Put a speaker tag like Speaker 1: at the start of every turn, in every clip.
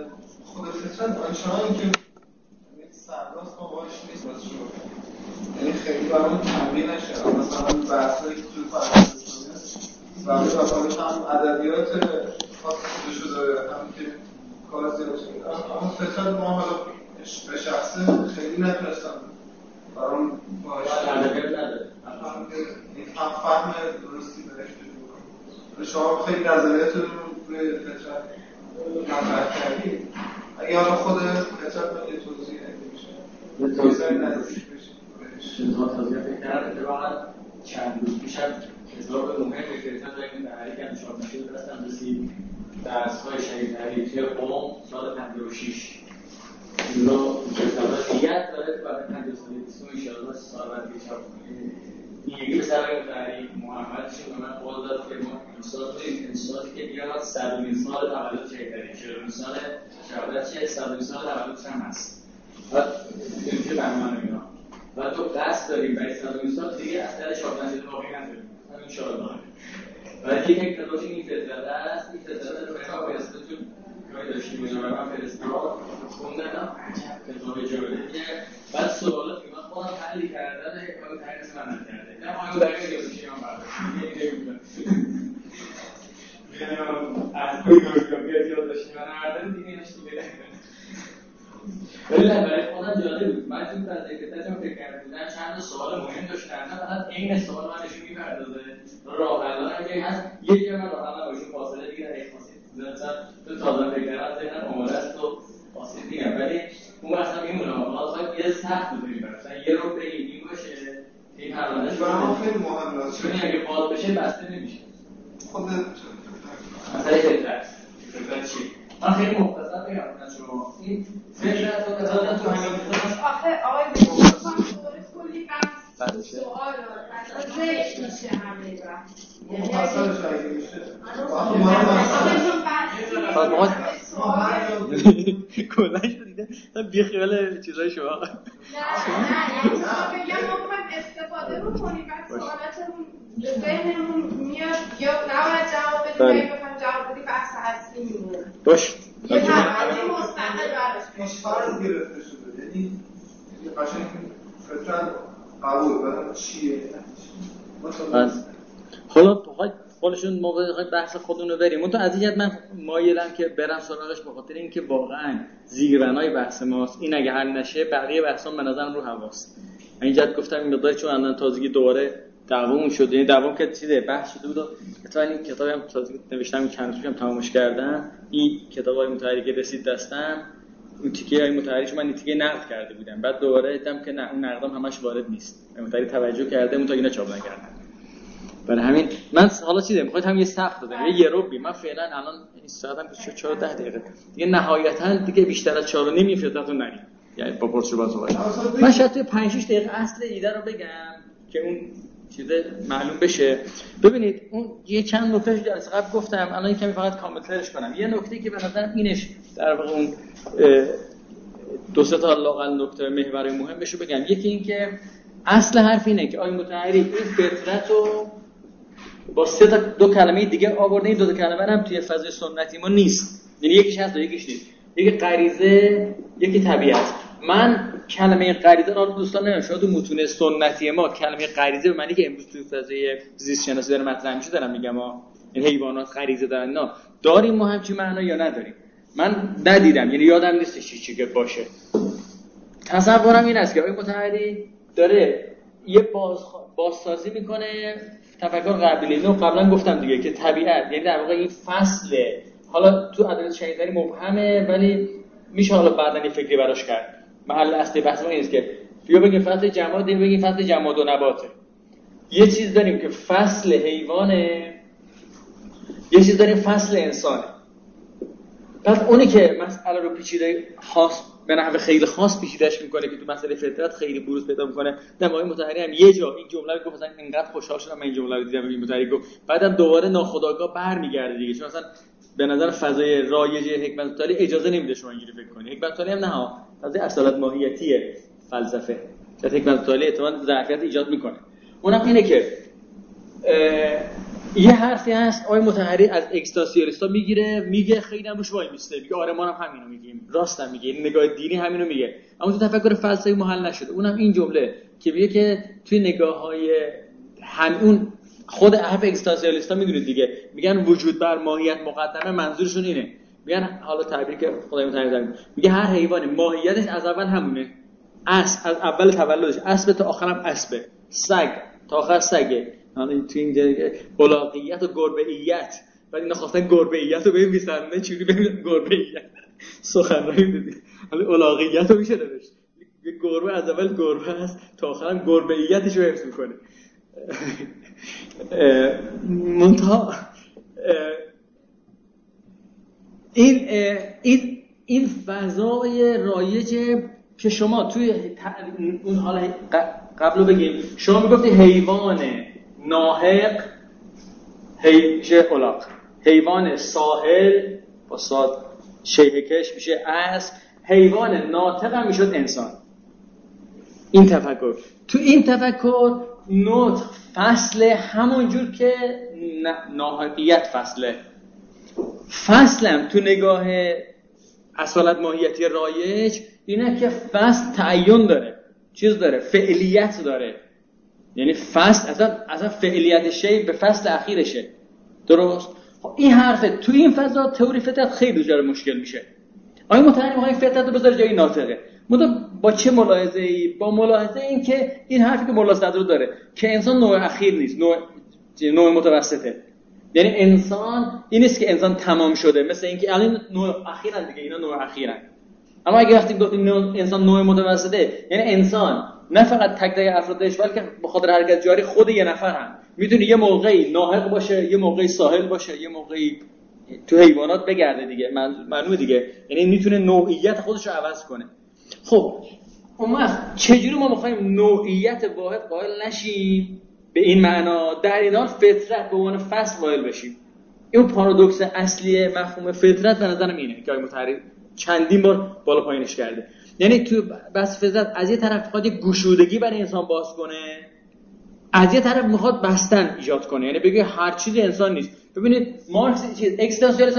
Speaker 1: خود فطرت آنچنان که سرراست ما باش نیست واسه شما، یعنی خیلی برامون تمرین نشه. مثلا بحثایی که توی فرهنگ اسلامی هست و مثلا هم ادبیات خاص خودشو داره، هم که کار زیاد شده، اما فطرت ما حالا به شخصه خیلی نتونستم برام باش
Speaker 2: ادبیات نداره،
Speaker 1: هم فهم درستی بهش بکنم. شما خیلی نظریات رو روی فطرت مطرح کردید، اگه حالا خود فطرت من یه توضیح نمیشه توضیح نزدیک بشه
Speaker 2: توضیح فکر کردم که واقعا چند روز پیشم کتاب مهم فطرت داریم در حالی که چاپ نشده درستم رسید درس‌های شهید علی توی قم سال 56 اینو کتاب دیگر داره برای 50 سال دیگه انشاءالله سال بعد چاپ کنیم. این یکی به سر متحری محمدشون به من قول داد که ما انسانی که بیاد 100 سال تولد شهید علی 40 سال شهادت چه 100 سال تولدش هم هست و این که برنامه اینا و تو قصد داریم برای 100 سال دیگه اثر شاپن شده باقی نداریم همین انشاءالله. ولی یک اقتداش این فطرت است، این فطرت رو برای ما فرسته چون کاری داشتیم اینجا برای من فرستاد خوندنم عجب کتاب جالبیه. بعد سوالات که من خودم حلی کردن کار تحریص من نکرده نه آیا دقیقه یادشی هم برداشت یه نمیدونم از کوی دورگامی از یادشی من نردن دیگه اینش دیگه ولی برای خودم جالب بود. من چون از اکتتاجم فکر کرده بودم چند سوال مهم داشتن فقط این سوال من نشون می‌پردازه راه حل اگه هست یه جا من راه حل باشم فاصله دیگه در اختصاصی مثلا تو تازه فکر کردن ذهنم آماده است و فاصله دیگه ولی اون اصلا میمونه واقعا باید یه سخت بودیم مثلا یه رو بگیم باشه این پروندهش
Speaker 1: برام خیلی مهمه
Speaker 2: چون اگه باز بشه بسته نمیشه
Speaker 1: خود
Speaker 2: مثلا فطرت چی من خیلی مختصر بگم شما این فطرت رو مثلا تو همین
Speaker 3: آخه آقای بگم کلی بحث سوال از ذهن میشه همه بحث
Speaker 1: مفصلش اگه میشه
Speaker 4: کلا شدیده بی خیال چیزای شما
Speaker 3: نه یعنی بگم ما باید استفاده بکنیم بعد سوالاتمون ذهنمون میاد یا نباید جواب بدیم یا بخوایم جواب بدیم بحث اصلی میمونه
Speaker 4: باش
Speaker 3: یه پرونده مستقل برش
Speaker 1: فرض گرفته شده یعنی قشنگ فطرت قبول برای چیه
Speaker 4: حالا خودشون موقع بحث خودمون رو بریم. تو از اینجا من مایلم که برم سراغش به خاطر اینکه واقعا زیربنای بحث ماست. این اگه حل نشه بقیه بحثا به نظرم رو هواست. اینجا گفتم این مقدار چون الان تازگی دوباره دعوامون شد، یعنی دعوام که چیزه بحث شده بود و مثلا این کتابی هم تازگی نوشتم چند روزم تمامش کردم. این کتابای متحری که رسید دستم اون تیکه های متحریش من تیکه نقد کرده بودم بعد دوباره دیدم که نه اون نقدم همش وارد نیست. متحری توجه کرده اون تا اینا چاپ نکردن. برای همین من حالا چیزه میخواد هم یه سخت دادم یه روبی من فعلا الان این ساعتم 4:10 دقیقه دیگه نهایتا دیگه بیشتر از 4:30 فطرتون نریم یعنی با پرسجوبات باشه. من شاید توی 5-6 دقیقه اصل ایده رو بگم که اون چیزه معلوم بشه. ببینید اون یه چند نکته جلسه قبل گفتم الان کمی فقط کامل‌ترش کنم. یه نکته که به نظرم اینش در واقع اون دو سه تا لااقل نکته محور مهمشو بگم. یکی این که اصل حرف اینه که آقای متحری این فطرت رو با دو کلمه دیگه آورده. این دو کلمه هم توی فضای سنتی ما نیست، یعنی یکیش هست و یکیش نیست. یکی غریزه یکی طبیعت. من کلمه غریزه رو دوستان نمیدونم شاید تو متون سنتی ما کلمه غریزه به معنی که امروز توی فضای زیست شناسی داره مطرح میشه دارم میگم این حیوانات غریزه دارن نه داریم ما همچین معنا یا نداریم من ندیدم یعنی یادم نیست چی که باشه. تصورم این است که آقای متحری داره یه بازسازی میکنه تفکر قبلی. اینو قبلا گفتم دیگه که طبیعت یعنی در واقع این فصل حالا تو ادبیات شهیدعلی مبهمه ولی میشه حالا بعداً یه فکری براش کرد. محل اصلی بحث ما اینه که یا بگیم فصل جماد یا بگیم فصل جماد و نباته. یه چیز داریم که فصل حیوانه یه چیز داریم فصل انسانه. پس اونی که مسئله رو پیچیده خاص به نحو خیلی خاص پیچیده‌اش میکنه که تو مسئله فطرت خیلی بروز پیدا میکنه. آقای مطهری هم یه جا این جمله رو گفت مثلا انقدر خوشحال شدم من این جمله رو دیدم این مطهری گفت بعدم دوباره ناخودآگاه برمیگرده دیگه چون مثلا به نظر فضای رایج حکمت طالی اجازه نمیده شما اینجوری فکر کنی. حکمت طالی هم نه فضای اصالت ماهیتی فلسفه که حکمت طالی احتمال ظرفیت ایجاد میکنه. اونم اینه که یه حرفی هست آقای مطهری از اگزیستانسیالیستا میگه خیلی هم روش وای میسته، میگه آره ما هم همینو میگیم، راستم میگه، این نگاه دینی همینو میگه، اما تو تفکر فلسفی محل نشده. اونم این جمله که میگه که توی نگاه‌های همون خود حرف اگزیستانسیالیستا میدونید دیگه، میگن وجود بر ماهیت مقدمه، منظورشون اینه، میگن حالا تعبیر که خدای متعال میگه هر حیوانی ماهیتش از اول همونه، از اول تولدش اسب تا آخرم اسبه، سگ تا آخر سگه. حالا تو این الاغیت و گربه‌ایت، بعد اینا خواستن گربه‌ایت رو بنویسن، چجوری بنویسن گربه‌ایت؟ سخنرانی دیدی، حالا الاغیت رو میشه نوشت، یه گربه از اول گربه است تا آخرم گربه‌ایتش رو حفظ میکنه. منتها این فضای رایجه که شما توی اون حالا قبلو بگیم، شما میگفتی حیوان ناحق الاغ، حیوان ساحل با صاد شیهکش میشه اسب، حیوان ناطق هم میشد انسان. این تفکر، تو این تفکر نطق فصل همونجور که ناحقیت فصلم تو نگاه اصالت ماهیتی رایج اینه که فصل تعین داره، چیز داره، فعلیت داره، یعنی فصل اصلا فعلیت شی به فصل اخیرشه، درست؟ این حرفه تو این فضا تئوری فطرت خیلی جای مشکل میشه. آیا متعلم آقای فطرت رو بذاره جای ناطقه، با چه ملاحظه‌ای؟ با ملاحظه این که این حرفی که ملا صدر داره که انسان نوع اخیر نیست، نوع متوسطه، یعنی انسان این نیست که انسان تمام شده، مثل اینکه الان نوع اخیرن دیگه، اینا نوع اخیرن. اما اگه وقتی گفتیم انسان نوع متوسطه، یعنی انسان نه فقط تک تک افرادش بلکه به خاطر حرکت جاری خود یه نفر هم میتونه یه موقعی ناحق باشه، یه موقعی ساحل باشه، یه موقعی تو حیوانات بگرده دیگه، معلومه دیگه، یعنی میتونه نوعیت خودش رو عوض کنه. خب اون وقت چجوری ما میخوایم نوعیت واحد قائل نشیم به این معنا، در این حال فطرت به عنوان فصل قائل بشیم؟ این پارادوکس اصلی مفهوم فطرت به نظرم اینه که آقای مطهری چندین بار بالا پایینش کرده. یعنی تو بس فطرت از یه طرف میخواد یه گشودگی برای انسان باز کنه، از یه طرف میخواد بستن ایجاد کنه، یعنی بگه هر چیزی انسان نیست. ببینید مارکس چیز اکزیستانسیالیست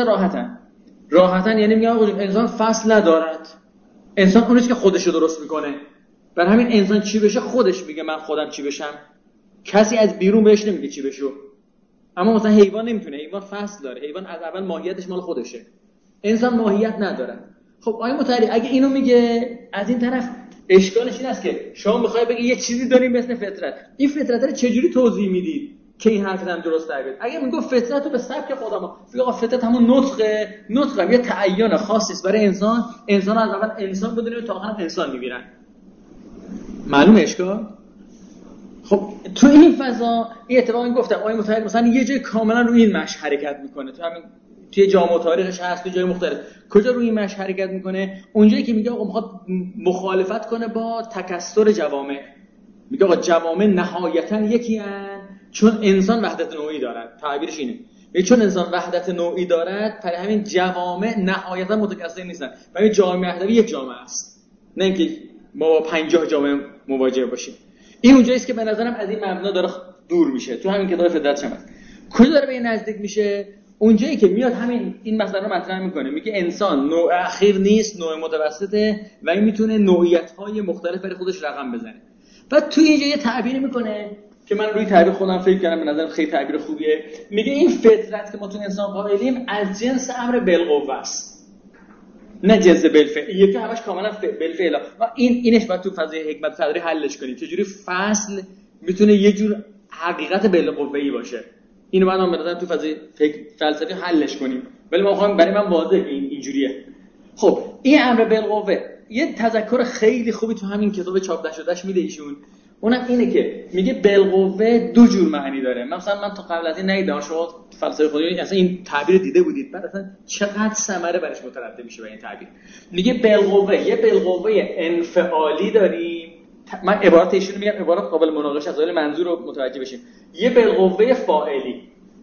Speaker 4: راحتن یعنی میگه انسان فصل ندارد، انسان اونیست که خودش رو درست میکنه، بر همین انسان چی بشه خودش میگه من خودم چی بشم، کسی از بیرون بهش نمیگه چی بشو. اما مثلا حیوان نمیتونه، حیوان فصل داره، حیوان از اول ماهیتش مال خودشه، انسان ماهیت نداره. خب آقای مطهری اگه اینو میگه، از این طرف اشکالش این است که شما میخوای بگی یه چیزی داریم به اسم فطرت، این فطرت رو چجوری توضیح میدید که این حرف هم درست بیاد؟ اگه میگه فطرت رو به سبک خودمون، میگه فطرت همون نطقه یه تعین خاصی است برای انسان از اول انسان بدونه تا آخر انسان میبینن، معلومه اشکال؟ خب تو این فضا این اتفاقی گفتم آقای مطهری مثلا یه جای کاملا روی این مش حرکت میکنه، تو همین توی جامعه تاریخش هست، تو جای مختلف کجا روی این مش حرکت میکنه؟ اونجایی که میگه آقا میخواد مخالفت کنه با تکثر جوامع، میگه آقا جوامع نهایتا یکی ان، چون انسان وحدت نوعی دارد، تعبیرش اینه، میگه چون انسان وحدت نوعی دارد برای همین جوامع نهایتا متکثر نیستن، برای جامعه وحدتی یک جامعه است، نه اینکه ما با 50 جامعه مواجه باشیم. این اونجایی است که به نظرم از این مبنا داره دور میشه، تو همین کتاب فطرت شمس کجا داره به این نزدیک میشه؟ اونجایی که میاد همین این مسئله رو مطرح میکنه، میگه انسان نوع اخیر نیست، نوع متوسطه و این میتونه نوعیت‌های مختلف برای خودش رقم بزنه. بعد تو اینجا یه تعبیری میکنه که من روی تعبیر خودم فکر کردم، به نظرم خیلی تعبیر خوبیه. میگه این فطرت که ما تو انسان قائلیم از جنس امر بالقوه است، نه جنس بالفعل، یکی همش کاملا بالفعل. اینش باید تو فضای حکمت فطری حلش کنیم، چجوری فصل میتونه یه جور حقیقت بالقوه‌ای باشه. اینو بعدم به نظر تو فضای فلسفی حلش کنیم، ولی ما می‌خوایم برای من واضحه اینجوریه. خب این امر بالقوه یه تذکر خیلی خوبی تو همین کتاب چاپ نشدهش میده ایشون، اونم اینه که میگه بالقوه دو جور معنی داره. مثلا من تا قبل از این ندیدم، شما فلسفه خودی اصلا این تعبیر دیده بودید، بعد اصلا چقدر ثمره برش مترتب میشه به این تعبیر. میگه بالقوه یه بالقوه انفعالی داریم، من عبارت ایشون میگم عبارت قابل مناقشه است، ولی منظور رو متوجه بشیم. یه بالقوه فاعلی،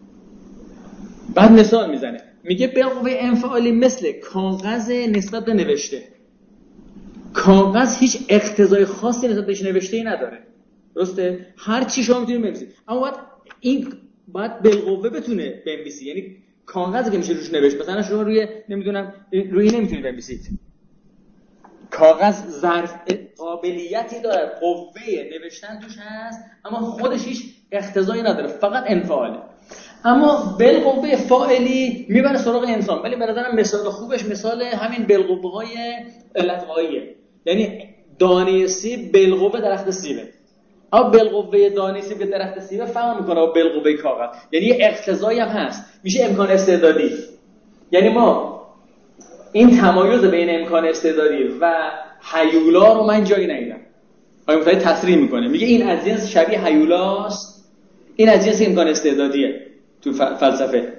Speaker 4: بعد مثال میزنه میگه بالقوه انفعالی مثل کاغذ نسبت به نوشته. کاغذ هیچ اقتضای خاصی نسبت بهش نوشته‌ای نداره، درسته؟ هر چی شما میتونید بنویسید، اما بعد این باید بالقوه بتونه بنویسی. یعنی کاغذی که میشه روش نوشت، مثلا شما روی نمیدونم روی نمیتونید بنویسید، کاغذ ظرف قابلیتی داره، قوه نوشتن توش هست، اما خودش هیچ اقتضایی نداره، فقط انفعاله. اما بالقوه فاعلی میبره سراغ انسان. ولی به نظرم مثال خوبش مثال همین بالقوه‌های علت‌قائیه. یعنی دانه سیب بالقوه درخت سیبه، اما بالقوه دانه سیب درخت سیبه فرق میکنه با بالقوه کاغذ. یعنی یه اقتضایی هم هست، میشه امکان استعدادی. یعنی ما این تمایز بین امکان استعدادی و هیولا رو من جایی ندیدم. آیا متوجه تصریح میکنه، میگه این از جنس شبیه هیولاست، این از جنس امکان استعدادیه تو فلسفه،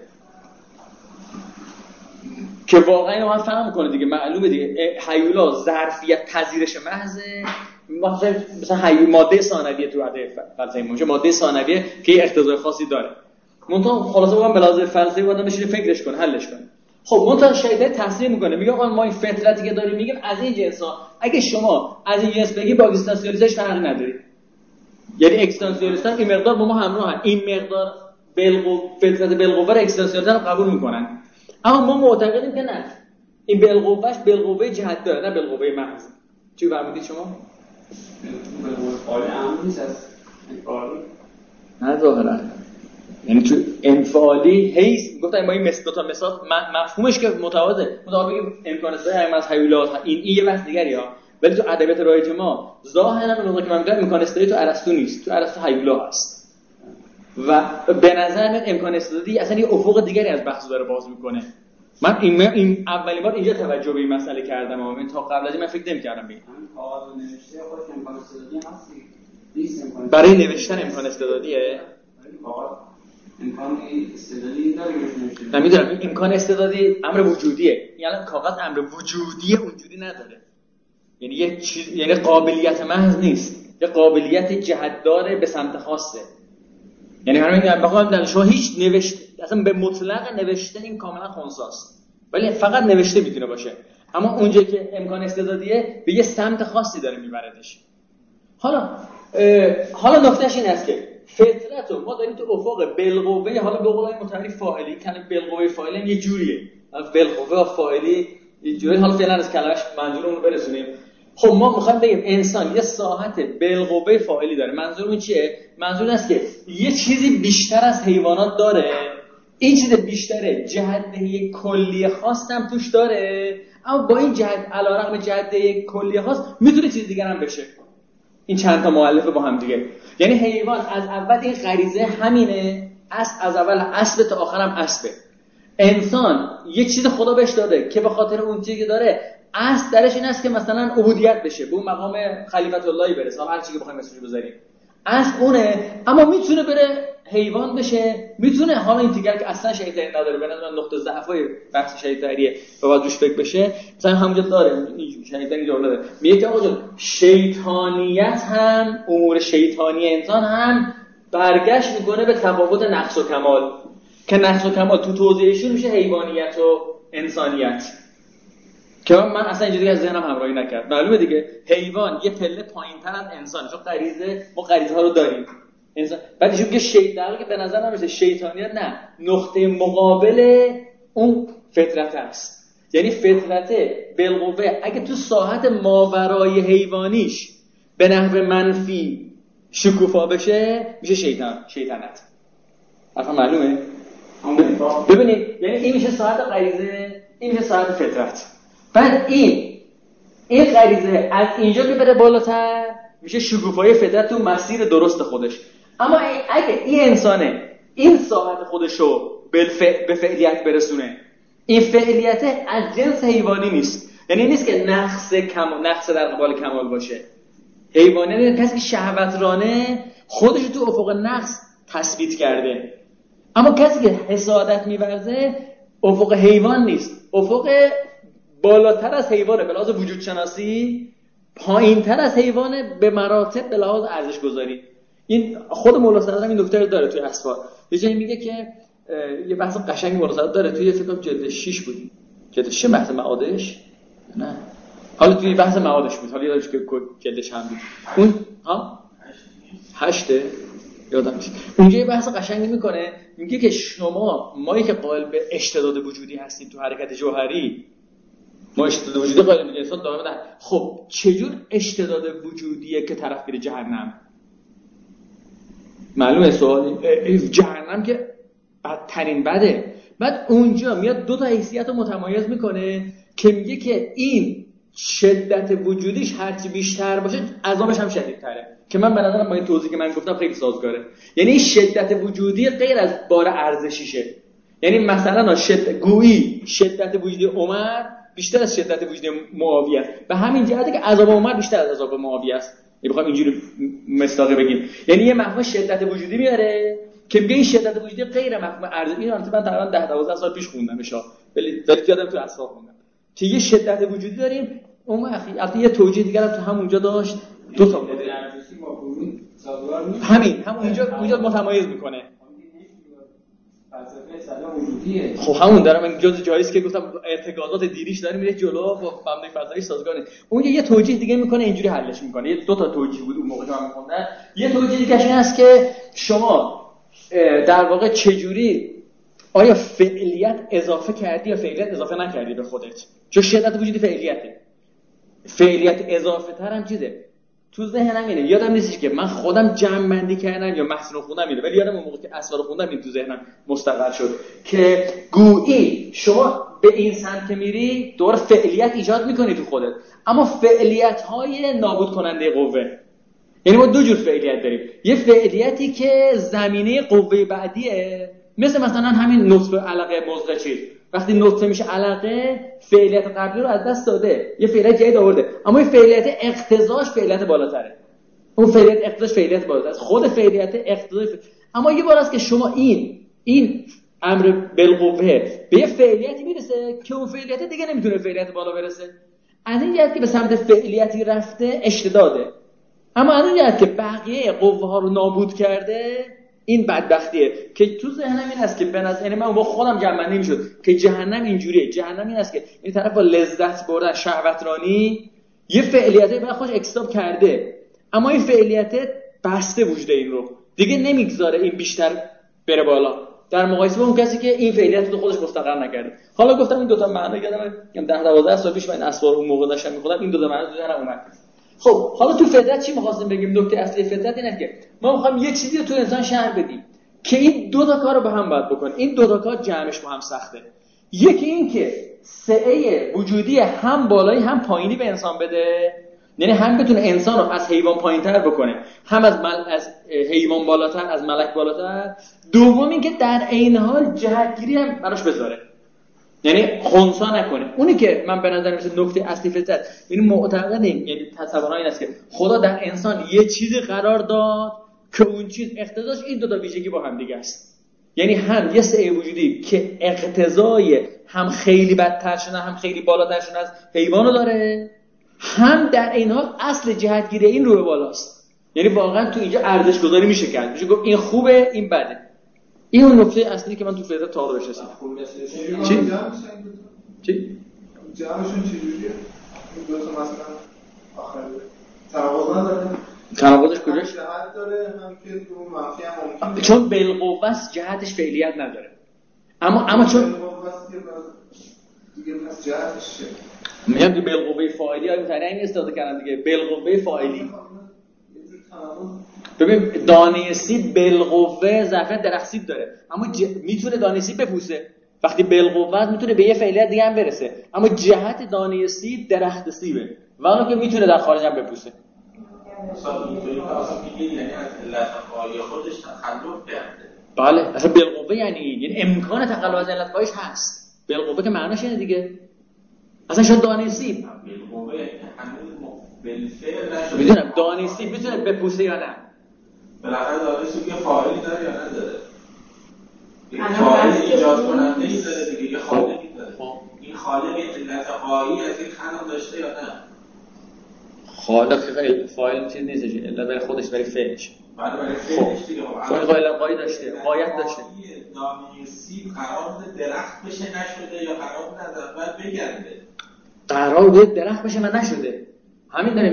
Speaker 4: که واقعا اینو هم فهم میکنه دیگه. معلومه دیگه هیولا ظرفیت پذیرش محض مثلا ماده ثانویه تو عده فلسفه ما، ماده ثانویه که یه اقتضای خاصی داره. منتها خلاصه واقعا بلازه فلسفی واسه بشینه فکرش کنه، حلش کنه. خب منتها شیطان تصریح میکنه، میگه آقا ما این فطرتی که داریم میگیم از این جنسا، اگه شما از این جنس بگی با اگزیستانسیالیستش فرقی نداره. یعنی اگزیستانسیالیست‌ها این مقدار با ما همراهن، این مقدار فطرت بالقوه اگزیستانسیالیست‌ها رو قبول میکنن. اما ما معتقدیم که نه، این بالقوهش بالقوه جهت داره، نه بالقوه محض. چی فهمیدید شما؟
Speaker 2: بالقوه فاعل امر نیست از انفعالی.
Speaker 4: نه ظاهرا. یعنی تو انفعالی هیست گفتم با این دو تا مثال مفهومش که متعارضه. مثلا بگیم امکان استعداد از هیولات این یه بحث دیگریه ها. ولی تو ادبیات رایج ما ظاهرا اون موقع که من میگم امکان استعدادی تو ارسطو نیست، تو ارسطو هیولا هست. و به نظر من امکان استعدادی اصلا یه افق دیگری از بحث داره باز میکنه. من این اولین بار اینجا توجه به این مسئله کردم، من تا قبل از این من فکر نمی‌کردم به این.
Speaker 2: کاغذ نوشته خودش امکان استعدادی هست.
Speaker 4: برای نوشتن امکان استعدادیه.
Speaker 2: امکان استعدادی داره نوشته.
Speaker 4: نمیدونم این امکان استعدادی امر وجودیه. یعنی کاغذ امر وجودیه اونجوری نداره. یعنی یه چیز، یعنی قابلیت محض نیست. یه قابلیت جهت داره به سمت خاصه. یعنی همین بخوام شما هیچ نوشته اصلا به مطلق نوشته این کاملا خنثیست. ولی فقط نوشته میتونه باشه. اما اونجایی که امکان استعدادیه به یه سمت خاصی داره میبردش. حالا نکتهش این است که فطرت رو ما داریم تو افق بالقوه، حالا به قول متعریف فاعلی، کلمه بالقوه فاعلی یه جوریه، بالقوه و فاعلی یه جوری. حالا فعلا از کلمش منظورمون رو برسونیم. خب ما میخوایم بگیم انسان یه ساحت بالقوه فاعلی داره. منظورمون چیه؟ منظور این است که یه چیزی بیشتر از حیوانات داره، این چیز بیشتره جهت‌دهی کلی خاص هم توش داره، اما با این جهت علیرغم جهت‌دهی کلی خاص میتونه چیز دیگر هم بشه. این چند تا مؤلفه با هم دیگه. یعنی حیوان از اول این غریزه همینه، از اول اسب تا آخر هم اسبه. انسان یه چیز خدا بهش داده که به خاطر اون چیزی که داره اصل درش این است که مثلا عبودیت بشه، به اون مقام خلیفت اللهی برسه، هر چیزی که بخوایم اسمش بذاریم اصل اونه. اما میتونه بره حیوان بشه، میتونه حالا این دیگر که اصلا شیطانی نداره، به نظر من نقطه ضعفای بحث شیطانیه و باید روش فکر بشه. مثلا همونجا داره شیطانی جمله داره، میگه که آقا شیطانیت هم، امور شیطانی انسان هم برگشت میکنه به تفاوت نقص و کمال، که نقص و کمال تو توضیحشون میشه حیوانیت و انسانیت، که من اصلا اینجوری از ذهنم همراهی نکرد. معلومه دیگه حیوان یه پله پایین‌تر از انسان، چون غریزه ما غریزه ها رو داریم انسان. بعد ایشون که شیطان که به نظر نمیشه شیطانیت، نه، نقطه مقابل اون فطرت است. یعنی فطرت بالقوه اگه تو ساحت ماورای حیوانیش به نحو منفی شکوفا بشه میشه شیطنت. اصلا معلومه؟ ببینید یعنی این میشه ساحت غریزه، این میشه ساحت فطرت. بعد این غریزه از اینجا که بره بالاتر میشه شکوفایی فطرت تو مسیر درست خودش. اما اگه این انسانه این ساحت خودشو به فعلیت برسونه، این فعلیت از جنس حیوانی نیست. یعنی نیست که نقص در قبال کمال باشه. حیوانی کسی که شهوترانه خودش تو افق نقص تثبیت کرده، اما کسی که حسادت می‌ورزه افق حیوان نیست، افق بالاتر از حیوانه به لحاظ وجود شناسی، پایین‌تر از حیوانه به مراتب به لحاظ ارزش گذاری. این خود مولا صدر این دکتر داره توی اسفار، یه جایی میگه که یه بحث قشنگی مولا صدر داره توی فکر کنم جلد 6 بود، جلد 6 بحث معادش، نه حالا توی بحث معادش بود، حالا یادش که جلد چند بود اون 8 یادم نیست. اونجا یه بحث قشنگی میکنه، میگه که مایی که قائل به اشتداد وجودی هستیم تو حرکت جوهری، ما اشتداد وجودی قائل میگه انسان دائما خب چجور اشتداد وجودیه که طرف میره جهنم؟ معلومه سوالی جهنم که بدترین بده. بعد اونجا میاد دو تا حیثیت رو متمایز میکنه که میگه که این شدت وجودیش هرچی بیشتر باشه عذابش هم شدیدتره، که من به نظرم با این توضیحی که من گفتم خیلی سازگاره. یعنی شدت وجودی غیر از بار ارزشیشه. یعنی مثلا گویی شدت وجودی عمر بیشتر از شدت وجودی معاویه است، به همین جهته که عذاب عمر بیشتر از عذاب معاویه است. بخوام اینجوری مصداقی بگیم، یعنی یه مفهوم شدت وجودی میاره که میگه این شدت وجودی غیر مفهوم ارزش. این البته من تقریبا 10-12 سال پیش خوندمش، ولی یادم تو اسباب خوندم که یه شدت وجودی داریم. اون البته یه توجیه دیگه هم تو همونجا داشت، دو تا بوده همین اونجا متمایز میکنه. خب همون دارم من جز جاییست که گفتم اعتقادات دینیش داره میره جلو با فهمه فلسفیش سازگاره. اون یه توجیه دیگه میکنه، اینجوری حلش میکنه. یه دو تا توجیه بود اون موقع که من میخوندم. یه توجیه دیگه این هست که شما در واقع چجوری آیا فعلیت اضافه کردی یا فعلیت اضافه نکردی به خودت؟ چون شدت وجودی فعلیت اضافه تر هم چیزه تو ذهنم اینه. یادم نیستش که من خودم جمع بندی کردم یا محسن رو خوندم اینه، ولی یادم اون موقع که اسوار رو خوندم این تو ذهنم مستقر شد که گویی شما به این سمت که میری دور فعلیت ایجاد میکنی تو خودت، اما فعلیت‌های نابود کننده قوه. یعنی ما دو جور فعلیت داریم، یه فعلیتی که زمینه قوه بعدیه، مثلا همین نطفه علقه مزغه چیز، وقتی نطفه میشه علقه فعلیت قبلی رو از دست داده، یه فعلیت جدید آورده، اما این فعلیت اقتضاش فعلیت بالاتره. اون فعلیت اقتضاش فعلیت بالاتره از خود فعلیت اقتضای اما یه بار است که شما این امر بالقوه به یه فعلیتی میرسه که اون فعلیت دیگه نمیتونه فعلیت بالا برسه. از این جهت که به سمت فعلیتی رفته اشتداده، اما از این جهت که بقیه قوه ها رو نابود کرده این بدبختیه. که تو ذهنم این است که به نظر من با خودم جمع نمیشد که جهنم اینجوریه. جهنم این است که این طرف با لذت بردن شهوترانی یه فعلیتی برای خودش اکتساب کرده، اما این فعلیت بسته وجود این رو دیگه نمیگذاره این بیشتر بره بالا در مقایسه با اون کسی که این فعلیت رو خودش مستقر نکرده. حالا گفتم این دو تا معنی یادم 10-12 سال پیش من اسوار اون موقع داشتم می‌خوندم، این دو تا معنی تو ذهنم اومد. خب حالا تو فطرت چی می‌خواستیم بگیم؟ نکته اصلی فطرت اینه که ما می‌خوایم یه چیزی رو تو انسان شرح بدیم که این دو تا کارو به هم باید بکنه. این دو تا کار جمعش با هم سخته. یکی این که سعه وجودی هم بالایی هم پایینی به انسان بده، یعنی هم بتونه انسان رو از حیوان پایین‌تر بکنه، هم از حیوان بالاتر، از ملک بالاتر. دوم این که در عین حال جهتگیری هم براش بذاره، یعنی خنثی نکنه. اونی که من به نظر میاد نکته اصلی فطرت، یعنی معتقدیم، یعنی تصور این است که خدا در انسان یه چیزی قرار داد که اون چیز اقتضاش این دو تا ویژگی با هم دیگه است. یعنی هم یه سعه وجودی که اقتضای هم خیلی بدتر شدن هم خیلی بالاتر شدن از حیوانو داره، هم در این حال اصل جهتگیری این رو به بالاست. یعنی واقعا تو اینجا ارزش گذاری میشه کرد، میشه گفت این خوبه این بده. این اون نکته اصلی که من تو فطرت تا بهش رسیدم. چی؟
Speaker 1: جوابشون چجوریه؟ دو تا مثلا آخر تناقض نداره؟
Speaker 4: تناقضش کجاست؟
Speaker 1: جهت داره، هم که اون منفی هم ممکنه.
Speaker 4: چون بالقوه است جهتش فعلیت نداره. اما چون
Speaker 1: بالقوه است دیگه پس جهتش چیه؟
Speaker 4: میگم که بالقوه فاعلی های متعین این استفاده کردن دیگه. بالقوه فاعلی ببین دانه سیب بالقوه ظرفیت درخت سیب داره، اما میتونه دانه سیب بپوسه. وقتی بالقوه میتونه به یه فعلیت دیگه هم برسه، اما جهت دانه سیب درخت سیبه، ولی که میتونه در خارج هم بپوسه.
Speaker 5: مثلا اینطوری واسه میگه یعنی از علت قایی خودش تخلف کرده.
Speaker 4: بله اصلا بالقوه یعنی امکان تخلف از علت قایش هست. بالقوه که معناش اینه دیگه. اصلا شد دانه سیب
Speaker 5: بالقوه یعنی هنوز بالفعل نشده.
Speaker 4: میدونم دانه سیب میتونه بپوسه یا نه.
Speaker 5: بالاخره دانه سیب یه فاعلی داره یا نداره؟ یه فاعل ایجاد کننده ای داره دیگه، یه خالقی داره. این خالق علت قایی از این خلق داشته یا نه؟
Speaker 4: خالق که فاعل چیز نیستش، علت برای خودش برای فعلش.
Speaker 5: بعد برای فعلش دیگه
Speaker 4: خب علت قایی داشته، قایت داشته.
Speaker 5: دانه سیب قرار بوده درخت بشه نشده یا قرار بوده از اول بگرده؟
Speaker 4: قرار بوده درخت بشه من نشده. همین داره میگم.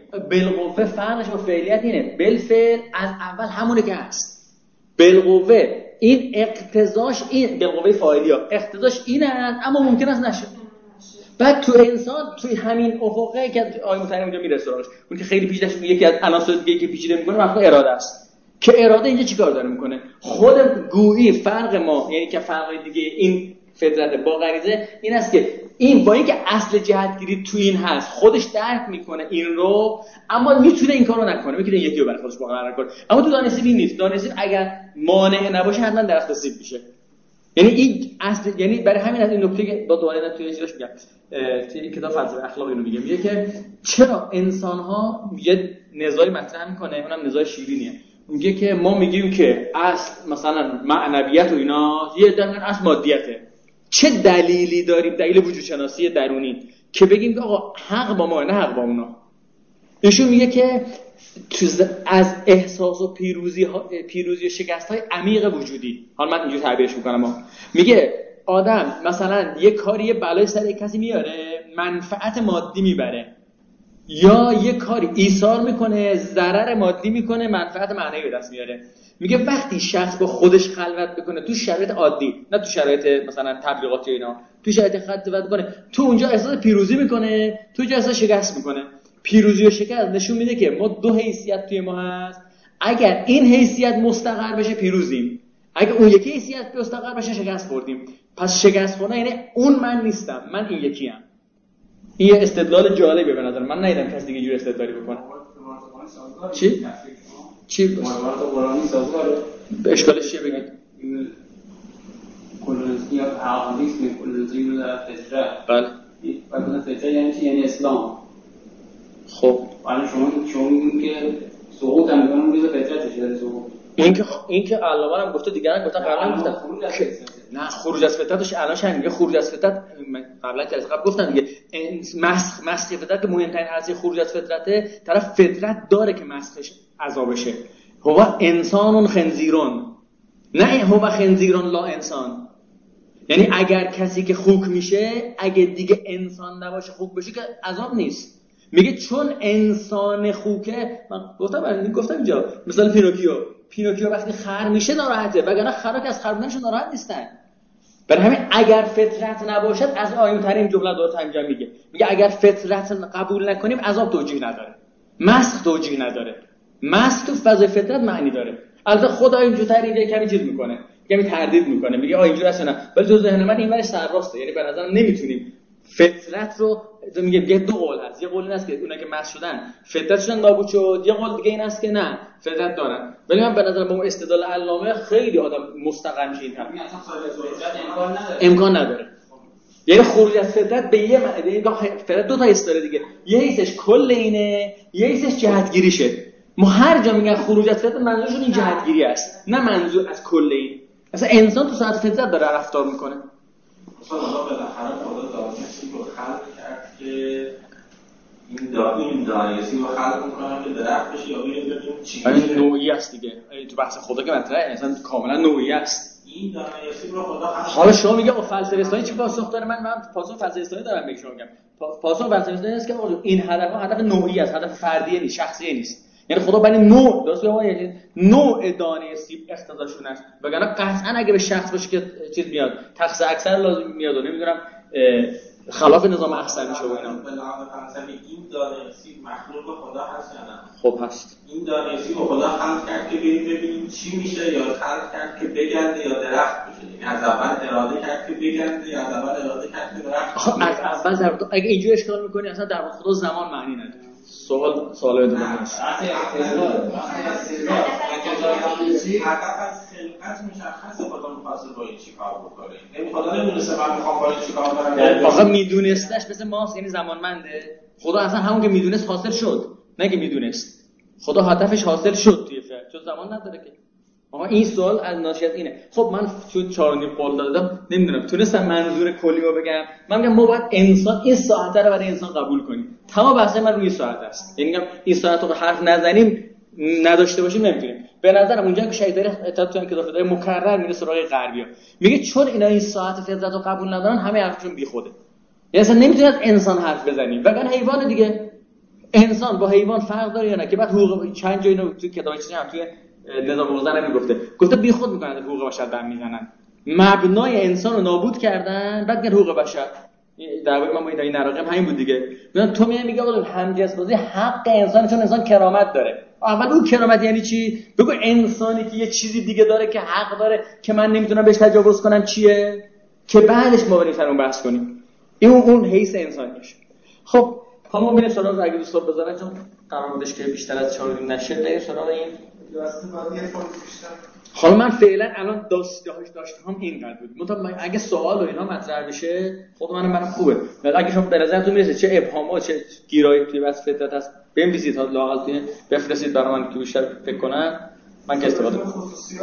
Speaker 4: بالقوه فرقش با فعلیت اینه. بالفعل از اول همونه که هست. بالقوه این اقتضاش این بالقوه فاعلی ها اقتضاش اینه، اما ممکن است نشه. بعد تو انسان توی همین افقه که آیه متعین اونجا میرسه سراغش، اون که خیلی پیچیده‌اش یکی از عناصر دیگه که پیچیده میکنه مثلا اراده است. که اراده اینجا چیکار داره میکنه؟ خود گویی فرق ما، یعنی که فرق دیگه این فطرت با غریزه این است که این با اینکه اصل جهتگیری تو این هست خودش درک میکنه این رو، اما میتونه این کارو نکنه، میتونه یکی رو برای خودش مقرر کنه. اما تو دانه سیب این نیست. دانه سیب اگر مانع نباشه حتما درخت سیب میشه. یعنی این اصل، یعنی برای همین از این نکته که با دوباره توی چیزش میگم، توی کتاب فلسفه اخلاق اینو میگه که چرا انسان‌ها یه نزاعی مطرح میکنه، اونم نزاع شیرینیه. میگه که ما میگیم که اصل مثلا معنویت و اینا یه در اصل مادیته. چه دلیلی داریم، دلیل وجود شناسی درونی که بگیم که آقا حق با ما نه حق با اونا؟ ایشون میگه که از احساس و پیروزی و شکست‌های عمیق وجودی، حالا من اینجوری تعبیرش میکنم، میگه آدم مثلا یه کاری بلای سر کسی میاره، منفعت مادی میبره، یا یه کاری ایثار میکنه، ضرر مادی میکنه، منفعت معنوی به دست میاره. میگه وقتی شخص با خودش خلوت بکنه تو شرایط عادی، نه تو شرایط مثلا تبلیغاتی اینا، تو شرایط خلوت بکنه، تو اونجا احساس پیروزی میکنه، تو اونجا احساس شکست میکنه. پیروزی و شکست نشون میده که ما دو حیثیت توی ما هست. اگر این حیثیت مستقر بشه پیروزیم، اگر اون یکی حیثیت مستقر بشه شکست خوردیم. پس شکست خوردن یعنی اون من نیستم، من این یکیم. این یه استدلال جالبه به نظر من، ندیدم کسی دیگه اینجوری استدلالی بکنه. چی؟ چی؟
Speaker 6: قرآنی سازگاره؟
Speaker 4: اشکالش چیه بگید؟
Speaker 6: کلونیستی عقلیسم کلونیستی در فطره.
Speaker 4: بله.
Speaker 6: و فطره یعنی چی؟ یعنی اسلام.
Speaker 4: خب
Speaker 6: حالا شما میگین که سقوط هم میگن روز فطرتشه داره سقوط.
Speaker 4: این که علامه هم گفته، دیگران گفتن، قبلا گفتن نه خروج از فطرتش الانش هم میگه خروج از فطرت. قبلا جلسه قبل گفتم دیگه مسخ فطرت که مهمترین هستی خروج از فطرته. طرف فطرت داره که مسخش عذابشه. هو انسان خنزیرون، نه هو خنزیرون لا انسان. یعنی اگر کسی که خوک میشه اگه دیگه انسان نباشه خوک بشه که عذاب نیست. میگه چون انسان خوکه. من گفتم اینجا مثلا پینوکیو وقتی خر میشه ناراحته، وگرنه خرا که از خر بودنشون ناراحت نیستن. برای همین اگر فطرت نباشد، از آیه ترین جمله داره اینجا میگه اگر فطرت قبول نکنیم عذاب توجیه نداره، مسخ توجیه نداره. مسخ تو فضای فطرت معنی داره. البته خدا اینجوری اینجا کمی چیز میکنه، کمی تردید میکنه، میگه اینجوری است نه، ولی تو ذهن من این ورش سرراسته. یعنی به نظر نمیتونیم فطرت رو میگه دو قول هست. یه قول این است که اونا که مسخ شدن فطرتشون نابود شد، یه قول دیگه این است که نه فطرت دارن. ولی من به نظر با استدلال علامه خیلی آدم مستقیم میشه این طرف. امکان نداره. یعنی خروج از فطرت به یه معنی فطرت دو تا حس داره دیگه. یه حسش کل اینه، یه حسش جهتگیریشه. ما هر جا میگن خروج از فطرت منظورشون این جهتگیری است، نه منظور از کل این. اصلا انسان تو ساعت فطرت داره رفتار میکنه.
Speaker 5: مثلا بالاخره خدا دانشی رو خلق کرد که این دانشی رو خلق میکنه که درخت بشه یا ببینیم چی
Speaker 4: این نوعی است دیگه. تو بحث خدا که مطرحه اصلا کاملا نوعی است.
Speaker 5: این دانشی رو خدا خلق.
Speaker 4: حالا شما میگه فلسفه اسلامی چی پاسخ داره؟ من پاسخ فلسفه اسلامی دارم بهش میگم. پاسخ فلسفه اسلامی است که این هدف نوعی است، هدف فردی نیست، شخصی نیست. یعنی خدا برای نوع درست یعنی نوع دانه سیب اقتضاشون است. وگرنه قطعا اگه به شخص باشه که چیز میاد تقصیر اکثر لازم میاد و نمیدونم خلاف نظام اکثر میشه و اینا.
Speaker 5: به لحاظ فلسفی این دانه سیب مخلوق خدا هست یا نه؟
Speaker 4: خب هست.
Speaker 5: این دانه سیب خدا خلق کرد که ببینیم چی میشه، یا خلق کرد که بگنده یا درخت بشه؟ یعنی از اول اراده کرد که بگنده یا از اول اراده کرد که درخت بشه؟
Speaker 4: از اول در اگه اینجوری اشکال می‌کنی اصلا در واقع خدا زمان معنی نداره. سوال دیگه است.
Speaker 5: هدف از خلقت مشخصه، خدا می‌خواسته با این چیکار بکنه. خدا نمی‌دونسته من می‌خوام با این چیکار کنم.
Speaker 4: آخه میدونستش مثل ماست، یعنی زمانمنده. خدا اصلا همون که میدونست حاصل شد، نه که میدونست. خدا هدفش حاصل شد توی فعل، چون زمان نداره که. آها این سوال از ناشی از اینه. خب من چون 4.5 قول دادم نمیدونم تونستم منظور کلی رو بگم. من میگم ما باید انسان این ساعت رو برای انسان قبول کنیم. تمام بحث من روی ساعت است. یعنی میگم این ساعت رو حرف نزنیم نداشته باشیم نمیتونیم. به نظرم اونجا که شهیدای اطاعت تو کتاب داره مکرر میره سراغ غربیا. میگه چون اینا این ساعت فطرت رو قبول ندارن همه حرفشون بیخوده. یعنی اصلا نمیتونید انسان حرف بزنیم. وگرنه حیوان دیگه انسان با حیوان فرق داره یا نه؟ که بعد حقوق چند جایی اینو تو کتاب چیزی هم توی نظام حقوق زن گفته بیخود میکنن حقوق بشر بر میزنن، مبنای انسان رو نابود کردن، بعد میگن حقوق بشر. دعوای من با این نراقم همین بود دیگه. میگن تو میگه آقا همجنس‌بازی حق انسان، چون انسان کرامت داره. اول اون کرامت یعنی چی؟ بگو انسانی که یه چیزی دیگه داره که حق داره که من نمیتونم بهش تجاوز کنم چیه؟ که بعدش ما بریم سر اون بحث کنیم. این اون حیث انسانیش. خب ما بریم سراغ اگه دوستان بذارن، چون قرار بودش که بیشتر از 4 روز نشه بریم سراغ این حالا من فعلا الان داشتم اینقدر بود. اگه سوال و اینا مطرح بشه خود منم خوبه. اگه شما به نظرتون میرسه چه ابهامات چه گیرایی توی بحث فطرت هست بنویسید، تا لااقل توی بفرستید برای من که بیشتر فکر کنم، من که استفاده کنم.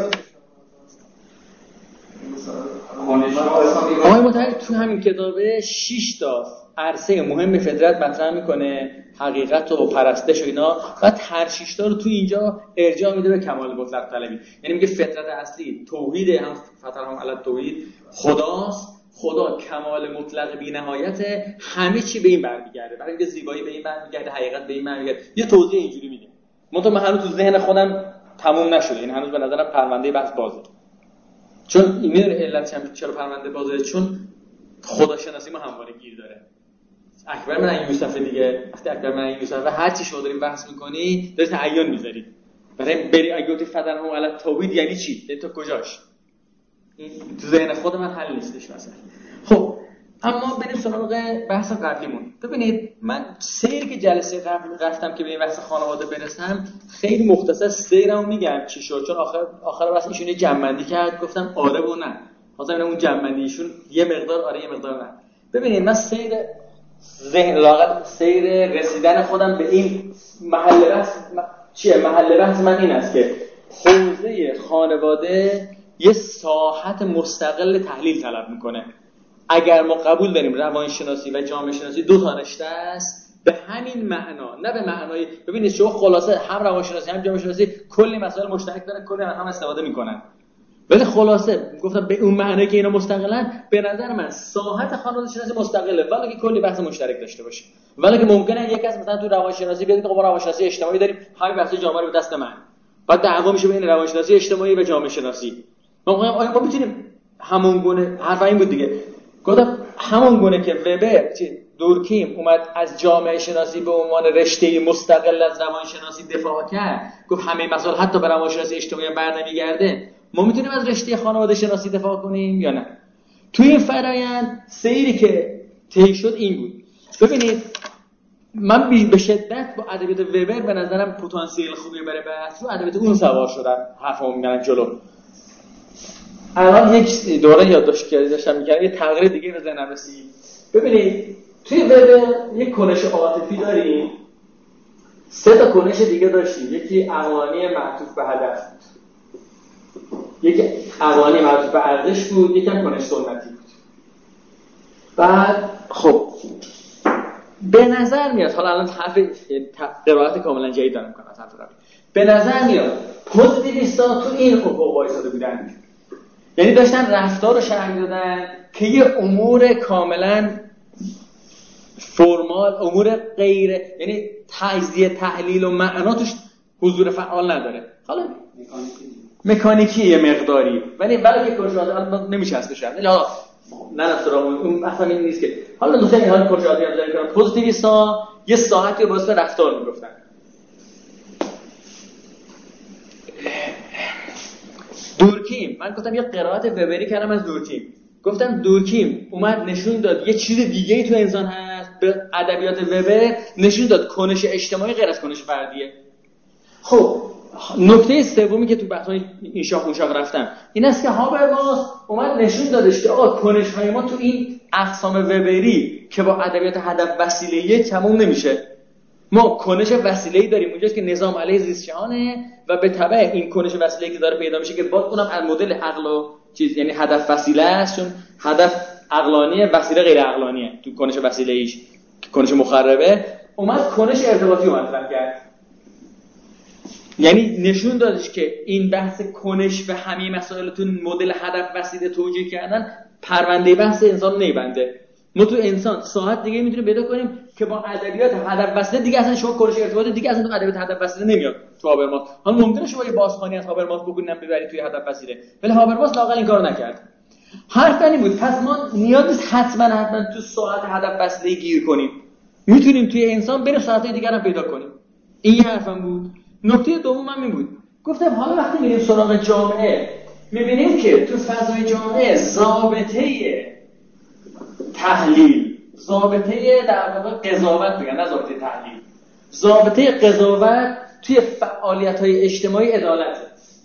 Speaker 4: آقای مطهری تو همین کتابه 6 تا عرصه مهم فطرت مطرح میکنه، حقیقت و پرستش و اینا، بعد هر 6 تا رو تو اینجا ارجاع میده به کمال مطلق طلبی. یعنی میگه فطرت اصلی توحید، هم فطرهم علی توحید، خداست، خدا کمال مطلق بی نهایت، همه چی به این برمیگرده، برای اینکه زیبایی به این برمیگرده، حقیقت به این برمیگرده. یه توضیح اینجوری میده. من هنوز تو ذهن خودم تموم نشده، این هنوز به نظرم پرونده بحث بازه. چون میدونه علتش هم چرا پرونده بازه؟ چون خداشناسی ما همواره گیر داره. اکبر من یوسف دیگه، وقتی اکبر من یوسف و هر چی شما داریم بحث می‌کنی داری تعین می‌ذاری. برای بری اگه گفتی فدرهم علی توحید یعنی چی؟ یعنی تو کجاش؟ این تو ذهن خود من حل نیستش مثلا. خب اما بریم سراغ بحث قبلیمون. ببینید من سیر که جلسه قبل رفتم که به این بحث خانواده برسم، خیلی مختصر سیرمو میگم چی شد، چون آخر بحث ایشون یه جمع‌بندی کرد، گفتم آره و نه. مثلا اون جمع‌بندی ایشون یه مقدار آره یه مقدار نه. ببینید من سیر رسیدن خودم به این محل بحث چیه؟ محل بحث من این است که حوزه خانواده یه ساحت مستقل تحلیل طلب میکنه. اگر ما قبول داریم روانشناسی و جامعه شناسی دو تا رشته است، به همین معنا، نه به معنای ببینید شما خلاصه هم روانشناسی هم جامعه شناسی کلی مسائل مشترک دارن، کلی هم استفاده میکنن، ولی خلاصه گفتم به اون معنی که اینا مستقلن، به نظر من ساحت خانواده شناسی مستقله، ولی که کلی بحث مشترک داشته باشه. ولی که ممکنه یک کس مثلا تو روانشناسی بیاد که ما روانشناسی اجتماعی داریم، همین بحث جامعه رو به دست من، بعد دعوا میشه بین روانشناسی اجتماعی و جامعه شناسی. ما میتونیم همون گونه، حرف این بود دیگه، گفتم همون گونه که وبر دورکیم اومد از جامعه شناسی به عنوان رشته مستقل از روانشناسی دفاع کرد، گفت همه مسائل حتی به روانشناسی اجتماعی برنمیگرده، ما میتونیم از رشته خانواده شناسی دفاع کنیم یا نه؟ توی این فرآیند سیری که طی شد این بود. ببینید من به شدت با ادبیات وبر به نظرم پتانسیل خوبی برای بحث رو ادبیات اون سوار شدم، حرفمو میگن جلو. الان یک دوره یادداشت کردم داشتم می‌کردم، یه تغییر دیگه به ذهنم رسید. ببینید توی وبر یک کنش عاطفی داریم، 3 تا کنش دیگه داشتیم. یکی عقلانی معطوف به هدف بود، یکی عقلانی معطوف به ارزش بود، یکی هم کنش سنتی بود. بعد خب به نظر میاد، حالا الان قرائت کاملا جدید دارم می‌کنم از حرف قبل، به نظر میاد پوزیتیویستا تو این افق وایساده بودن، یعنی داشتن رفتار رو شرح می‌دادن که یه امور کاملا فرمال، امور غیر، یعنی تجزیه تحلیل و معنا توش حضور فعال نداره. حالا مکانیکی یه مقداری، ولی که کجا نمیشه اسمش شد. حالا نه سراغ اون اصلا این نیست که حالا دوستان این حال کجا دیگه دارن کردن. پوزیتیویستا یه ساعتی رو واسه رفتار میگفتن. دورکیم، من گفتم یه قرائت وبری کردم از دورکیم، گفتم دورکیم اومد نشون داد یه چیز دیگه‌ای تو انسان هست، به ادبیات وبر نشون داد کنش اجتماعی غیر از کنش فردیه. خب نکته سومی که تو بحث‌های این شاخ اون شاخ رفتم این است که هابرماس اومد نشون دادش که آقا کنش‌های ما تو این اقسام وبری که با ادبیات هدف وسیله‌ای تموم نمیشه. ما کنش وسیله‌ای داریم اونجاست که نظام علیه زیست جهانه و به تبع این کنش وسیله‌ای که داره پیدا میشه که باز اونم از مدل عقل و چیز، یعنی هدف وسیله است، چون هدف عقلانیه، وسیله غیر عقلانیه. تو کنش وسیله‌ایش کنش مخربه، اومد کنش ارتباطی رو مطرح کرد. یعنی نشون دادش که این بحث کنش به همه مسائل تو مدل هدف وسیله توجیه کردن پرونده بحث انسان نمیبنده. ما تو انسان ساعت دیگه میتونیم پیدا کنیم که با ادبیات هدف بسته دیگه اصلا شما کلش ارتباط دیگه اصلا تو ادبیات هدف بسته نمیاد تو هابرماس. حالا ممکنه شما یه بازخوانی از هابرماس بکنید ببرید توی هدف بسته، ولی هابرماس لااقل این کارو نکرد. حرف این بود پس ما نیاز نیست حتما تو ساعت هدف بسته گیر کنیم، میتونیم توی انسان بریم ساعت‌های دیگر هم پیدا کنیم. این یه حرفم بود. نکته دومم این بود، گفتم حالا وقتی میریم سراغ جامعه میبینیم که تو فضای جامعه ضابطه تحلیل، ضابطه در واقع قضاوت بگن، نه ضابطه تحلیل، ضابطه قضاوت توی فعالیت‌های اجتماعی عدالته.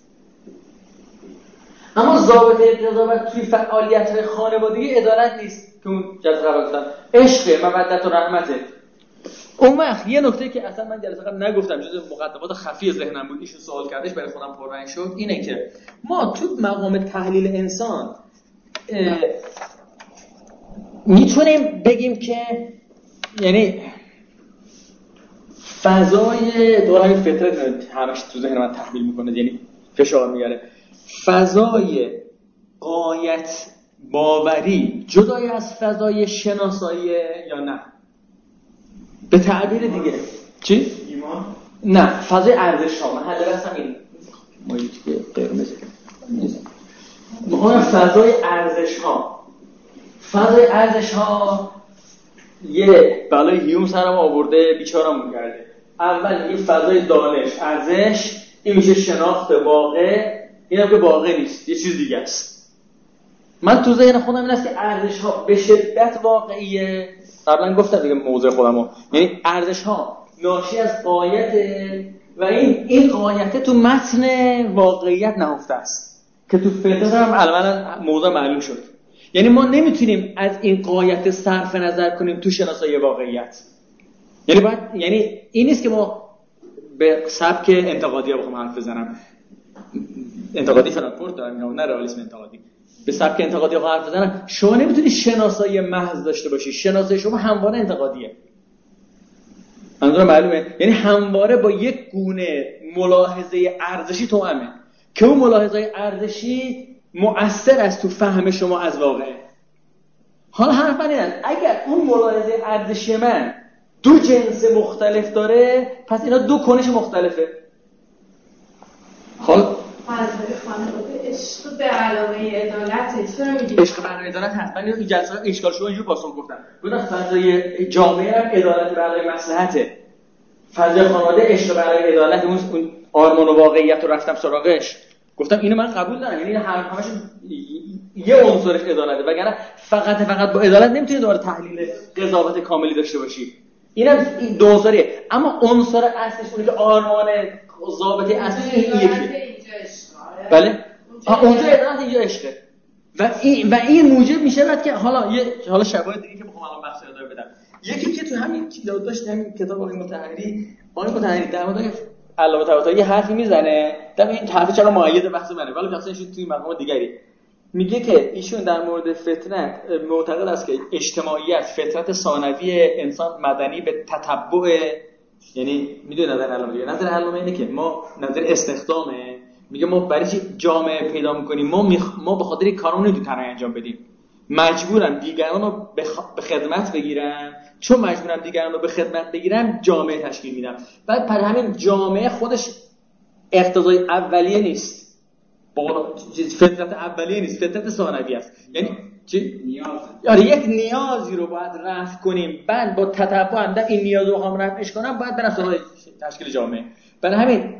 Speaker 4: اما ضابطه قضاوت توی فعالیت‌های خانوادگی عدالت نیست که اون جز قبل گفتم عشق، مودت و رحمته. اون وقت یه نکته که اصلا من جلسه قبل نگفتم، جز مقدمات خفی ذهنم بود، ایشون سوال کردش برای خودم پررنگ شد، اینه که ما تو مقام تحلیل انسان میتونیم بگیم که یعنی فضای دورهای فطرت همش تو ذهن من تحلیل میکنه، یعنی فشار میاره، فضای غایت باوری جدای از فضای شناسایی یا نه؟ به تعبیر دیگه چی؟
Speaker 1: ایمان؟
Speaker 4: نه، فضای ارزش ها. من هدف همین مایلی که قرمزه میخوام فضای ارزش ها. فضای ارزش ها یه بلای هیوم سرم آورده بیچارمون کرده. اول یه فضای دانش ارزش، این میشه شناخت واقع، اینم که واقع نیست، یه چیز دیگه است. من تو ذهن خودم این است که ارزش ها به شدت واقعیه. قبلا گفتم دیگه موضوع خودمو، یعنی ارزش ها ناشی از غایته و این غایته تو متن واقعیت نهفته است که تو فطرت هم الان موضوع معلوم شد. یعنی ما نمیتونیم از این غایت صرف نظر کنیم تو شناسایی واقعیت. یعنی این نیست که ما به سبک انتقادی بخوام حرف بزنم، انتقادی فرانکفورت دارم نه رئالیسم انتقادی، به سبک انتقادی حرف بزنم، شما نمیتونی شناسایی محض داشته باشی. شناسایی شما همواره انتقادیه. منظورم معلومه؟ یعنی همواره با یک گونه ملاحظه ارزشی توأمه که اون ملاحظه ارزشی مؤثر است تو فهم شما از واقعه. حالا حرف من اینه اگر اون ملاحظه ارزشی من دو جنس مختلف داره، پس اینا دو کنش مختلفه. خب
Speaker 3: فضای خانواده عشق به علاوه عدالت چرا میگی؟
Speaker 4: عشق به علاوه عدالت هست. من این جلسه اشکال شما اینجور پاسخ گفتم. گفتم فضای جامعه هم عدالت به علاوه مصلحته. فضای خانواده عشق به علاوه عدالت، اون آرمان و واقعیت رو رفتم سراغش. گفتم اینو من قبول دارم، یعنی همش یه عنصرش عدالته، وگرنه فقط با عدالت نمیتونی دوباره تحلیل قضاوت کاملی داشته باشی. اینم این دو عنصریه، اما عنصر اصلیش اونه که آرمان ضابطه اصلی یکیه. بله اونجا عدالت، اینجا عشقه و این موجب میشه که حالا شواهد دیگه که بخوام الان بحث ادامه بدم. یکی که تو همین داشت همین کتاب آقای مطهری در مورد علامه طباطبایی یه حرفی میزنه، در این حرف چرا مؤید بحث منه، ولی مثلا ایشون توی مقام دیگری میگه که ایشون در مورد فطرت معتقد است که اجتماعیت فطرت ثانوی انسان مدنی به تتبع، یعنی میدونه نظر علامه اینه که ما نظر استخدامه، میگه ما برای چی جامعه پیدا میکنیم؟ ما به خاطر کارمون نمیتونیم تنها انجام بدیم، مجبورم دیگران رو به خدمت بگیرم، چون مجبورم دیگران رو به خدمت بگیرم جامعه تشکیل میدم. بعد پر همین جامعه خودش اقتضای اولیه نیست، فطرت اولیه نیست، فطرت ثانویه است. یعنی چی؟ نیاز. یک نیازی رو باید رفع کنیم، بعد با تتبع اندر این نیاز رو هم رفعش کنم، باید برم سراغ تشکیل جامعه. برای همین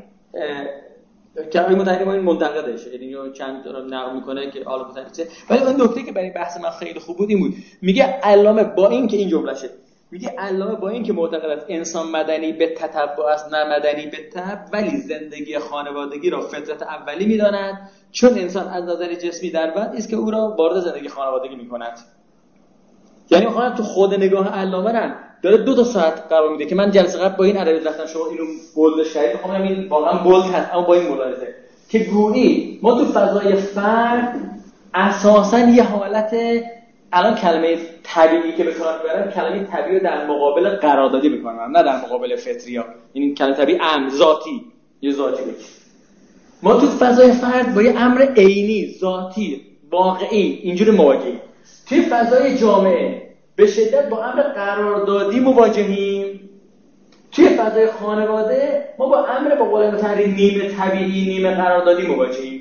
Speaker 4: که آقای مطهری ما این منتقدشه، یعنی چند نقل میکنه که حالا مطهری، ولی اون نکته که برای بحث من خیلی خوب بود این بود، میگه علامه با این که این جملهشه، میگه علامه با این که معتقد است انسان مدنی به تتبع است نه مدنی به تبع، ولی زندگی خانوادگی را فطرت اولی میداند، چون انسان از نظر جسمی در بد است که او را وارد زندگی خانوادگی میکند. یعنی میخوام تو خود نگاه علامه رن داره 2 ساعت قرار میده که من جلسه قبل با این ادبیات رفتم، شما اینو بولد شدید میخوام این واقعا بولد هست، اما با این ملاحظه که گویی ما تو فضای فرد اساسا یه حالت، الان کلمه طبیعی که به کار میبرم کلمه طبیعی در مقابل قراردادی میکنم، نه در مقابل فطریا. این کلمه طبیعی امر ذاتی، یه ذاتی بود. ما تو فضای فرد با یه امر عینی ذاتی واقعی اینجوری مواجهیم. توی فضای جامعه به شدت با امر قراردادی مواجهیم. توی فضای خانواده ما با امر با قول متحری نیمه طبیعی نیمه قراردادی مواجهیم.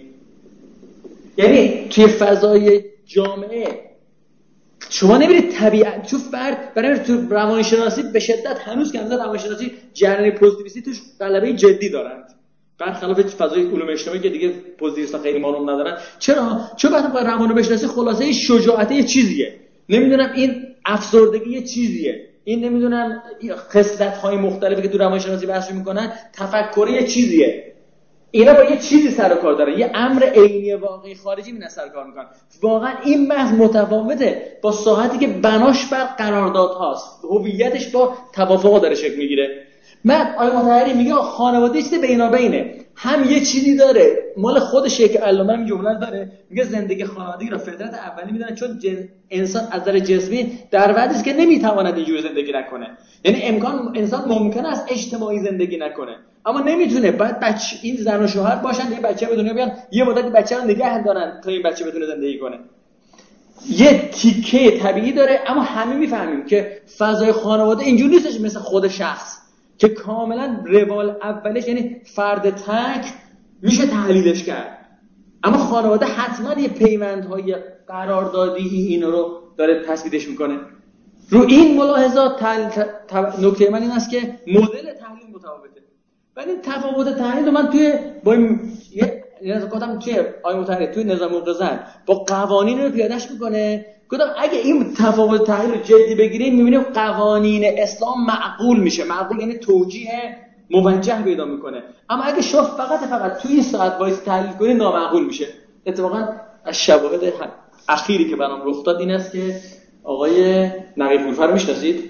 Speaker 4: یعنی توی فضای جامعه شما نمیرید طبیعت تو فرد برای تو روانشناسی به شدت هنوز که از روانشناسی جریان پوزیتیویستی توش غلبه جدی دارند، برخلاف فضای علوم اجتماعی که دیگه پوزیتیویستا خیلی معلوم ندارن. چرا؟ چون وقتی با روانشناسی خلاصه شجاعت یه چیزیه، نمیدونم این افسردگی یه چیزیه، این نمیدونم خصلت‌های مختلفی که تو روانشناسی بحث میکنن تفکر یه چیزیه. اینا با یه چیزی سر و کار داره، یه امر عینی واقعی خارجی مینا سر کار میکنن. واقعا این بحث متفاوته با ساحتی که بناش بر قرارداد هاست، هویتش با توافق داره شکل میگیره. من آقای مطهری میگه خانواده چیز بینابینه، هم یه چیزی داره مال خودشه که علامه این جمله داره، میگه زندگی خانوادگی را فطرت اولی میدونن، چون انسان از نظر جسمی در وضعی است که نمیتواند اینجوری زندگی نکنه. یعنی انسان ممکن است اجتماعی زندگی نکنه اما نمیتونه. بعد بچه این زن و شوهر باشن، یه بچه به دنیا بیان، یه مدت بچه رو نگه دارن تا این بچه بتونه زندگی کنه. یه تیکه طبیعی داره، اما همه میفهمیم که فضای خانواده اینجوری نیستش مثل خود شخص که کاملا روال اولش یعنی فرد تک میشه تحلیلش کرد، اما خانواده حتما یه پیوندهای قراردادی اینو رو داره تثبیتش میکنه. رو این ملاحظات نکته من این است که مدل تحلیل متفاوته. ولی این تفاوت تحلیل رو من توی با گفتم توی آقای مطهری توی نظام الغذا با قوانین رو پیادهش میکنه. گفتم اگه این تفاوت تحلیل رو جدی بگیریم میبینیم قوانین اسلام معقول میشه. معقول یعنی توجیه موجه پیدا میکنه. اما اگه شما فقط توی این ساعت وایس تحلیل کنید نامعقول میشه. اتفاقا از شواهد اخیری که برام رخ داد این است که آقای نقیب پورفر رو میشناسید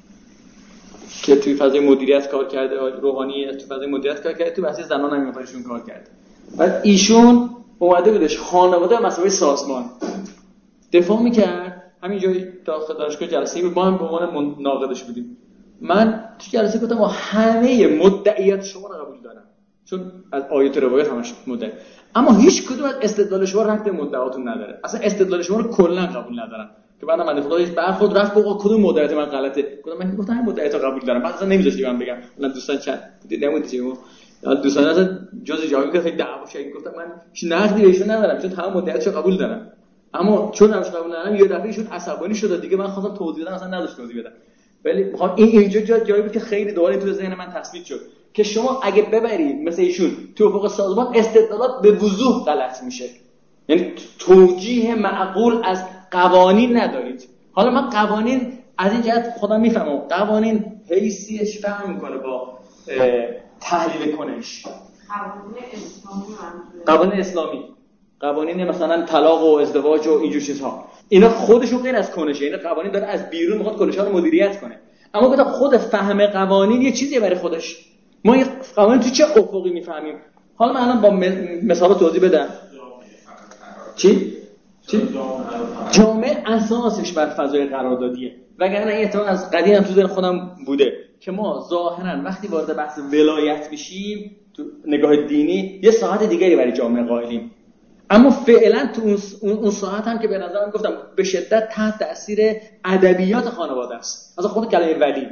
Speaker 4: که توی فضای مدیریت کار کرده، روحانی توی فضای مدیریت کار کرده، توی بحث زنان هم می‌پرشون کار کرده. بعد ایشون اومده بودش خانواده مسئله سازمان دفاع میکرد. همینجا داخل دانشگاه جلسه‌ای بود، ما هم به عنوان ناقدش بودیم. من تو جلسه گفتم ما همه مدعیات شما رو قبول دارم، چون از آیات روایت همش مدعی، اما هیچ کدوم از استدلال شما رد به مدعاتون نداره. اصلا استدلال شما رو کلا قبول ندارم. که بعدم من خودش برخورد رفت با کدوم مدعیات من غلطه. من گفتم همین مدعیات رو قبول دارم. بعد اصلا نمیذاشتی من بگم. من دوستان چند نمودید دوستان اصلا جز جایی که خیلی دعوا شد گفتم من هیچ نقدی بهشون ندارم، چون تمام مدعیاتشو قبول دارم. اما چون همش قبول ندارم یه دفعه ایشون عصبانی شد دیگه. من خواستم توضیح بدم اصلا نداشت توضیح بدم. ولی میخوام اینجا جایی بود که خیلی دوباره تو ذهن من تثبیت شد که شما اگه ببرید مثل ایشون تو افق سازمان استدلالات به وضوح غلط میشه. یعنی توجیه معقول از قوانین ندارید. حالا من قوانین از این جهت خودم میفهمم قوانین حیثیتش فهم میکنه با تحلیل کنش. قوانین اسلامی، قوانین مثلا طلاق و ازدواج و اینجور چیزها، اینا خودشون غیر از کنشه. اینا قوانین داره از بیرون میخواد کنش‌ها رو مدیریت کنه. اما گفتم خود فهم قوانین یه چیزیه برای خودش. ما این قوانین تو چه افقی میفهمیم؟ حالا من الان با مثال توضیح بدم. چی؟ جامعه اساسش بر فضای قراردادیه. وگرنه این اتفاق از قدیم هم تو ذهن خودم بوده که ما ظاهرا وقتی وارد بحث ولایت میشیم تو نگاه دینی یه ساعت دیگری برای جامعه قائلیم، اما فعلا تو اون ساعت هم که به نظرم گفتم به شدت تحت تاثیر ادبیات خانواده است. از خود کلمه ولی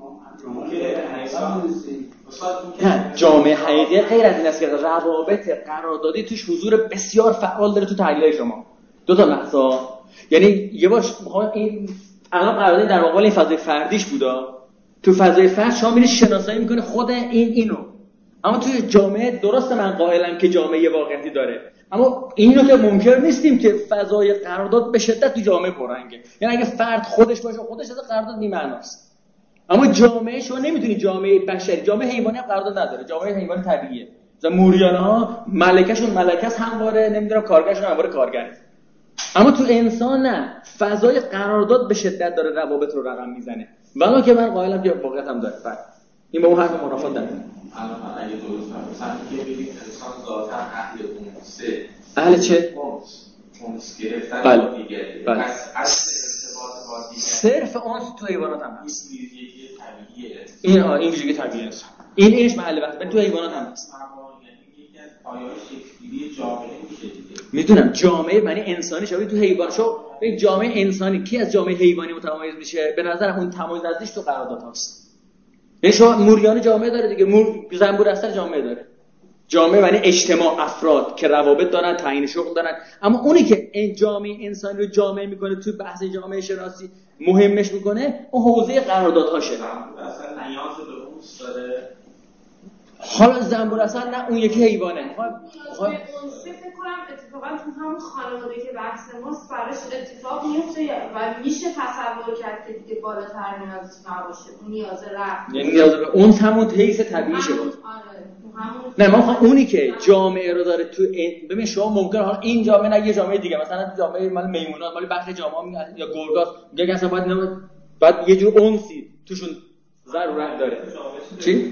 Speaker 4: جامعه حقیقی غیر از این است که روابط قراردادی توش حضور بسیار فعال داره تو تحلیل شما. دو تا لحظه، یعنی یه باش این الان قراردادی در مقابل این فضای فردیش بودا. تو فضای فرد شما میری شناسایی میکنه خود اینو، اما توی جامعه درست من قائلم که جامعه واقعیتی داره، اما اینو که منکر نیستیم که فضای قرارداد به شدت تو جامعه پررنگه. یعنی اگه فرد خودش باشه خودش از قرارداد بی‌معناست، اما جامعه شما نمیتونی جامعه بشری، جامعه حیوانی قرارداد نداره، جامعه حیوانی طبیعیه. مثلا موریان‌ها ملکه‌شون ملکه است همواره، نمیدونم کارگرشون همواره کارگره. اما تو انسان نه، فضای قرارداد به شدت داره روابط رو رقم میزنه. ولی که من قائلم که واقعیت هم داره. این با اون حرف منافات داره.
Speaker 5: الان اگه درست فهمیدم که ببینید انسان ذاتاً اهل اونسه.
Speaker 4: اهل چه؟
Speaker 5: اونس گرفتن با دیگری.
Speaker 4: بله.
Speaker 5: از ارتباط با دیگری.
Speaker 4: صرف اونس تو حیوانات هم هست.
Speaker 5: این ویژگی طبیعیه.
Speaker 4: این ویژگی طبیعی است. اینش محل بحث. تو حیوانات هم هست.
Speaker 5: پایه‌های شکل‌گیری جامعه میشه دیگه.
Speaker 4: میدونم جامعه معنی انسانی شبیه تو حیوان شو این جامعه انسانی کی از جامعه حیوانی متمایز میشه؟ به نظر اون تمایز ازش تو قرارداد هاست. یعنی شما موریانه جامعه داره دیگه، زنبور اثر جامعه داره. جامعه معنی اجتماع، افراد که روابط دارن، تعیین شغل دارن. اما اونی که این جامعه انسانی رو جامعه میکنه تو بحث جامعه شناسی مهمش میکنه اون حوزه قراردادهاشه.
Speaker 5: اصلا نیاز به اون داره.
Speaker 4: حالا زنبور اصلا نه اون یکی حیوانه.
Speaker 3: فکر کنم اتفاقا تو همون خانواده که بحث ماست براش اتفاق میفته و میشه تصور کرد که دیگه بالاتر نیاز نباشه، اون نیاز رفت،
Speaker 4: یعنی نیاز به اون همون حیث طبیعیشه بود. نه ما میخوام اونی که جامعه رو داره تو ببین شما ممکن حالا این جامعه نه یه جامعه دیگه مثلا جامعه مال میمونات مال بخت جامعه یا گرگاس میگه اصلا باید یه جور اونسی توشون ضرورت داره. چی؟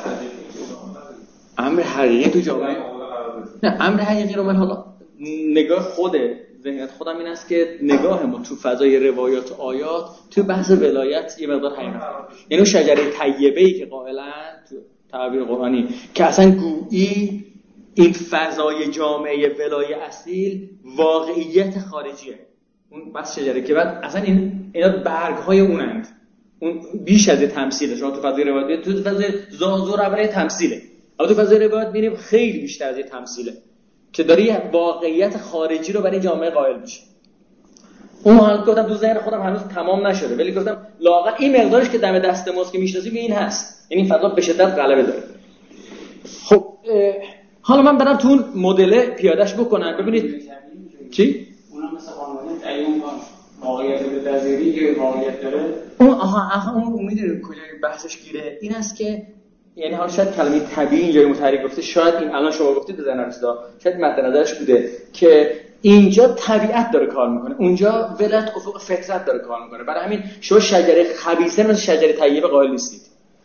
Speaker 4: امر حقیقی تو جامعه نه امر حقیقی رو من حالا نگاه ذهنیت خودم این است که نگاه ما تو فضای روایات و آیات تو بحث ولایت یه مقدار حقیقت، یعنی شجره طیبه‌ای که قائلا تو تعبیر قرآنی که اصلا گویی این فضای جامعه ولای اصیل واقعیت خارجیه، اون بس شجره که بعد اصلا اینا برگ‌های اونند، اون بیش از تمثیله. شما تو فضای روایت تو فضای زازور اولی تمثیله، اما تو فضای روایت می‌بینیم خیلی بیشتر از تمثیله که داری واقعیت خارجی رو برای جامعه قائل میشه. اون حال گفتم تو ذهن خودم هنوز تمام نشده ولی گفتم لااقل این مقدارش که دم دست ماست که میشناسیم این هست، یعنی این فضا به شدت غلبه داره. خب حالا من برم تو اون مدل پیادهش بکنم ببینید چی؟
Speaker 6: اونا مثلا قانون تعیین واقعیت بپذیری که واقعیت داره.
Speaker 4: اون میدونید کجای بحثش گیره این است که یعنی حالا شاید کلمه طبیعی اینجای متحرک گفته، شاید این الان شما گفتید به ذهن رسید، شاید مد نظرش بوده که اینجا طبیعت داره کار میکنه، اونجا ولایت افق فطرت داره کار میکنه. برای همین شما شجره خبیثه مثل شجره طیبه قائل نیستید.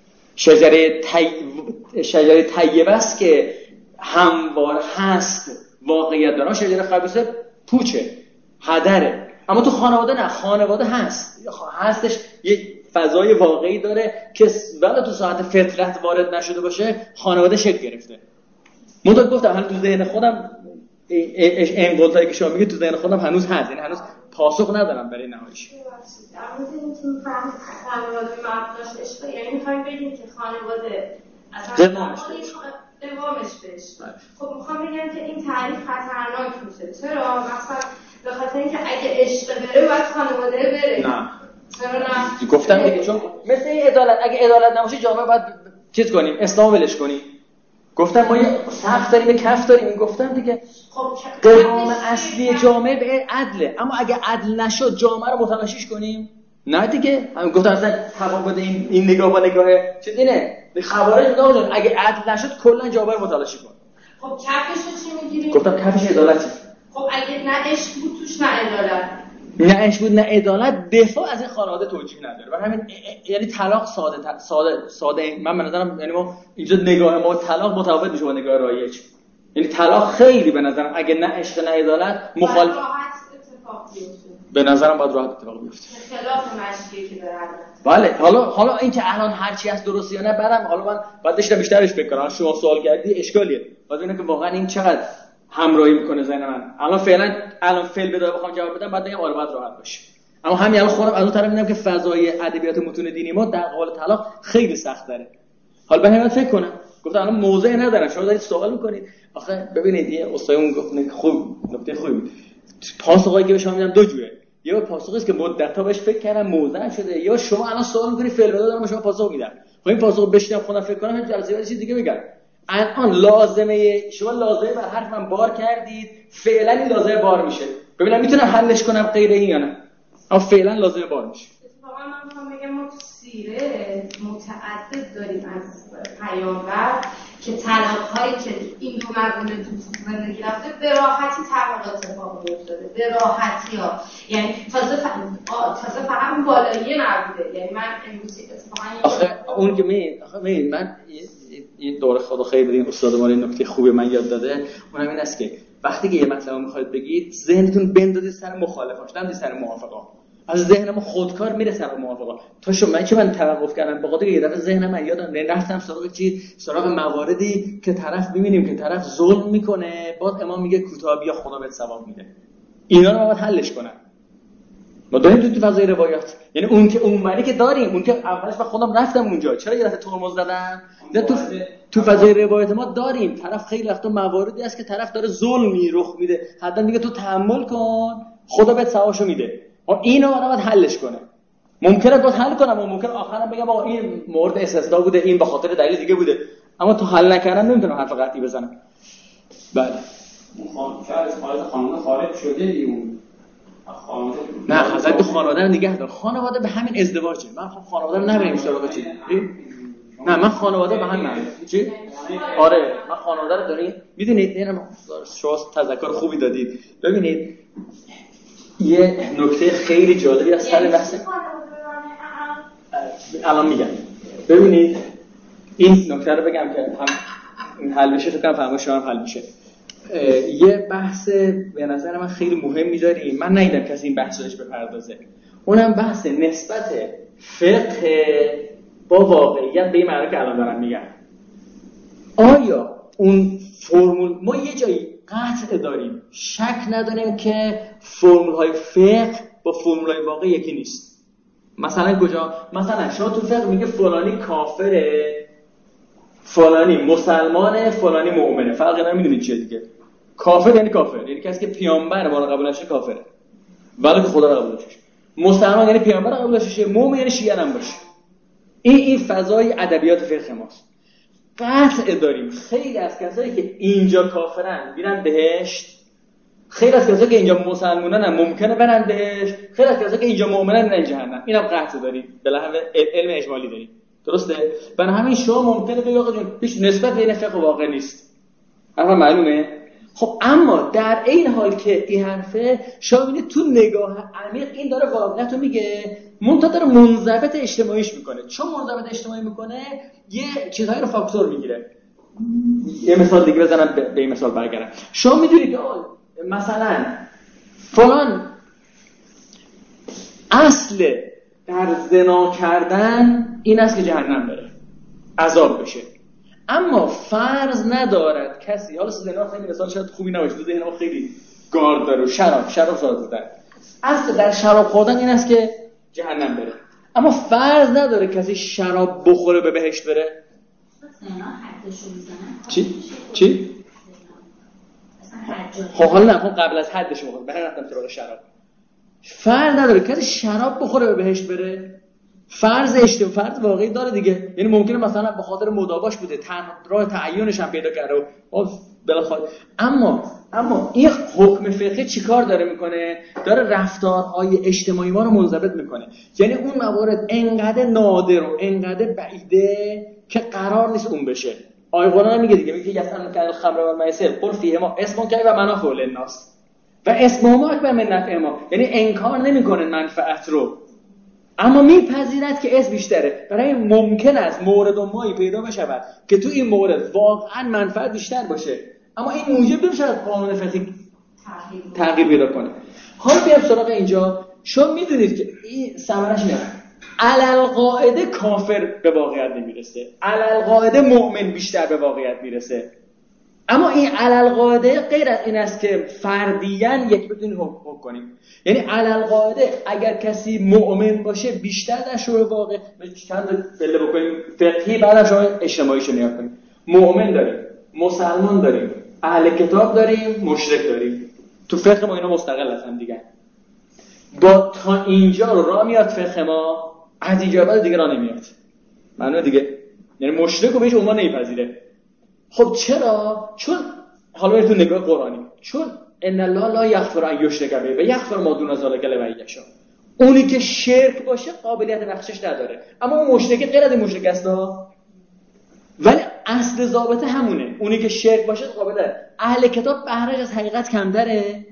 Speaker 4: شجره طیبه است که هموار هست، واقعیت داره. شجره خبیثه پوچه، هدره. اما تو خانواده نه، خانواده هستش یه فضای واقعی داره که ولی تو ساعت فطرت وارد نشده باشه خانواده شکل گرفته. من تو گفتم هنوز تو ذهن خودم این قولایی که شما میگید تو ذهن خودم هنوز هست، یعنی هنوز پاسخ ندارم برای نهاییش.
Speaker 3: در مورد این تیم فهم خانواده مبناش عشق، یعنی میخوایم بگیم که خانواده اصلا دوامش بشه. خب میخوام بگم که این تعریف خطرناک میشه. چرا؟ مثلا به خاطر اینکه اگه عشق بره باید خانواده بره.
Speaker 4: نه گفتم دیگه، چون مثل عدالت، اگه عدالت نباشه جامعه باید چیز کنیم، اسلام ولش کنیم. گفتم ما یه سقف داریم، یه کف داریم. گفتم دیگه
Speaker 3: خب
Speaker 4: قوام اصلی جامعه به عدله، اما اگه عدل نشد جامعه رو متلاشیش کنیم؟ نه دیگه. هم گفتم اصلا تفاوت این نگاه با نگاه چیز اینه، خوارج نگاه کنن اگه عدل نشد کلا جامعه رو متلاشی کن.
Speaker 3: خب کفش رو چی میگیریم؟
Speaker 4: گفتم کفش عدالته.
Speaker 3: خب اگه نه عشق بود توش نه عدالت،
Speaker 4: نه عشق بود نه عدالت، دفاع از این خانواده توجیه نداره. برای همین یعنی طلاق ساده من به نظرم، یعنی ما اینجا نگاه ما طلاق متفاوت میشه با نگاه رایج. یعنی طلاق خیلی به نظرم اگه نه عشق نه عدالت مخالف به نظرم باید راحت اتفاق بیفته،
Speaker 3: خلاف مشیه که داره.
Speaker 4: بله حالا این که الان هر چی هست درسته یا نه برام حالا من بعد بیشترش فکر کنم. شما سوال کردی اشکالیه، بعد اینه که واقعا این چقدر همراهی میکنه ذهن من. الان فعل بدای بخوام جواب بدم بعد بگم آره باید راحت باشه. اما همین الان خودم از اون طرف میدم که فضای ادبیات متون دینی ما در قبال طلاق خیلی سخت داره. حالا به همین فکر کنم. گفتم الان موضوعی ندارم، شما دارید سوال میکنید. آخه ببینید یه استادمون گفت خوب نکته خوبی بود. پاسخی که به شما میدم دو جوره. یا پاسخی است که مدت‌ها بهش فکر کردم موضوع شده، یا شما الان سوال میکنید فعل بدای دارم شما پاسخ میدم. خب این پاسخو بشینم خودم فکر کنم هیچ جلسه چیز دیگه میگم. الان شما لازمه بر حرف من بار کردید، فعلا این لازمه بار میشه. ببینم میتونم حلش کنم غیر این یا نه. اما فعلا لازمه بار میشه.
Speaker 3: اتفاقا من میخوام بگم ما تو سیره متعدد داریم از پیامبر که طلاق‌هایی که این دو مردم تو زندگی رفته به راحتی طلاق اتفاق میافتاده، به راحتی ها. یعنی تازه فقط اون بالایی نبوده. یعنی من امروز اتفاقا
Speaker 4: اون که من این دوره خدا خیر بدین استاد ما این نکته خوبه من یاد داده، اونم این است که وقتی که یه مطلب میخواید بگید ذهنتون بندازید سر مخالفاش، نه سر موافقا. از ذهنم خودکار میره سراغ موافقه. تا من توقف کردم به خاطر یه دفعه ذهنم من یادم رفتم سراغ مواردی که طرف می‌بینیم که طرف ظلم میکنه، بعد امام میگه کوتاه بیا خدا بهت ثواب میده. اینا رو باید حلش کنم. ما داریم تو فضای روایات، یعنی اون که اونوری که داریم، اون که اولش من خودم رفتم اونجا، چرا یه دفعه ترمز زدم؟ تو فضای روایات ما داریم طرف خیلی وقتا مواردی هست که طرف داره ظلمی رخ میده، حتی میگه تو تحمل کن خدا بهت ثوابشو میده. اینو آدم باید حلش کنه. ممکنه باید حل کنم و ممکنه آخرام بگم آقا این مورد استثنا بوده، این به خاطر دلیل دیگه بوده، اما تو حل نکردن نمیتونم حرف قطعی بزنم. بله
Speaker 6: اون خانواده خارج شده دیون
Speaker 4: نه خزد خانواده رو نگه دار. خانواده به همین ازدواجه. من خانواده رو نبریم سراغ چی؟ نه من خانواده به همین چی؟ آره من خانواده رو داریم. میدونید اینم شما تذکر خوبی دادید. ببینید یه نکته خیلی جالبی از سر بحث الان میگم. ببینید این نکته رو بگم که هم این حل بشه، فکر کنم فهمش شما حل میشه. یه بحث به نظر من خیلی مهم می‌داریم، من ندیدم کسی این بحثش بپردازه، اونم بحث نسبت فقه با واقعیت به این معنی که الان دارم میگم. آیا اون فرمول ما یه جایی قطع داریم، شک نداریم که فرمول‌های فقه با فرمول‌های واقع یکی نیست. مثلا کجا؟ مثلا شما تو فقه میگه فلانی کافره، فلانی مسلمانه، فلانی مؤمنه، فرقی نمیدونید چیه دیگه. کافر یعنی کافر، یعنی کسی که پیامبر ما رو قبول نشه کافره، ولی که خدا رو قبول نشه. مسلمان یعنی پیامبر رو قبول نشه، مؤمن یعنی شیعه هم باشه. این فضای ادبیات فقه ماست. قطع داریم خیلی از کسایی که اینجا کافرن میرن بهشت، خیلی از کسایی که اینجا مسلمانن هم ممکنه برن بهشت، خیلی از کسایی که اینجا مؤمنن میرن جهنم. اینم قطع داریم، به لحاظ علم اجمالی داریم. درسته؟ برای همین شما ممکنه بگید آقا جون هیچ نسبت بین فقه و واقع نیست. حرف معلومه؟ خب اما در این حال که این حرفه شما ببینید تو نگاه عمیق این داره واقعیت رو میگه، منتها داره منضبط اجتماعیش میکنه. چون منضبط اجتماعی میکنه یه چیزایی رو فاکتور میگیره. یه مثال دیگه بزنم به این مثال برگردم. شما میدونید که مثلا فلان اصل در زنا کردن این است که جهنم بره، عذاب بشه، اما فرض ندارد کسی، حالا زنا خیلی مثال شاید خوبی نباشه، تو ذهن ما خیلی گارد داره، شراب زدن، اصل در شراب خوردن این است که جهنم بره، اما فرض نداره کسی شراب بخوره به بهشت بره. چی؟ خب حالا نه، قبل از حدش بخوره، برای رفتم سراغ شراب. فرض نداره کسی شراب بخوره به بهشت بره. فرض واقعی داره دیگه، یعنی ممکنه مثلا به خاطر مداواش بوده، راه تعیینش هم پیدا کرده و بالاخره. اما این حکم فقهی چیکار داره میکنه؟ داره رفتارهای اجتماعی ما رو منضبط میکنه. یعنی اون موارد انقدر نادر و انقدر بعیده که قرار نیست اون بشه. آیه قرآن میگه دیگه، میگه یسألونک عن الخمر والمیسر قل فیهما اسم کبیر و منافع للناس و اسمهما اکبر من نفعهما. یعنی انکار نمیکنه منفعت رو، اما میپذیرد که اسم بیشتره. برای ممکن است مورد و مایی پیدا بشود که تو این مورد واقعا منفعت بیشتر باشه، اما این موجب نمیشه قانون فقهی تغییر پیدا کنه. حالا بیام سراغ اینجا. شما میدونید که این ثمرش اینه، علالقاعده کافر به واقعیت نمیرسه، علالقاعده مؤمن بیشتر به واقعیت میرسه. اما این علالقاعده غیر از این است که فردیاً یک بدون حکم کنیم. یعنی علالقاعده اگر کسی مؤمن باشه بیشتر در شروع واقع، چند بله بکنیم فقهی، بعد شما اجتماعیشو نگاه کنیم. مؤمن داریم، مسلمان داریم، اهل کتاب داریم، مشرک داریم. تو فقه ما اینا مستقل هستن دیگه. با تا اینجا رو راه میاد فقه ما، از اینجا بعد دیگه راه نمیاد. معنی دیگه یعنی مشرک رو بهش عنوان نمیپذیره. خب چرا؟ چون حالا تو نگاه قرآنی، چون ان الله لا یغفر ان یشرک به و یغفر ما دون ذلک لمن یشاء. اونی که شرک باشه قابلیت بخشش نداره، اما اون مشرک غیر از مشرک است، ولی اصل ضابطه همونه. اونی که شرک باشه قابلیت. اهل کتاب بهرهش از حقیقت کمتره،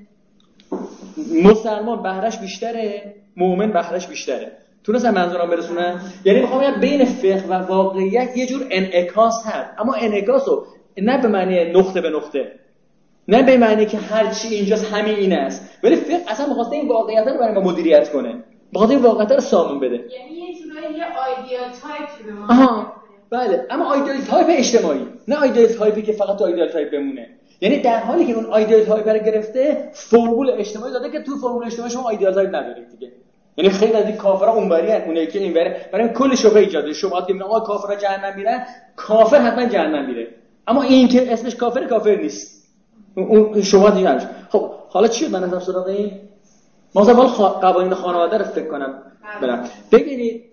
Speaker 4: مسلمان بهرهش بیشتره، مؤمن بهرهش بیشتره. تونستم منظورم برسونم؟ یعنی میخوام بگم بین فقه و واقعیت یه جور انعکاس هست، اما انعکاسو نه به معنی نقطه به نقطه، نه به معنی که هر چی اینجاست همین این است، ولی فقه اصلا می‌خواسته این واقعیت رو برای ما مدیریت کنه. بخاطر واقعیت رو سامون بده.
Speaker 3: یعنی یه جورایی یه آیدیال تایپی به ما.
Speaker 4: بله، اما آیدیال تایپ اجتماعی، نه آیدیال تایپی که فقط تو آیدیال تایپ بمونه. یعنی در حالی که اون آیدیال تایپ رو گرفته، فرمول اجتماعی داده که تو فرمول اجتماعی شما آیدیال تایپ ندارید دیگه. یعنی خیلی از این کافرها اونوری ان، اونایی که اینوری، برای کل شبهه ایجاد شبهات که میگن آقا کافرها جهنم میرن، کافر حتما جهنم میره. اما این که اسمش کافر نیست. اون شبهات دیگه هست. خب حالا چی من از سراغ این مثلا قوانین خانواده رو فکر کنم برم. ببینید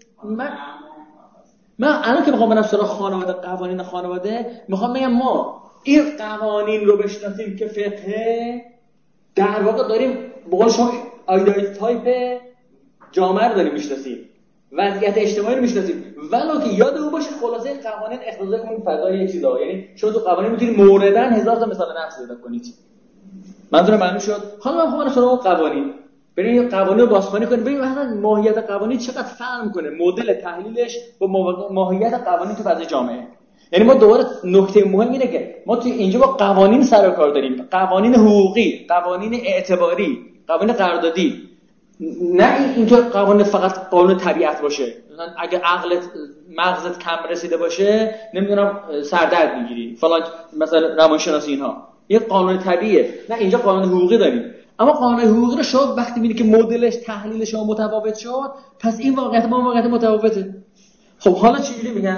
Speaker 4: من الان که میخوام برم سراغ خانواده، قوانین خانواده، میخوام بگم ما این قوانین رو بشناسیم که فقه در واقع داریم به قول شما آیدیال تایپ جامعه رو داریم میشناسیم، وضعیت اجتماعی رو میشناسیم، ولو که یادمون باشه خلاصه قوانین اقتضای اون فضای یک چیزا. یعنی شما تو قوانین میتونید مورداً 1000 تا مثال نقص پیدا کنید. منظور معلوم شد. حالا من میخوام سراغ قوانین بریم، قوانین رو بازخوانی کنیم، ببینیم مثلا ماهیت قوانین چقدر فرق میکنه مدل تحلیلش با ماهیت قوانین تو فضای جامعه. یعنی ما دوباره نکته مهم اینه که ما تو اینجا با قوانین سر و کار داریم، قوانین حقوقی، قوانین اعتباری، قوانین قراردادی، نه اینکه قوانین فقط قانون طبیعت باشه. مثلا اگه مغزت کم رسیده باشه نمیدونم سردرد میگیری فلان، مثلا روانشناسی اینها یه قانون طبیعیه. نه اینجا قانون حقوقی داریم. اما قانون حقوقی رو شما وقتی میبینی که مدلش تحلیل شما متفاوت شد، پس این واقعیت با واقعیت متفاوته. خب حالا چجوری میگن؟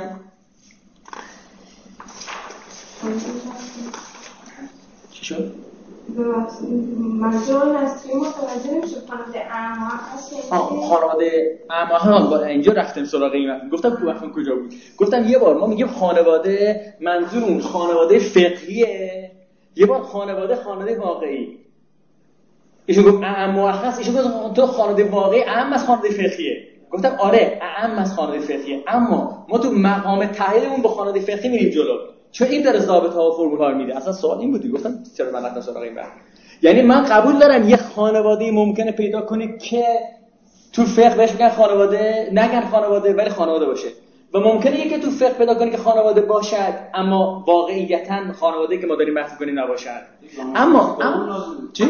Speaker 4: چی شد؟
Speaker 3: منظور از توی متوجه نمیشه خانواده اعما هست.
Speaker 4: خانواده اعما ها اینجا رفتم سراغ این وقت. گفتم تو وقت کجا بود؟ گفتم یه بار ما میگیم خانواده، منظور اون خانواده فقهیه، یه بار خانواده واقعی. ایشون گفت اعم مؤخص، ایشون گفت تو خانواده واقعی اعم از خانواده فقهیه. گفتم آره اعم از خانواده فقهیه، اما ما تو مقام تحلیلمون با خانواده فقهی میریم جلو، چون این در ضابطه‌ها و فرمول‌ها رو میده. اصلا سوال این بود. گفتم چرا من رفتم سراغ این بحث؟ یعنی من قبول دارم یه خانواده ممکنه پیدا کنی که تو فقه بهش میگن خانواده، نگن خانواده ولی خانواده باشه، و ممکنه یکی تو فقه پیدا کنی که خانواده باشد اما واقعیتاً خانواده که ما داریم بحث می‌کنیم نباشد. اما چی؟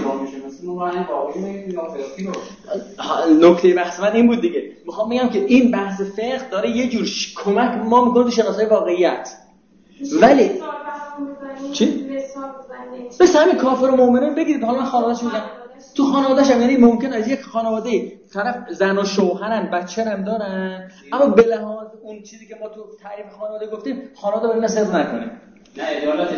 Speaker 4: نکته بحث من این بود دیگه. میخوام بگم که این بحث فقه داره یه جور کمک ما می‌کنه تو شناسایی واقعیت. ولی چی؟ مثل همین کافر و مؤمنین بگیرید. حالا من خانواده‌اش میگم تو خانواده‌اش هم، یعنی ممکن از یک خانواده طرف زن و شوهرن، بچه هم دارن، اما به لحاظ اون چیزی که ما تو تعریف خانواده گفتیم خانواده باید نصرف نکنه،
Speaker 6: نه عدالت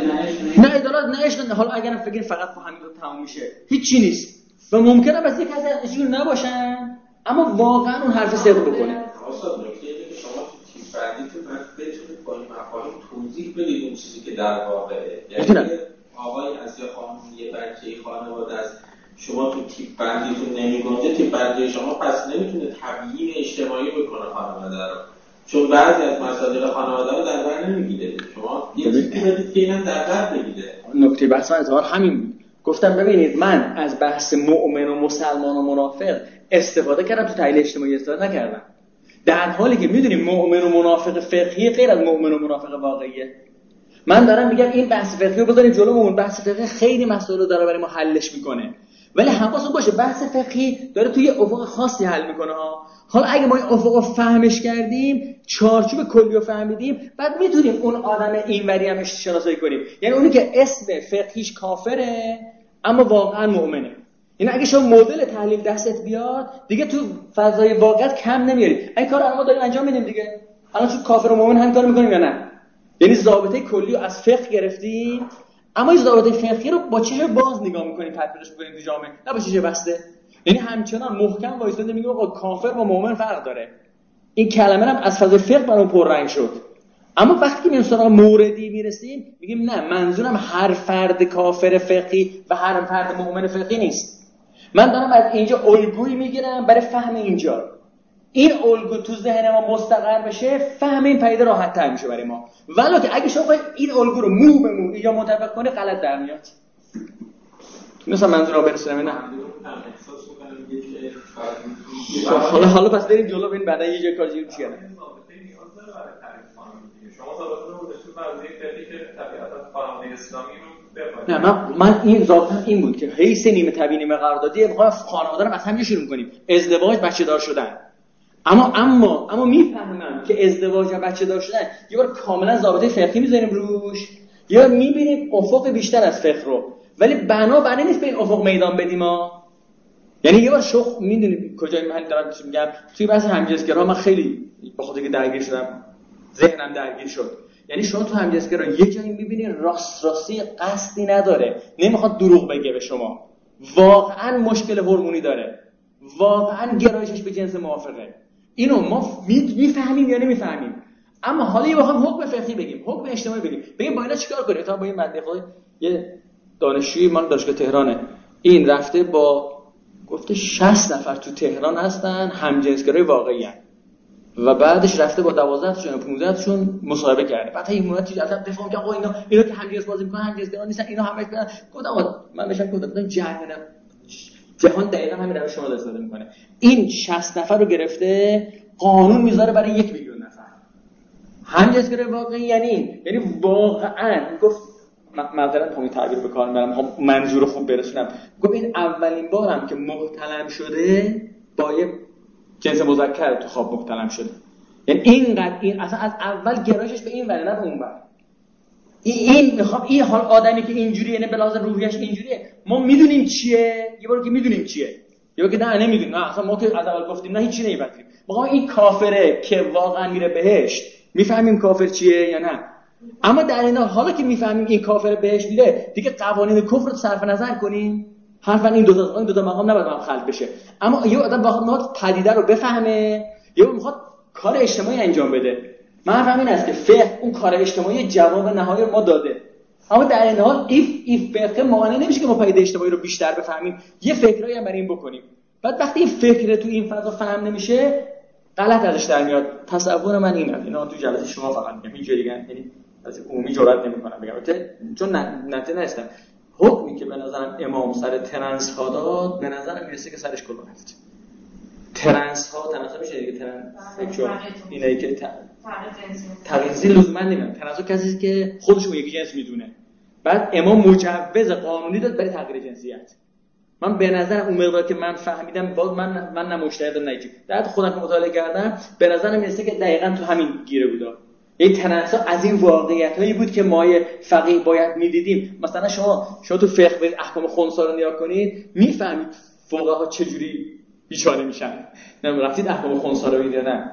Speaker 4: نه عشق. حالا اگرم فکر فقط با همین رو تمام میشه هیچ چی نیست، و ممکنه بس یک کسی ازشون نباشن اما واقعا اون حرف صدق بکنه.
Speaker 5: استاد نکته اینه که شما تو تیپ بندیتون بتونید با این مفاهیم توضیح بدید اون چیزی که در واقعه. یعنی آقای از یه خانم یه بچه خانواده است، شما تو تیپ بندیتون نمیگنجه، تیپ بندی شما پس نمیتونه تبیین اجتماعی بکنه خانواده رو، چون بعضی از مصادیق خانواده رو در بر نمیگیره. شما یه چیزی بدید که اینم در بر بگیره.
Speaker 4: نکته بحث من اتفاقا همین بود. گفتم ببینید من از بحث مؤمن و مسلمان و منافق استفاده کردم، تو تحلیل اجتماعی استفاده نکردم، در حالی که میدونیم مؤمن و منافق فقهی غیر از مؤمن و منافق واقعیه. من دارم میگم این بحث فقهی رو بذاریم جلومون، بحث فقهی خیلی مسائل رو داره برای ما حلش میکنه، ولی حواستون باشه بحث فقهی داره توی افق خاصی حل میکنه ها. حالا اگه ما این افق رو فهمش کردیم، چارچوب کلی رو فهمیدیم، بعد میتونیم اون آدم اینوری هم شناسایی کنیم. یعنی اونی که اسم فقهیش کافره اما واقعا مؤمنه. یعنی اگه شما مدل تحلیل دستت بیاد دیگه تو فضای واقعیت کم نمیارید. این کارو ما داریم انجام میدیم دیگه. الان چون کافر و مؤمن هم کار میکنیم یا نه؟ یعنی ضابطه کلی رو از فقه گرفتیم، اما این ضابطه فقهی رو با چشم باز نگاه میکنیم، تطبیقش میکنیم تو جامعه، نه با چشم بسته. یعنی همچنان محکم وایساده میگیم آقا کافر با مؤمن فرق داره. این کلمه هم از فضای فقه برام پررنگ شد. اما وقتی که میریم سراغ موردی میرسیم میگیم نه، منظورم هر فرد کافر فقهی و هر فرد مؤمن فقهی نیست. من دارم از اینجا الگویی میگیرم برای فهم اینجا. این الگو تو ذهن ما مستقر بشه، فهم این پدیده راحت تر میشه برای ما. ولی که اگه شما این الگو رو مو به مو یا مطابق کنه غلط در میاد. مثلا منظور رو برسونم نه. حالا پس بریم جلو، ببین بعدا یه جای کار جوری میشه.
Speaker 7: شما ثابت رو گذاشتید فرضیه فقهی که طبیعتا خانواده اسلامی رو
Speaker 4: نه من این ذاتاً این بود که حیث نیمه طبیعی نیمه قراردادی میخوام خانواده رو از همینجا شروع کنیم، ازدواج، بچه دار شدن. اما میفهمم که ازدواج و بچه دار شدن یه بار کاملا ضابطه فقهی میذاریم روش، یا میبینیم افق بیشتر از فقه رو، ولی بنا نیست به این افق میدان بدیم ها. یعنی یه بار شوخ میدونید کجای محل دارم چی میگم، توی بحث همجنسگرا من خیلی به خاطر که درگیر شدم ذهنم درگیر شد. یعنی شما تو همجنسگرا یه جایی میبینی راستی قصدی نداره، نمیخواد دروغ بگه به شما، واقعا مشکل هورمونی داره، واقعا گرایشش به جنس موافقه. اینو ما میفهمیم یا نمیفهمیم. اما حالا یه بخوام حکم فقهی بگیم، حکم اجتماعی بگیم با اینا چیکار کنیم؟ تا با این بنده خدا یه دانشجوی من دانشگاه تهرانه، این رفته با گفته 60 نفر تو تهران هستن همجنسگرای واقعی هستن و بعدش رفته با 12 تاشون 15 تاشون مصاحبه کرده. بعد این مورد چیزی اصلا دفاع میگه آقا اینا که همجنس بازی میکنن همجنسگرا نیستن، اینا همش بدن. گفتم من بهشون گفتم جهان دقیقاً همین روش شما استفاده میکنه. این 60 نفر رو گرفته قانون میذاره برای 1 میلیون نفر همجنسگرای واقعی. یعنی واقعاً گفت معذرت میخوام این تعبیر به کار میبرم، میخوام منظور خوب برسونم. گفت این اولین بارم که محتلم شده با یه جنس مذکر تو خواب محتلم شده. یعنی اینقدر این اصلا از اول گرایشش به این وره نه به اون ور. این میخوام این حال آدمی که اینجوریه، یعنی بلاز روحیش اینجوریه، ما میدونیم چیه، یه بار که میدونیم چیه، یه بار که نه نمیدونیم، نه اصلا ما که از اول گفتیم نه هیچ چیزی نمیفهمیم. ما این کافره که واقعا میره بهشت میفهمیم کافر چیه یا نه؟ اما در این حالا که میفهمیم این کافر بهش میره، دیگه قوانین کفر رو صرف نظر کنیم. حرفاً این دو تا مقام نباید هم خلق بشه. اما یه آدم میخواد پدیده رو بفهمه، یا میخواد کار اجتماعی انجام بده. من حرفم این است که فقه اون کار اجتماعی جواب نهایی رو ما داده، اما در این حال ایف فقه مانع نمیشه که ما پدیده اجتماعی رو بیشتر بفهمیم، یه فکرایی هم برای این بکنیم. بعد وقتی این فکر تو این فضا فهم نمیشه غلط ازش در میاد. تصور من اینه، اینا تو جلسه شما فقط میگم، هیچ جای دیگه یعنی از عمومی جرئت نمی‌کنم بگم چون نته نستم. حکمی که به نظرم امام سر ترنس ها داد به نظرم میرسه که سرش کلا رفت. ترنس ها میشه دیگه، ترنس اینایی که تغییزی لزوما نمیدونم. ترنس ها کسی که خودش اون یکی جنس میدونه. بعد امام مجوز قانونی داد برای تغییر جنسیت. من به نظرم اون مقدار که من فهمیدم باز من نه مجتهد نه چیزی، در حد خودم که مطالعه کردم به نظرم میرسه که دقیقاً تو همین گیره بود. این ترنس ها از این واقعیتایی بود که ما فقیه باید میدیدیم. مثلا شما تو فقه برید احکام خنثی رو نگاه کنید میفهمید فقها چجوری بیچاره میشن. رفتید احکام خنثی رو دیدید نه؟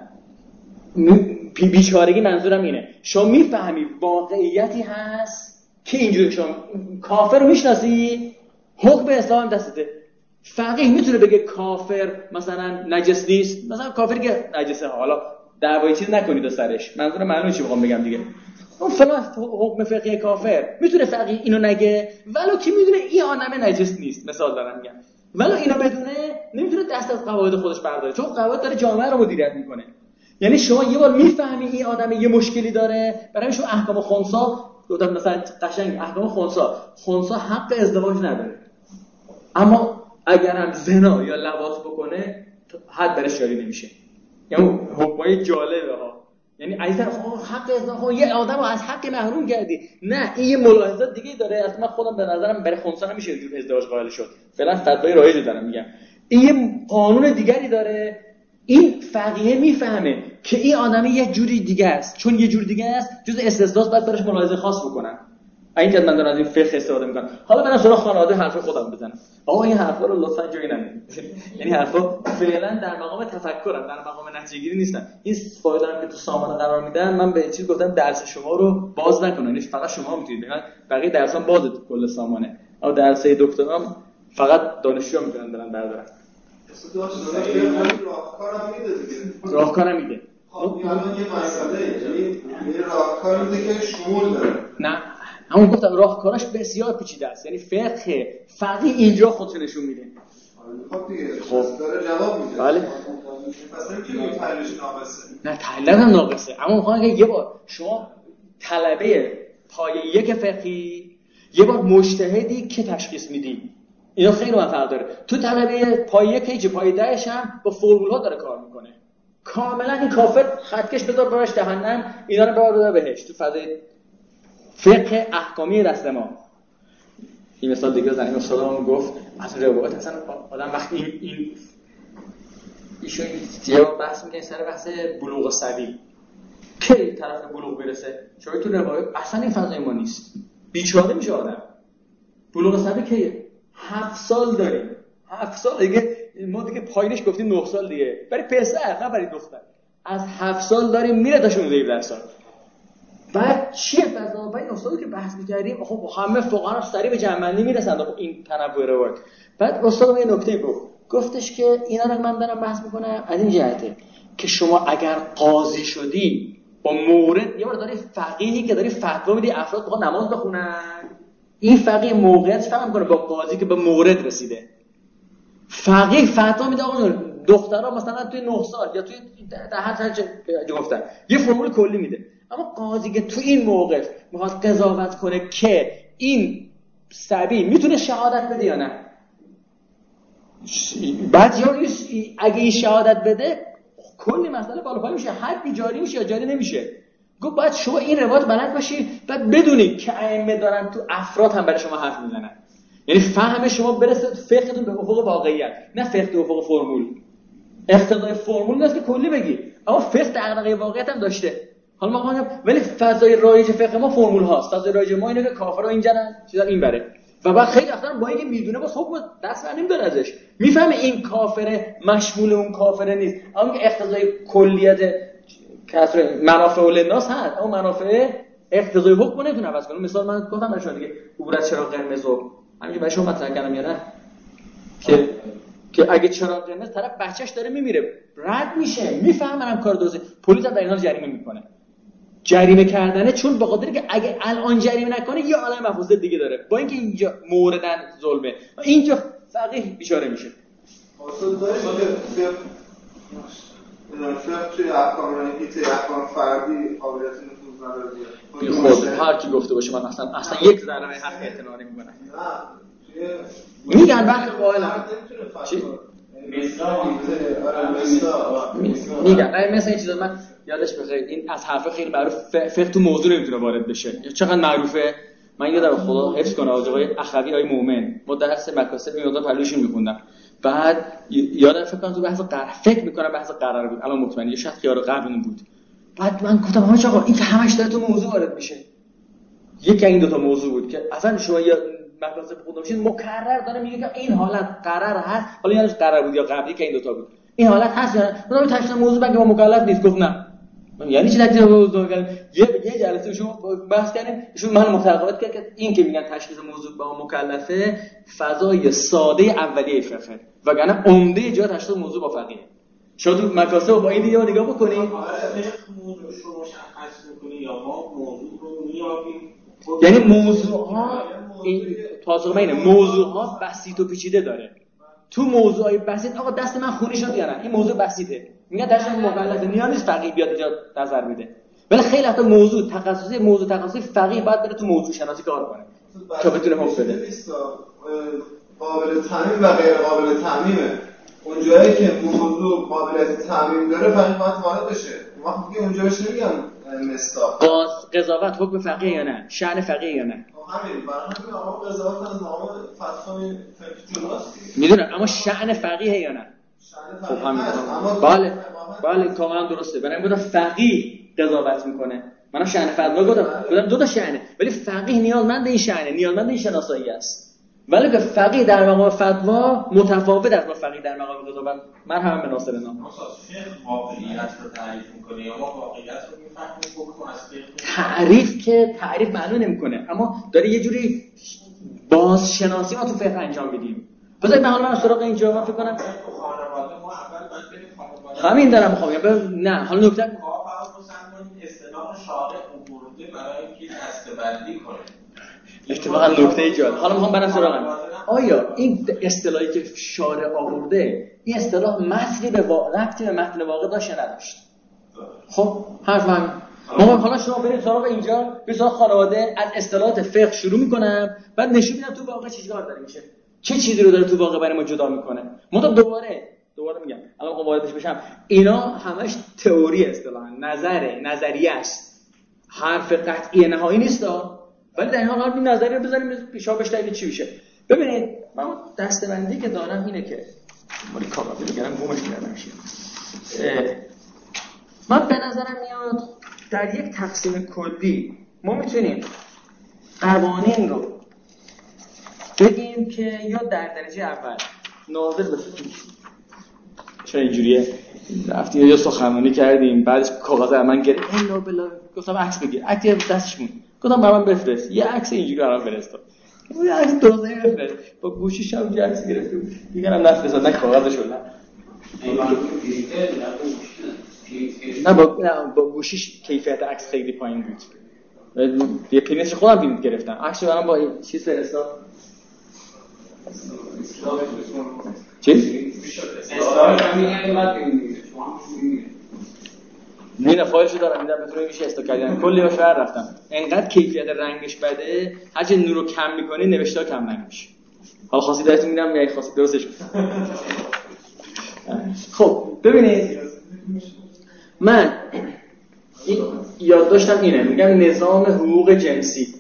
Speaker 4: بیچارگی منظورم اینه، شما میفهمید واقعیتی هست که اینجوری. شما کافر رو میشناسی، حکم اسلام دستته. فقیه میتونه بگه کافر مثلا نجس نیست، مثلا کافر که نجسه، حالا دعوای چیز نکنید سرش، منظور معلومه چی میخوام بگم دیگه. اون فلان حکم فقهی کافر میتونه فقیه اینو نگه، ولو کی میدونه این آدم نجس نیست، مثال دارم میگم، ولو اینو بدونه نمیتونه دست از قواعد خودش برداره، چون قواعد داره جامعه رو مدیریت میکنه. یعنی شما یه بار میفهمی این آدم یه مشکلی داره، برای شما احکام خنثی گفتم مثلا قشنگ احکام خنثی حق ازدواج نداره، اما اگر هم زنا یا لواط بکنه حد برش جاری نمیشه. یعنی حکمای جالبه ها. یعنی ایزن حق ازدواج یه آدم رو از حق محروم کردی، نه این یه ملاحظات دیگه داره. اصلا خودم به نظرم برای خنثی نمیشه جور ازدواج قائل شد، فعلا فتوای رایج دارم میگم. این یه قانون دیگری داره. این فقیه میفهمه که این آدم یه جوری دیگه است، چون یه جور دیگه است جز استثناء باید براش ملاحظه خاص بکنن. این جد من دارم از این فقه استفاده میکنم. حالا برام سراغ خانواده حرف خودم بزنم. آقا این حرفا رو لطفا جایی نمیدید. یعنی حرفا فعلا در مقام تفکرن، در مقام نتیجه گیری نیستن. این فایل‌ها که تو سامانه قرار میدن، من به چیز گفتم درس شما رو باز نکنن، یعنی فقط شما میتونید بگن، بقیه درسام بازه تو کل سامانه. اما درس دکترام فقط دانشجوها میتونن برن بردارن. راهکارم میده.
Speaker 1: خب الان یه مسئله، یعنی راهکار میده که شمول داره.
Speaker 4: نه همون گفتم راهکاراش بسیار پیچیده است. یعنی فقیه اینجا خودش نشون میده.
Speaker 1: خب دیگه داره جواب میده.
Speaker 4: بله.
Speaker 1: مثلا که تحلیلش ناقصه.
Speaker 4: نه تحلیل هم ناقصه، اما میخوام که یه بار شما طلبه پایه یک فقهی، یه بار مجتهدی که تشخیص میدی. اینا خیلی فرق داره. تو طلبه پایه یک پایه 10 هم با فرمول‌ها داره کار میکنه. کاملا این کافر خطکش بذار براش جهنم، اینا رو ببر بهش. تو فضای فقه احکامی دست ما این مثال دیگه زنیم استادم گفت از روایت اصلا آدم وقتی ایشون جواب بحث میکنه سر بحث بلوغ صبی کی طرف بلوغ برسه چون تو روایت اصلا این فضای ما نیست بیچاره میشه آدم بلوغ صبی کیه 7 سال داریم 7 سال دیگه ما دیگه پایینش گفتیم 9 سال دیگه برای پسر نه برای دختر از 7 سال داریم میره تا 16 سال بعد چیه فضا با این استادی که بحث می‌کردیم خب همه فقها سریع به جمع‌بندی میرسن با این تنوع روایت بعد استادم یه نکته گفتش که اینا رو من دارم بحث میکنم از این جهته که شما اگر قاضی شدی با مورد یه بار داری فقیهی که داری فتوا میدی افراد بخواد نماز بخونن این فقیه موقعیتش فرق میکنه با قاضی که به مورد رسیده فقیه فتوا میده آقا دخترها مثلا توی 9 سال یا توی هر چه گفتن یه فرمول کلی میده اما قاضی که تو این موقف میخواد قضاوت کنه که این صبی میتونه شهادت بده یا نه بعد یا اگه این شهادت بده کلی مسئله بالا پایین میشه حدی جاری میشه یا جاری نمیشه گفت باید شما این روایت بلد باشی بعد بدونی که ائمه دارن تو افراد هم برای شما حرف میزنن یعنی فهم شما برسه فقهتون به افق واقعیت نه فقه به افق فرمول اقتضای فرمول نیست که کلی بگی اما فقه دغدغه واقعیت هم داشته حالا ما میگم ولی فضای رایج فقه ما فرمول هاست فضای رایج ما اینه که کافرها اینجرن چیزا این بره و بعد خیلی اصلا با اینکه میدونه باز حکم دست بر نمیداره ازش میفهمه این کافره مشمول اون کافره نیست اما که اقتضای کلیت کسر منافع للناس هست اما منافع اقتضای حکم نمیتونه عوض کنه مثال من گفتم برای شما دیگه عبور از چراغ قرمز همین برای شما مطرح کردم یا نه که اگه چراغ قرمز طرف بچهش داره میمیره رد میشه میفهمن هم کار درسته پلیس هم در این حال جریمه میکنه جریمه کردنه چون به خاطر که اگه الان جریمه نکنه یه عالم مفاسد دیگه داره با اینکه اینجا موردن ظلمه اینجا فقیه بیچاره میشه
Speaker 1: اصلا داره فقه توی احکام احکام فردی قابلیت نفوذ نداره
Speaker 4: خود هر کی گفته باشه من اصلا یک ذره حق اعتنا نمیکنم میگن بحث قائلن چی میگن مثلا این چیزا من یادش بخیر این از حرف خیلی معروف فقه تو موضوع نمیتونه وارد بشه چقدر معروفه من یادم خدا حفظ کنه آقای اخوی آقای مومن ما درس مکاسب میاد پلوشون میخوندم بعد یادم فکر کنم تو بحث فکر میکنم بحث قرار بود الان مطمئنم یه شخص خیار قبل بود بعد من گفتم حاج آقا این که همش داره تو موضوع وارد میشه یکی این دو تا موضوع بود که اصلا شما یا مکاسب خودم بشین مکرر داره میگه که این حالت قرار هست حالا یادش قرار بود یا قبلی که این دو تا بود این حالت هست یا نه اون تشخیص موضوع بگه ما مکلف نیست گفت نه یعنی چی تکلیف موضوع کردن یه جلسه شما بحث کردیم ایشون من متقاعد کرد که این که میگن تشخیص موضوع با مکلفه فضای ساده اولیه فقه وگرنه عمده جا تشخیص موضوع با فقیه شما تو مکاسب با این دیگه نگاه بکنید
Speaker 5: موضوع رو مشخص می‌کنی یا ما موضوع رو میابیم
Speaker 4: یعنی موضوع ها این پاسخ اینه موضوع ها بسیط و پیچیده داره تو موضوعای بسیط آقا دست من خونی شد یا نه این موضوع بسیطه میگن درش مکلفه نیاز نیست فقیه بیاد اینجا نظر میده ولی خیلی وقتا موضوع تخصصی فقیه باید بره تو موضوع شناسی کار کنه تا بتونه حکم بده
Speaker 1: قابل تعمیم و غیر قابل تعمیمه اون جایی که موضوع قابلیت تعمیم داره فقیه باید وارد بشه وقتی دیگه اونجا بهش نمیگن مصداق
Speaker 4: قضاوت حکم فقیه یا نه شأن فقیه یا نه
Speaker 1: همین برای همین آقا قضاوت از نام فتوای فقهی
Speaker 4: میدونم اما شأن فقیه یا نه خب همین بله کاملا درسته برای این فقیه قضاوت میکنه منم شأن فتوا گفتم دو تا شأنه ولی فقیه نیازمند این شأنه نیازمند این شناسایی است ولی که فقیه در مقام فتوا متفاوت از فقیه در مقام قضاوت مرحبا به ناصر نام
Speaker 5: واقعیت رو تعریف میکنه یا ما واقعیت رو میفهمیم حکم از
Speaker 4: تعریف معلوم نمیکنه اما داره یه جوری بازشناسی ما تو فقه انجام بدیم بذارید من حالا سراغ اینجا من فکر کنم
Speaker 5: خانواده ما اول باید بریم خانواده
Speaker 4: همین دارم میخوام نه حالا نکته
Speaker 5: اصطلاح شارع آورده برای اینکه دسته‌بندی کنه
Speaker 4: اتفاقا نکته جالب حالا میخوام برم سراغ آیا این اصطلاحی که شارع آورده این اصطلاح ربطی به متن واقع داشت یا نداشت خب حرف همین ما حالا شما برید سراغ اینجا به سراغ خانواده از اصطلاحات فقه شروع میکنم بعد نشون میدم تو واقع چیکار داره میشه چه چیزی رو داره تو واقع برای ما جدا میکنه ما دوباره میگم الان خب واردش بشم اینا همش تئوری اصطلاحا نظریه است حرف قطعی نهایی نیست ولی در این حال این نظریه بذاریم پیشا بشتگی چی میشه. ببینید من دستبندی که دارم اینه که مالی کاغذی بگیرم بومش کردم میشه. من به نظرم میاد در یک تقسیم کلی ما میتونیم قوانین رو بگیم که یا در درجه اول ناظر به چرا اینجوریه رفتیم یا سخنرانی کردیم بعدش کاغذ من گرفت الا بلا گفتم عکس بگیر عکس دستش مون گفتم برام بفرست یه عکس اینجوری برام فرستاد یه عکس درستی بفرست با گوشیش هم یه عکس گرفت دیگه هم نفرستاد نه کاغذش ولا نه با گوشیش کیفیت عکس خیلی پایین بود یه پرینتش خودم پرینت گرفتم عکسو برام با چیز فرستاد چی؟ نه فایلشو دارم میدم بتونم میشه استوک کردن کلی باش ور رفتم انقدر کیفیت رنگش بده هرچی نور رو کم میکنی نوشته کم رنگ میشه حالا خاصی درستون میدم یا خاصی درستش خب ببینید من یاد داشتم اینه میگم نظام حقوق جنسی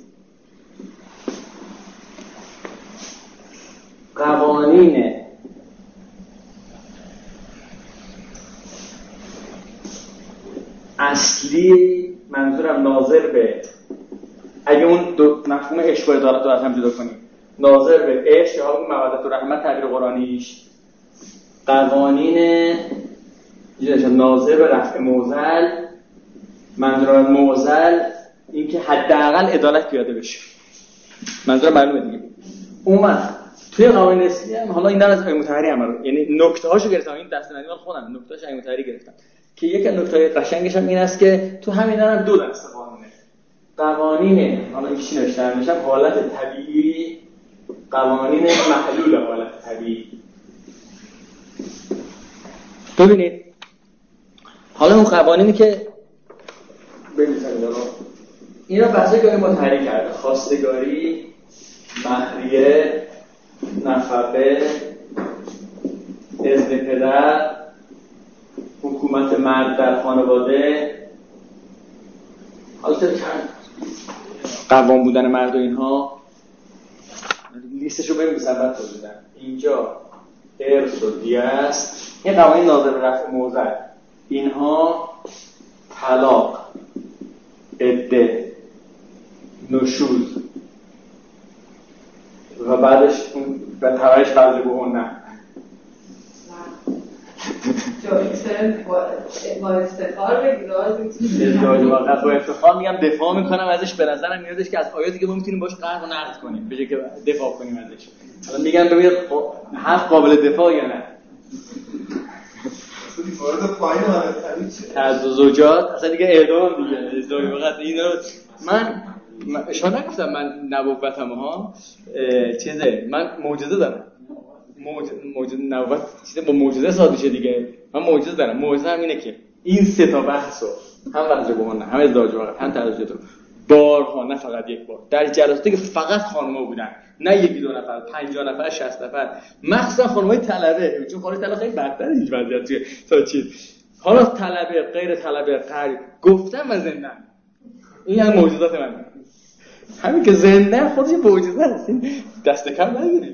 Speaker 4: قوانین اصلی منظورم ناظر به اگه اون دو مفهوم عشق و عدالت رو از هم جدا کنیم ناظر به عشق یا همون مودت و رحمت تعبیر قرآنیش قوانین ناظر به رفع معضل منظورم معضل این که حداقل عدالت پیاده بشه منظورم معلومه دیگه اومد توی قوانین اصلی هم حالا این در از متحری هم یعنی نکته هاشو گرفتم این دستبندی من خودم نکته هاش متحری گرفتم که یک نکته قشنگش هم این است که تو همین هم دو دسته قوانین حالا این چی نوشته میشم حالت طبیعی قوانین محلول حالت طبیعی ببینید حالا اون قوانینی که ببینید اینا بحثایی که ما تحریک کرده خواستگاری مهریه نفقه اذن پدر حکومت مرد در خانواده حالا قوام بودن مرد و اینها لیستشو بریم بسبت بودن اینجا ارث و دیه است این قوانین ناظر به رفع معضل اینها طلاق عده نشوز و بعدش به تبعش قبل بهون نه
Speaker 3: با افتخار بگیر
Speaker 4: ازدواج واقعا با افتخار میگم دفاع میکنم ازش به نظرم میادش که از آیاتی که ما میتونیم باش قهر و نقد کنیم به جای که دفاع کنیم ازش الان میگم ببینید حق قابل دفاع یا نه
Speaker 1: وارد پایین حالت
Speaker 4: از زوجات اصلا دیگه اعدام دیگه ازدواج واقعا اینا من شما نگفتم من نبوتم ها چیزه من معجزه دارم معجزه نبوت چیزه با معجزه ساده شه دیگه من معجزه دارم معجزه هم اینه که این سه تا بحثو هم وجه بهونه هم ازدواج واقعا هم تراجعتون بارها نه فقط یک بار در جلساتی که فقط خانم‌ها بودن نه یکی دو نفر 50 نفر 60 نفر مخصوصا خانم‌های طلبه چون خانم‌های طلبه خیلی بدتره هیچ وضعیت توی تا چیز حالا طلبه غیر طلبه غریب گفتم و زندن این هم معجزات من همین که زندن خودش معجزه است دست کم نگیرید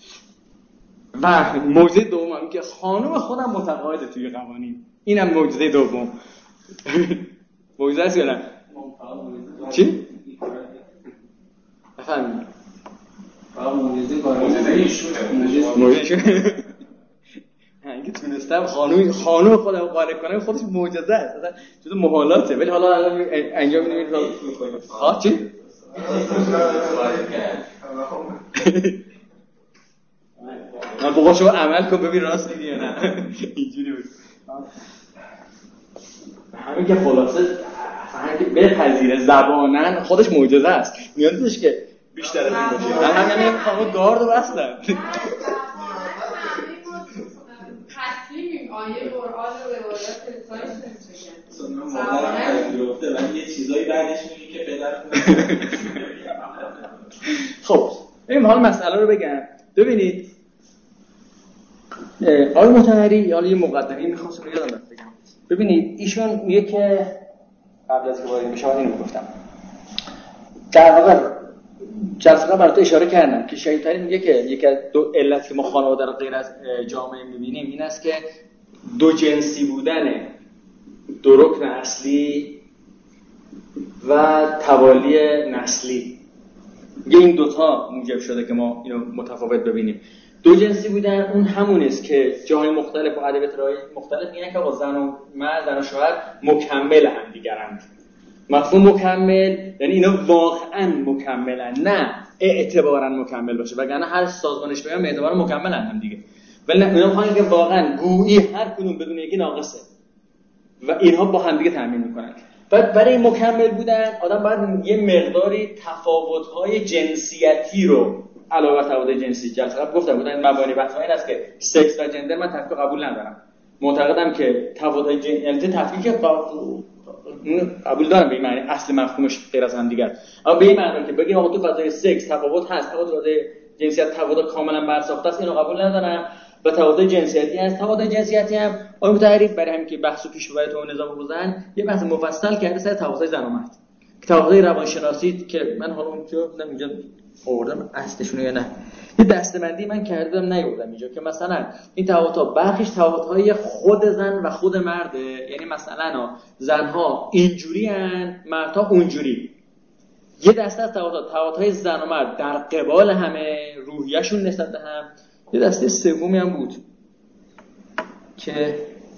Speaker 4: و معجزه دوم که خانم خودم متقاعده توی قوانین اینم معجزه دوم معجزه است یا نه چی؟ بفهمید
Speaker 6: معجزه
Speaker 4: ایشونه اینکه تونستم خانم خودم قانع کنم خودش معجزه است اصلا جز محالاته ولی حالا الان انجام میدیم ها چی؟ من بقول شما عمل کن ببین راست میگی یا نه اینجوری بود همین که خلاصه همین که بپذیره زبانن خودش معجزه است میادش که بیشتر از این باشه من همین خانم گارد رو بستن
Speaker 3: تسلیمیم آیه قرآن رو روایات رسالش نمیشه
Speaker 5: گفته ولی یه چیزایی بعدش میگه که پدرتون
Speaker 4: خب این حال مسئله رو بگم ببینید آقای مطهری حالا یه مقدمه می‌خواستم یادم رفت بگم ببینید ایشون میگه که قبل از که وارد بشم اینو گفتم در واقع جلسه قبل برات اشاره کردم که شهید طریق میگه که یکی از دو علت که ما خانواده رو غیر از جامعه میبینیم این است که دو جنسی بودن دو رکن اصلی و توالی نسلی، میگه این دوتا موجب شده که ما اینو متفاوت ببینیم. دو جنسی بودن اون همون است که جاهای مختلف و ادبیات رای مختلف میگن که با زن و مرد، زن و شوهر مکمل هم دیگرند. مفهوم مکمل یعنی اینا واقعا مکملن، نه اعتبارا مکمل باشه، وگرنه هر سازمان اجتماعی اعتبارا مکملن هم دیگه، ولی نه اینا میخوان که واقعا گویی هر کدوم بدون یکی ناقصه و اینها با هم دیگه تامین میکنن. بعد برای مکمل بودن آدم باید یه مقداری تفاوت‌های جنسیتی رو علاوه بر تفاوت جنسی، جلسه قبل گفتم بودن مبانی بحث این است که سکس و جندر من تفکیک قبول ندارم. معتقدم که تفاوت جنسی تفکیک قبول دارم به این معنی اصل مفهومش غیر از هم دیگه است، اما به این معنی که بگیم آقا تو فضای سکس تفاوت هست، اما تو فضای جنسیت تفاوت کاملا برساخته است، اینو قبول ندارم. و تفاوت جنسیتی هست. تفاوت جنسیتی هم آقای تعریف برای همین که بحثو پیش ببره تو نظام زن یه بحث مفصل کرده سر تفاوت زن و مرد، تفاوت روانشناسی که من حالا اونجا اینجا آوردم اصلشون یا نه، یه دسته‌بندی من کردم نیاوردم اینجا که مثلا این تفاوت‌ها برخیش تفاوت‌های خود زن و خود مرده، یعنی مثلا زن‌ها اینجوری ان مردها اونجوری. یه دسته از تفاوت‌های زن و مرد در قبال همه، روحیه‌شون نسبت به هم. یه دسته سومی هم بود که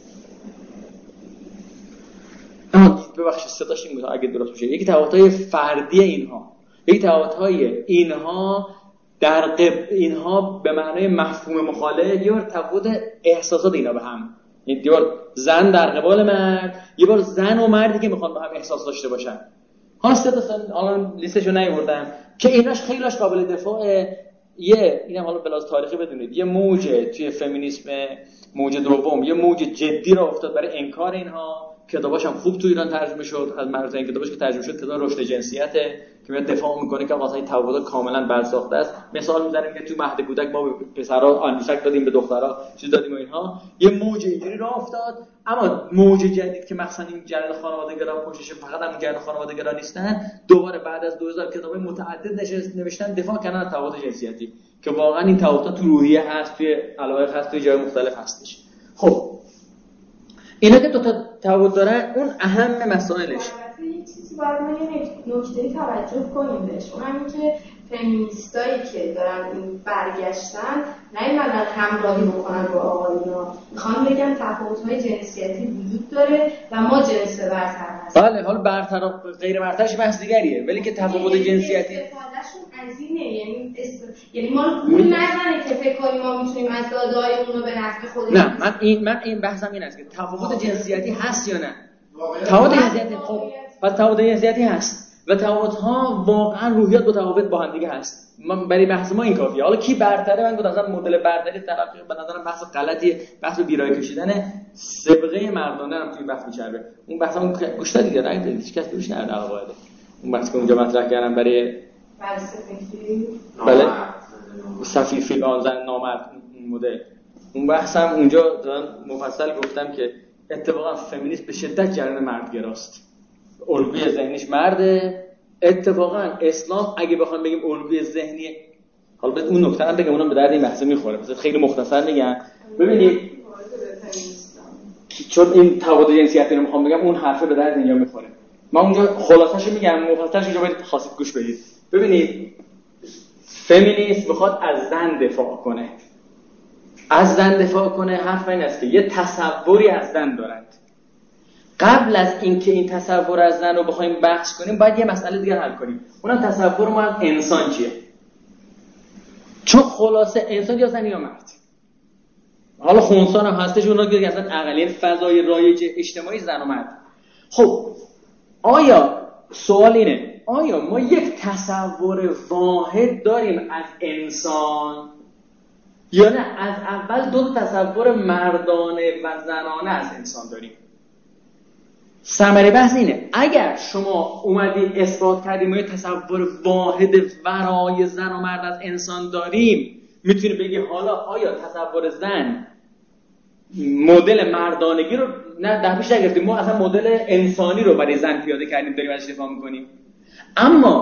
Speaker 4: ببخشید صداش این بود اگه درست باشه، یکی تفاوت‌های فردی اینها، یکی تفاوت‌های اینها در اینها به معنای مفهوم مخالف، یه بار تفاوت احساسات اینا به هم، یه بار زن در قبال مرد، یه بار زن و مردی که میخوان با هم احساس داشته باشن. ها الان لیستشو نیاوردم که ایناش خیلیش قابل دفاعه. اینم حالا بلاز تاریخی بدونید یه موج توی فمینیسم، موج دوم، یه موج جدی را افتاد برای انکار اینها. کتاباش هم خوب تو ایران ترجمه شد، از مراتع کتاباش که ترجمه شد کتاب رشد جنسیته که میاد دفاع میکنه که واسه تفاوت کاملا برساخته است. مثال میزنیم که تو مهد کودک ما به پسرا آنوشک دادیم، به دخترا چیز دادیم و اینها. یه موج اینجوری راه افتاد. اما موج جدید که مثلا این جریان خانواده‌گرا پشتش فقط هم جریان خانواده‌گرا نیستن، دوباره بعد از 2000 کتابای متعدد نوشتن دفاع کردن از تفاوت جنسیتی که واقعا این تفاوت‌ها تو روحیه هست، توی علایق هست، توی جای مختلف هستش. خب اینا که دو تا تفاوت دارن، اون اهم مسائلش.
Speaker 3: یه چیزی باید ما یه نکته‌ای توجه کنیم بهش، اون همین که فمینیستایی که دارن این برگشتن نیومدن همراهی بکنن با آقایونا، میخوان بگن تفاوت‌های جنسیتی وجود داره و ما جنس برتر هستیم.
Speaker 4: بله، حالا برتر و غیر برترش بحث دیگریه، ولی که تفاوت جنسیتی
Speaker 3: استفادهشون از اینه، یعنی ما گول نزنه که فکر کنیم ما میتونیم از داده‌هایمون رو به نفع خودمون.
Speaker 4: نه، من این بحثم این است که تفاوت جنسیتی هست یا نه. تفاوت جنسیتی خب پس تفاوت جنسیتی هست و تفاوت‌ها واقعا روحیات متفاوت با هم دیگه هست. برای بحث ما این کافیه. حالا کی برتره؟ من گفتم مدل برتری طرف به نظرم بحث غلطیه، بحث بیراه کشیدن سابقه مردانه هم توی بحث میچربه. اون بحثمون گوش دادید یا نه؟ هیچ کس روش نرد علاوه. اون بحث که اونجا مطرح کردم برای بله صفی فیل آنزن نامرد مدل، اون بحثم اونجا دارم مفصل گفتم که اتفاقا فمینیست به شدت جریان مردگراست، الگوی ذهنیش مرده. اتفاقا اسلام اگه بخوام بگیم الگوی ذهنی، حالا به اون نکته هم بگم، اونم به درد این بحث میخوره، مثلا خیلی مختصر میگم. ببینید چون این تفاوت جنسیتی رو میخوام بگم، اون حرفه به درد اینجا میخوره. من اونجا خلاصه‌شو میگم، مفصلش اینجا باید خواستید گوش بدید. ببینید فمینیست میخواد از زن دفاع کنه. از زن دفاع کنه حرف این است که یه تصوری از زن دارند. قبل از اینکه این تصور از زن رو بخوایم بحث کنیم، باید یه مسئله دیگه حل کنیم. اونم تصور ما از انسان چیه؟ چون خلاصه انسان یا زن یا مرد. حالا خونسان هم هستش، اونا که اصلا اقلیت فضای رایج اجتماعی زن و مرد. خب آیا سوال اینه، آیا ما یک تصور واحد داریم از انسان یا نه از اول دو تصور مردانه و زنانه از انسان داریم؟ ثمره بحث اینه، اگر شما اومدید اثبات کردیم ما یک تصور واحد ورای زن و مرد از انسان داریم، میتونی بگی حالا آیا تصور زن مدل مردانگی رو نه در پیش نگرفتیم، ما اصلا مدل انسانی رو برای زن پیاده کردیم، داریم ازش دفاع میکنیم. اما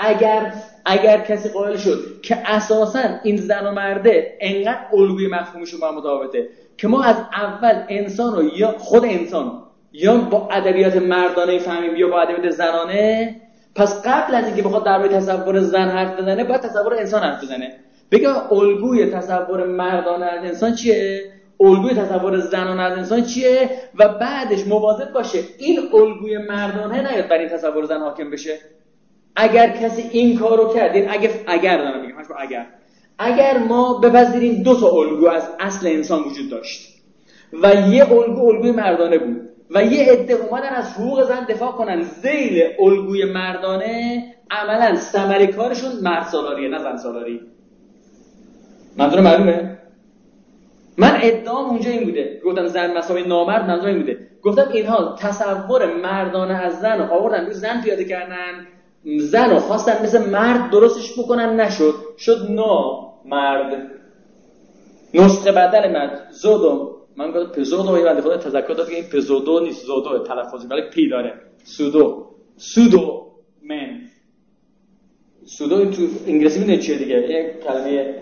Speaker 4: اگر کسی قائل شد که اساساً این زن و مرده انقدر الگوی مفهومشون با هم متفاوته که ما از اول انسان رو یا خود انسان یا با ادبیات مردانه فهمیم یا با ادبیات زنانه، پس قبل از اینکه بخواد درباره تصور زن حرف بزنه باید تصور انسان حرف بزنه، بگه الگوی تصور مردانه از انسان چیه، الگوی تصور زنانه از انسان چیه و بعدش مواظب باشه این الگوی مردانه نیاد بر این تصور زن حاکم بشه. اگر کسی این کارو کرد، اگر دارم میگم اگر ما بپذیریم دو تا الگو از اصل انسان وجود داشت و یه الگوی مردانه بود و یه عده اومدن از حقوق زن دفاع کنن ذیل الگوی مردانه، عملاً ثمره کارشون مرد سالاریه نه زن سالاری. منظور معلومه؟ من ادعام اونجا این بوده، گفتم زن مساوی نامرد، منظور این بوده، گفتم اینها تصور مردانه از زن رو آوردن روی زن پیاده کردن، زن رو خواستن مثل مرد درستش بکنن، نشد، شد نامرد، نسخه بدل مرد، زودو. من گفتم پزودو، یه بنده خدا تذکر داد که این پزودو نیست، زودو تلفظ ولی پی داره، سودو من، سودو این تو انگلیسی میدونی چیه دیگه، یه کلمه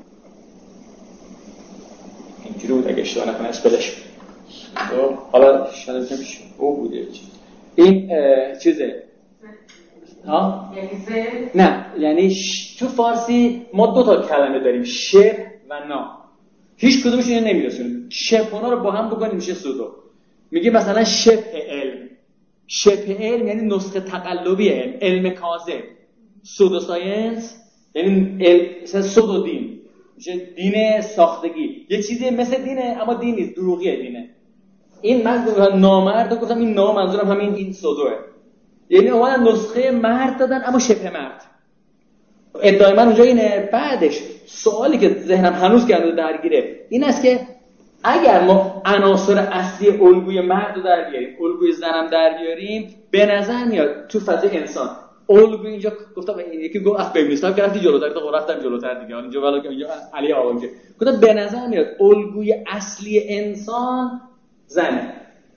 Speaker 4: اینجوری بود اگه اشتباه نکنه اسپلش، حالا شاید نمیشه او بوده این چیزه ها؟ نه یعنی تو فارسی ما دو تا کلمه داریم، شبه و نا، هیچ کدومش اینو نمیرسونیم، شبه‌ها رو با هم بکنیم میشه سودو. میگه مثلا شبه علم یعنی نسخه تقلبی علم کاذب، سودو ساینس یعنی مثلا سودو دین، میشه دین ساختگی، یه چیزی مثل دینه اما دین نیست، دروغیه دینه. این من نامرد گفتم این نام منظورم همین این سودوه، یعنی اومدن نسخه مرد دادن اما شبه مرد. ادعای من اونجا اینه. بعدش سوالی که ذهنم هنوز گرد درگیره این است که اگر ما عناصر اصلی الگوی مرد رو در بیاریم، الگوی زنم در بیاریم، به نظر میاد تو فضای انسان الگوی اینجا گفتم یکی گفت اخ ببینید که رفتی جلوتر تو رفتم جلوتر دیگه، اینجا ولی اینجا علی آقا میگه گفتم به نظر میاد الگوی اصلی انسان زنه.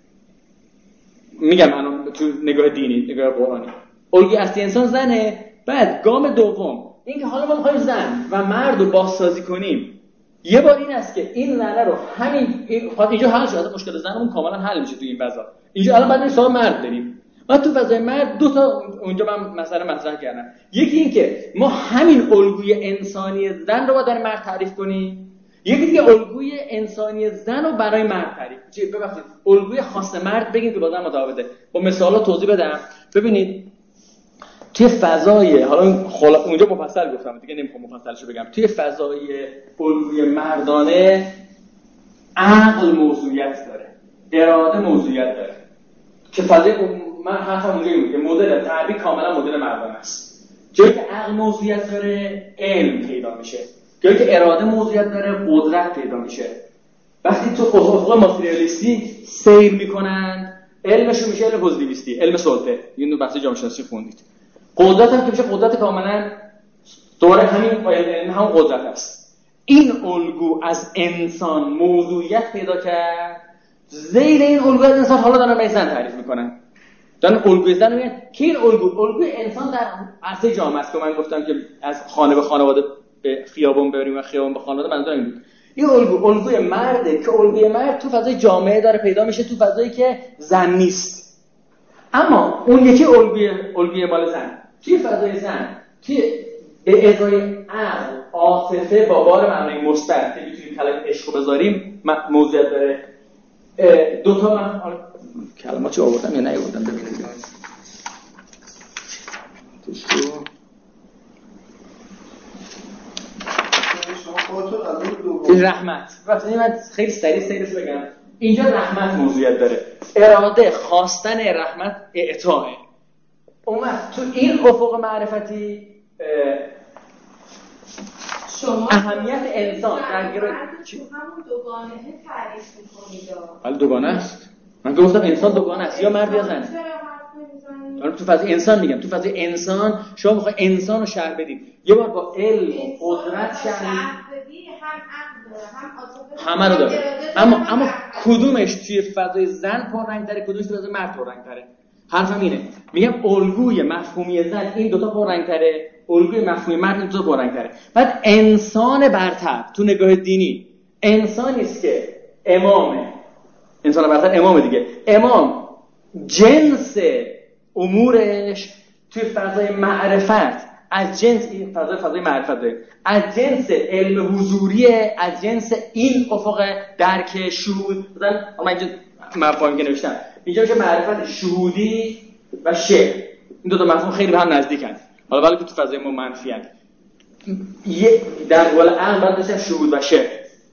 Speaker 4: میگم من تو نگاه دینی، نگاه قرآنی، الگوی اصلی انسان زنه. بعد گام دوم این که حالا ما می‌خوایم زن و مرد رو بازسازی کنیم، یه بار این است که این زنه رو همین اینجا حل شد، مشکل زنمون کاملا حل میشه تو این فضا. اینجا الان بعد سوال مرد داریم، ما تو فضای مرد دو تا اونجا من مثلا مطرح کردم، یکی این که ما همین الگوی انسانی زن رو با در مرد تعریف کنیم، یکی دیگه الگوی انسانی زن رو برای مرد تعریف، ببخشید الگوی خاص مرد بگیم که بازم متفاوته. با مثالا توضیح بدم. ببینید توی فضای، حالا اونجا مفصل گفتم دیگه نمیخوام مفصلشو بگم، توی فضای الگوی مردانه عقل موضوعیت داره، اراده موضوعیت داره، که فضای من حرفم اونجا این بود که مدل تعبیر کاملا مدل مردانه است. جایی که عقل موضوعیت داره علم پیدا میشه، جایی که اراده موضوعیت داره قدرت پیدا میشه. وقتی تو افق ماتریالیستی سیر میکنن علمشون میشه علم پوزیتیویستی، علم سلطه، اینو بحث جامعه شناسی خوندید. قدرت هم که میشه قدرت کاملا دوره همین قدرت است. این الگو از انسان موضوعیت پیدا کرد، ذیل این الگو از انسان حالا دارن به زن تعریف میکنن، دارن الگوی زن رو میگن که این الگوی انسان در عرصه جامعه است که من گفتم که از خانه به خانواده به خیابون بریم و خیابون به خانواده، منظورم این بود. این الگوی مرده که الگوی مرد تو فضای جامعه داره پیدا میشه، تو فضایی که زن نیست. اما اون یکی الگوی مال زن توی فضای زن، توی به ازای عقل، عاطفه با بار معنی مثبت که میتونیم کلمه عشق بذاریم موضوعیت داره. دو تا من کلمات چه آوردم یا نیاوردم ببینید. رحمت. وقتی من خیلی سریعش بگم اینجا رحمت موضوعیت داره، اراده، خواستن رحمت، اعطاء. اومد تو این افق معرفتی
Speaker 3: شما
Speaker 4: اهمیت انسان در گروه
Speaker 3: چی؟ همون دوگانه تعریف می‌کنید.
Speaker 4: حالا دوگانه است. من گفتم انسان دوگانه است، یا مرد یا زن. تو فضای انسان میگم، تو فضای انسان شما میخوای انسان رو شرح بدید، یه بار با علم و قدرت شرح بدید، هم عقل داره، هم عاطفه، همه رو داره. اما کدومش توی فضای زن پررنگ‌تره، کدومش توی فضای مرد پررنگ‌تره؟ حرفم اینه، میگم الگوی مفهومی زن این دوتا پررنگ‌تره، الگوی مفهومی مرد این دوتا پررنگ‌تره. بعد انسان برتر تو نگاه دینی انسانی است که امامه، انسان برتر امامه دیگه. امام جنس امورش توی فضای معرفت از جنس این فضای معرفت داره، از جنس علم حضوریه، از جنس این افق درک شهود. مثلا من اینجا مفاهیمی که نوشتم اینجا میشه معرفت شهودی و شعر. این دو تا مفهوم خیلی به هم نزدیکن، حالا ولی تو فضای ما منفی ان. در قبال عقل باید داشتم شهود و شعر.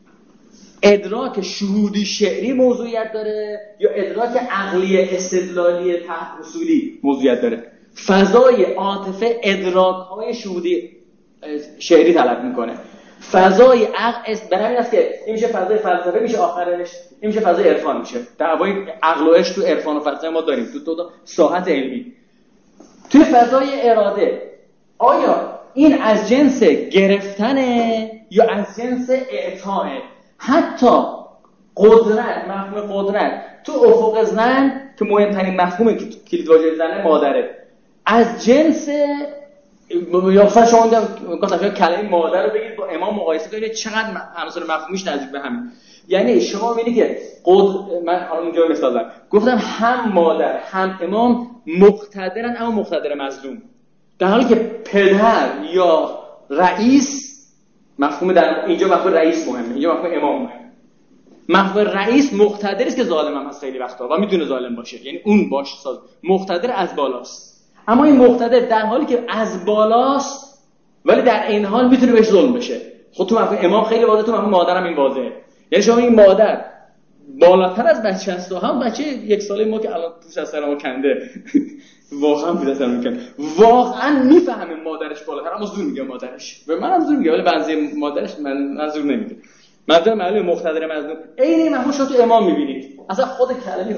Speaker 4: ادراک شهودی شعری موضوعیت داره یا ادراک عقلی استدلالی تحت اصولی موضوعیت داره؟ فضای عاطفه ادراک‌های شهودی شعری طلب میکنه. فضای عقل برای همین است که این میشه فضای فلسفه، میشه آخرش این میشه فضای عرفان. میشه دعوای عقل و عشق تو عرفان و فلسفه ما داریم تو دو ساحت علمی. توی فضای اراده آیا این از جنس گرفتنه یا از جنس اعطاه؟ حتی قدرت، مفهوم قدرت تو افق زن که مهمترین مفهومه که کلید واژه زنه مادره، از جنس یا مثلا شما گفتم کلمه مادر رو بگید با امام مقایسه کنید چقدر همسر مفهومیش نزدیک به همین. یعنی شما میبینید که من حالا اونجا مثال زدم گفتم هم مادر هم امام مقتدرن اما مقتدر مظلوم، در حالی که پدر یا رئیس مفهوم در اینجا مفهوم رئیس مهمه، اینجا مفهوم امام مهمه. مفهوم رئیس مقتدر است که ظالم هم هست خیلی وقتا و میتونه ظالم باشه، یعنی اون باش ساز مقتدر از بالاست. اما این مقتدر در حالی که از بالاست ولی در این حال میتونه بهش ظلم بشه. خود تو مفهوم امام خیلی واضحه، تو مفهوم مادرم این واضحه. یعنی شما این مادر بالاتر از بچه است و هم بچه یک ساله ما که الان پوست از سر ما کنده واقعا پوست از سر ما کنده واقعا میفهمه مادرش بالاتر، اما زور میگه مادرش و منم زور میگه ولی بعضی مادرش من زور نمیده. مادر معلومه مقتدر مظلوم. این مفهوم شما تو امام میبینید. اصلا خود کلمه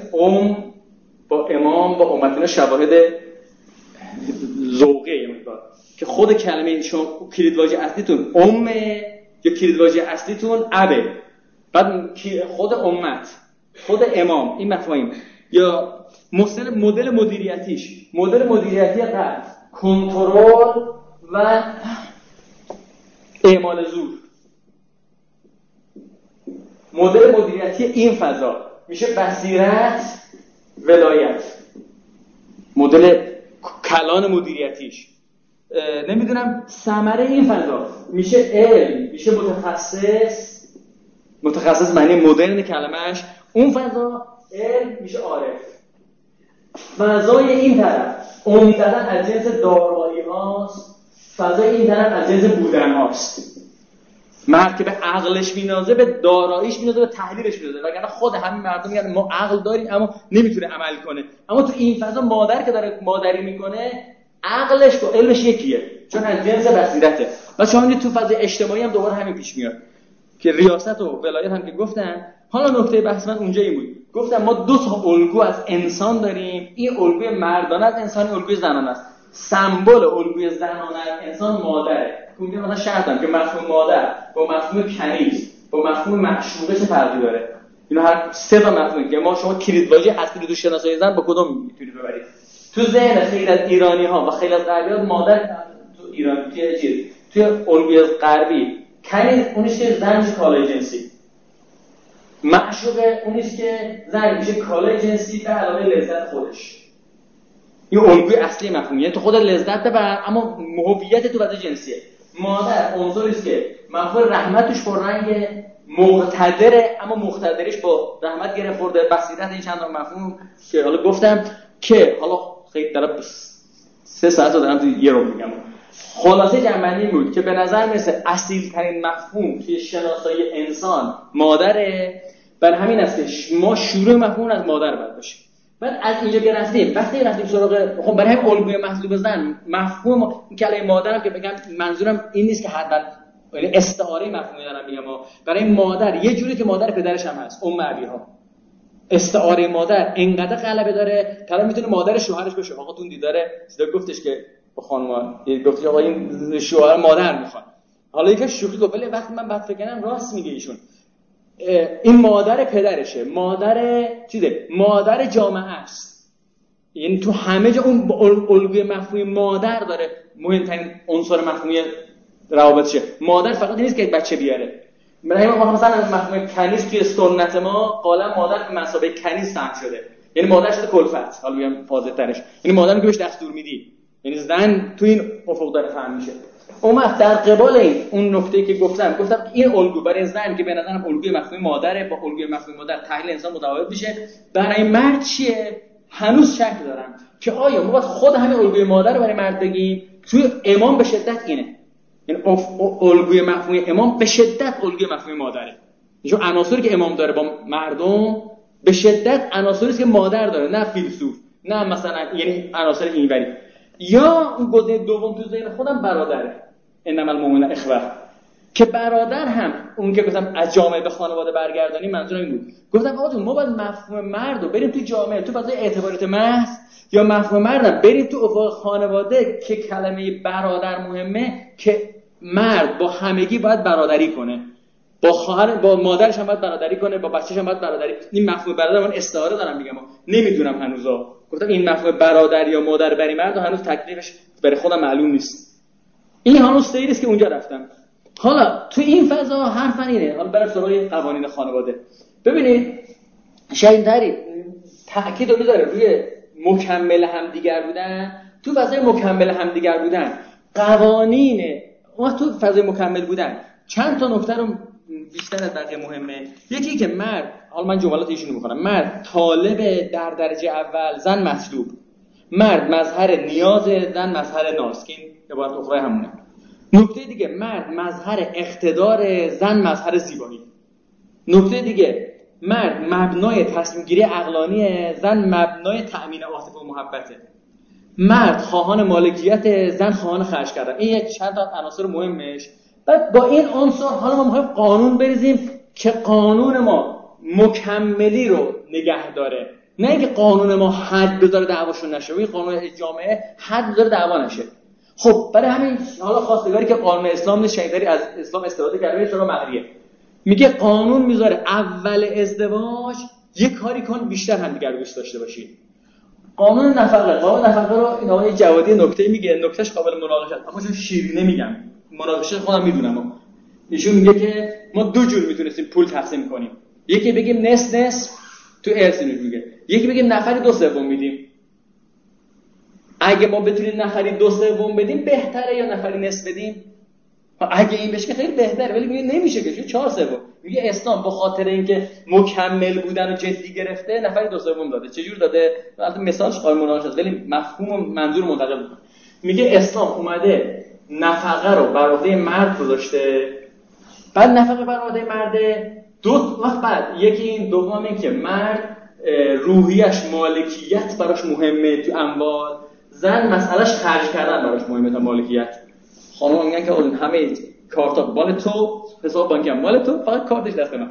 Speaker 4: با امام با امتنا شواهد ذوقی مقدار که خود کلمه شما کلیدواژه اصلیتون امه یا کلیدواژه اصلیتون ابه، بعد خود امت خود امام این مفاهیم یا مدل مدیریتی قلب کنترل و اعمال زور. مدل مدیریتی این فضا میشه بصیرت ولایت، مدل کلان مدیریتیش. نمیدونم ثمره این فضا میشه علم، میشه متخصص معنی مدرن کلمهش. اون فضا علم میشه عارف. فضای این طرف عمدتاً از جنس دارایی هاست، فضای این طرف از جنس بودن هاست. مرد که به عقلش مینازه به داراییش مینازه به تحلیلش مینازه، وگرنه خود همین مردم میگن ما عقل داریم اما نمیتونه عمل کنه. اما تو این فضا مادر که داره مادری میکنه عقلش با علمش یکیه چون از جنس بصیرته. و شما تو فضای اجتماعی هم دوباره همین پیش میاد که ریاست و ولایت هم که گفتن. حالا نکته بحث من اونجا این بود، گفتم ما دو تا الگو از انسان داریم، این الگوی مردانه از انسان، الگوی زنانه است. سمبل الگوی زنانه از انسان مادره. اونجا مثلا شرطم که مفهوم مادر با مفهوم کنیز با مفهوم معشوقه چه فرقی داره. اینا هر سه تا مفهومه که ما شما کلیدواژه اصلی تو شناسایی زن با کدوم میتونید ببرید. تو ذهن خیلی از ایرانی ها و خیلی از غربی مادر تو ایران توی الگوی غربی کنیز اونیش که زن میشه کالای جنسی، معشوقه اونیش که زن میشه کالای جنسی به علاوه لذت خودش. این الگوی اصلی مفهومی، یعنی تو خود لذت ببر اما هویت تو واسه جنسیه. مادر عنصری است که مفهوم رحمت توش پررنگ، مقتدره اما مقتدریش با رحمت گره خورده، بصیرت این چند تا مفهوم که حالا گفتم که حالا خیلی دارم 3 ساعت رو دارم تو یه رو میگم. خلاصه جمعنی بود که به نظر میرسه اصیل ترین مفهوم توی شناسایی انسان مادره. بر همین است که ما شروع مفهوم از مادر باید باشیم. بعد از اینجا که رفتیم سراغ خب برای هم الگوی مطلوب زن مفهوم کلمه مادرم که بگم منظورم این نیست که حتما یعنی استعاره مفهومی دارم میگم. برای مادر یه جوری که مادر پدرش هم هست ابیها. استعاره مادر انقدر غلبه داره که میتونه مادر شوهرش بشه. آقاتون دیداره صدا گفتش که با خانوما گفتش آقا این شوهر مادر میخواد. حالا یکی شوخی گفت ولی وقتی من بعد فکر کنم راست میگه ایشون. این مادر پدرشه، مادر چیزه، مادر جامعه است. یعنی تو همه جا اون الگوی مفهومی مادر داره مهمترین عنصر مفهومی روابطشه. مادر فقط نیست که بچه بیاره. مثلا مفهوم کنیز توی سنت ما قالا مادر به مثابه کنیز فهم شده، یعنی مادر شده کلفت. حالا میگم واضح ترش، یعنی مادر که بهش دستور میدی، یعنی زن تو این افق داره فهم میشه. اومد در قبال این اون نکته‌ای که گفتم این الگو برای زن که به نظرم الگوی مفهومی مادره، با الگوی مفهومی مادر تحلیل انسان متفاوت میشه. برای مرد چیه؟ هنوز شک دارم که آیا ما باید خود همین الگوی مادر رو برای مرد بگیم؟ توی امام به شدت اینه، یعنی الگوی مفهومی امام به شدت الگوی مفهومی مادره. چون عناصری که امام داره با مردم به شدت عناصری است که مادر داره، نه فیلسوف، نه مثلا یعنی عناصر اینوری. یا اون گزینه دوم تو ذهن خودم برادره، انما المؤمنون اخوه، که برادر هم اون که گفتم از جامعه به خانواده برگردانی، منظورم این بود. گفتم آقا ما باید مفهوم مرد رو بریم تو جامعه، تو فضای اعتبارات محض، یا مفهوم مردم بریم تو افق خانواده که کلمه برادر مهمه، که مرد با همگی باید برادری کنه، با خواهر با مادرش هم باید برادری کنه، با بچه‌ش هم باید برادری. این مفهوم برادر من استعاره دارم میگم، نمیدونم هنوزا. گفتم این مفهوم برادر یا مادر برای مرد هنوز تکلیفش برای خودم معلوم نیست. این هنوز سیری است که اونجا رفتم. حالا تو این فضا حرف اینه، حالا بریم سراغ قوانین خانواده. ببینید شاید تأکید رو میذاره روی مکمل همدیگر بودن. تو فضای مکمل همدیگر بودن قوانین ما تو فضای مکمل بودن چند تا نکته رو بیشتر از بقیه مهمه. یکی که مرد، حالا من جملات ایشونو میکنم، مرد طالب در درجه اول، زن مطلوب. مرد مظهر نیاز، زن مظهر ناز، که این عبارت اخرى همونه. نکته دیگه مرد مظهر اقتدار، زن مظهر زیبایی. نکته دیگه مرد مبنای تصمیم گیری عقلانی، زن مبنای تأمین عاطفه و محبته. مرد خواهان مالکیت، زن خواهان خرج کردن. این یک چند تا عناصر مهمش. بعد با این عنصر حالا ما می‌خوایم قانون بریزیم که قانون ما مکملی رو نگه داره، نه اینکه قانون ما حد بذاره دعواشون نشه. این قانون جامعه حد بذاره دعوا نشه. خب برای همین حالا خواستگاری که قانون اسلام نیست، شیطانی از اسلام استفاده کرده، چرا مغریه میگه قانون میذاره اول ازدواج یک کاری کن بیشتر همدیگر رو دوست داشته باشید. قانون نفقه رو این آقای جوادی نکته میگه، نکتهش قابل مناقشه است، اما چون شیرینه میگم، مناقشه خودم میدونم. ایشون میگه که ما دو جور میتونستیم پول تقسیم کنیم. یکی بگیم نصف تو ارث میگه، یکی بگیم نفری 2/3 میدیم. اگه ما بتونیم نفری 2/3 بدیم بهتره یا نفری نصف بدیم؟ اگه این بشه که خیلی بهتره، ولی میگه نمیشه که 4/3. میگه اسلام به خاطر اینکه مکمل بودن رو جدی گرفته نفری 2/3 داده. چجور داده؟ البته مثالش قابل مناقشه است، ولی مفهوم و منظور منتقل میکنه. میگه اسلام اومده نفقه رو بر عهده مرد گذاشته، بعد نفقه بر عهده مرد دو وقت، بعد یکی این، دوم این که مرد روحیش مالکیت براش مهمه تو اموال، زن مسئلهش خرج کردن براش مهمه تا مالکیت. خانم میگن که همه کارتا مال تو، حساب بانکی هم مال تو، فقط کارتش دست من.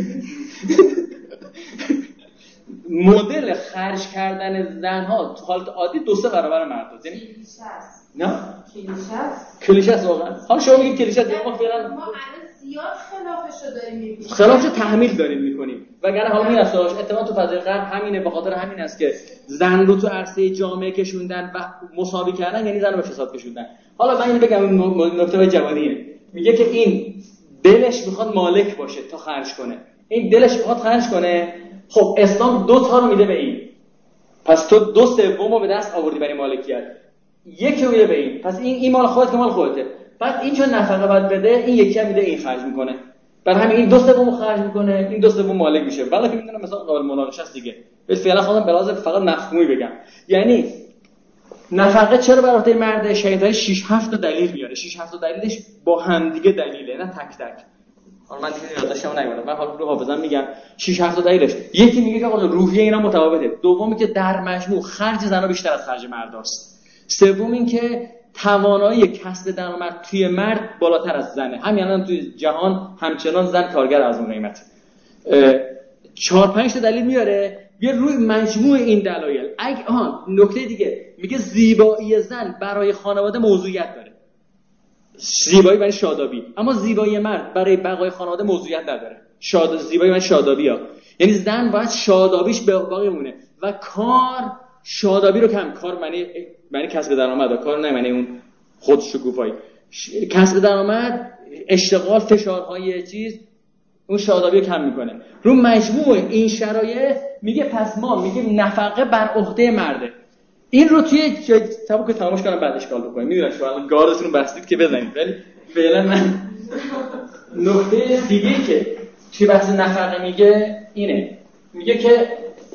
Speaker 4: مدل خرج کردن زنها تو حالت عادی 2-3 برابر مرد است. یعنی نه کلیشه است واقعا. حالا شما میگید کلیشه است، ما فعلا
Speaker 3: ما زیاد خلافشو داریم می‌بینیم،
Speaker 4: خلافشو تحمیل داریم می‌کنیم. وگرنه حالا این اصلاش اتفاقا تو فضای غرب همینه. به خاطر همین است که زن رو تو عرصه جامعه کشوندن و مساوی کردن، یعنی زن رو به فساد کشوندن. حالا من اینو بگم، نکته جوادیه میگه که این دلش میخواد مالک باشه تا خرج کنه، این دلش میخواد خرج کنه. خب اسلام 2 تا رو میده به این، پس تو 2/3 رو به دست آوردی برای مالکیت، یکی رو میده به این، پس این مال خودت که مال خودته. بعد این چون نفقه باید بده، این یکی هم میده این خرج میکنه، بعد همین این 2/3 رو خرج میکنه، این 2/3 مالک میشه. ولی که میدونم مثلا قابل مناقشه است دیگه، ولی فعلا خودم بلازم فقط مفهومی بگم. یعنی نفقه چرا بر عهده مرد؟ شیطان 6-7 تا دلیل میاره، 6-7 تا دلیلش با هم دیگه دلیله، نه تک تک. حالا من دیگه یادداشتم نمیارم، من حالا رو حافظم میگم 6-7 تا دلیلش. یکی میگه که آقا روحیه اینا متفاوته، دومی که در مجموع خرج زنا بیشتر از خرج مرداست، سوم این که توانایی کسب درآمد توی مرد بالاتر از زنه. همین الان توی جهان همچنان زن کارگر از اون قیمت. 4-5 تا دلیل میاره. بیا روی مجموع این دلایل نکته دیگه میگه زیبایی زن برای خانواده موضوعیت داره، زیبایی برای شادابی، اما زیبایی مرد برای بقای خانواده موضوعیت نداره. زیبایی برای شادابی ها، یعنی زن باید شادابیش باقی مونه و کار شادابی رو کم کار معنی کسب درآمد، کار نه معنی اون خود شکوفایی. کسب درآمد، اشتغال، فشارهای چیز اون شادابی رو کم میکنه. رو مجموع این شرایط میگه پس ما میگیم نفقه بر عهده مرده. این رو توی تابو که تمامش کنم بعد اشکال بکنیم. میدونم شما الان گاردتون رو بستید که بزنید، ولی فعلا من نکته دیگه که توی بحث نفقه میگه اینه، میگه که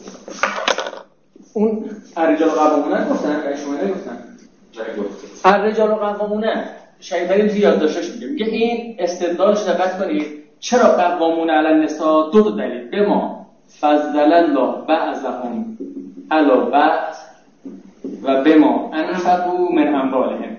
Speaker 4: اون الرجال قوامون گفتن که شما نگفتن الرجال قوامون شایدترین توی یادداشتش میگه این استدلالش دقت کنید چرا قوامون علی النساء دو دلیل به ما فضل الله بعضهم علی بعض و به ما انفقوا من اموالهم.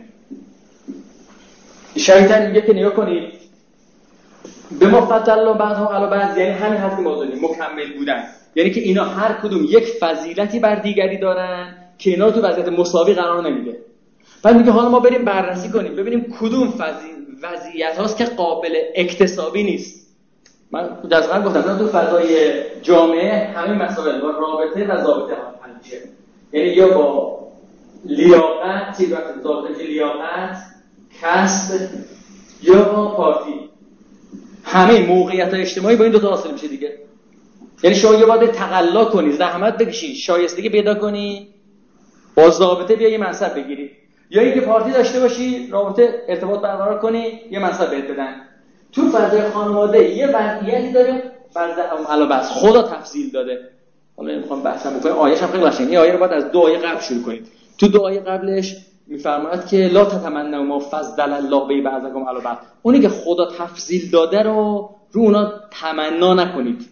Speaker 4: شایدتر میگه که نگاه کنید به ما فضل الله بعضهم علی بعض یعنی همین هست که ما داریم مکمل بودن، یعنی که اینا هر کدوم یک فضیلتی بر دیگری دارن که اینا تو وضعیت مساوی قرار نمیده. بعد میگه حالا ما بریم بررسی کنیم ببینیم کدوم وضعیت هاست که قابل اکتسابی نیست. من دقیقاً گفتم تو فضای جامعه همین مسائل با رابطه و ضابطه حل میشه، یعنی یا با لیاقت چیز وقت ضابطه لیاقت کسب یا با پارتی، همه موقعیت اجتماعی با این دو تا حاصل میشه دیگه. یعنی شما یه باید تقلا کنی، زحمت بکشی، شایستگی پیدا کنی، با ضابطه بیا یه منصب بگیری، یا اینکه پارتی داشته باشی، رابطه ارتباط برقرار کنی، یه منصب بهت بدن. تو فضای خانواده یه وضعیتی داریم، فضا علاوه بر خدا تفضیل داده. حالا نمیخوام بحثم بکنم، آیه‌ش هم خیلی قشنگه. این آیه رو باید از دعای قبل شروع کنید. تو دعای قبلش میفرماید که لا تتمنوا ما فضل الله به بعضکم علی بعض. اونی که خدا تفضیل داده رو اونا تمنا نکنید.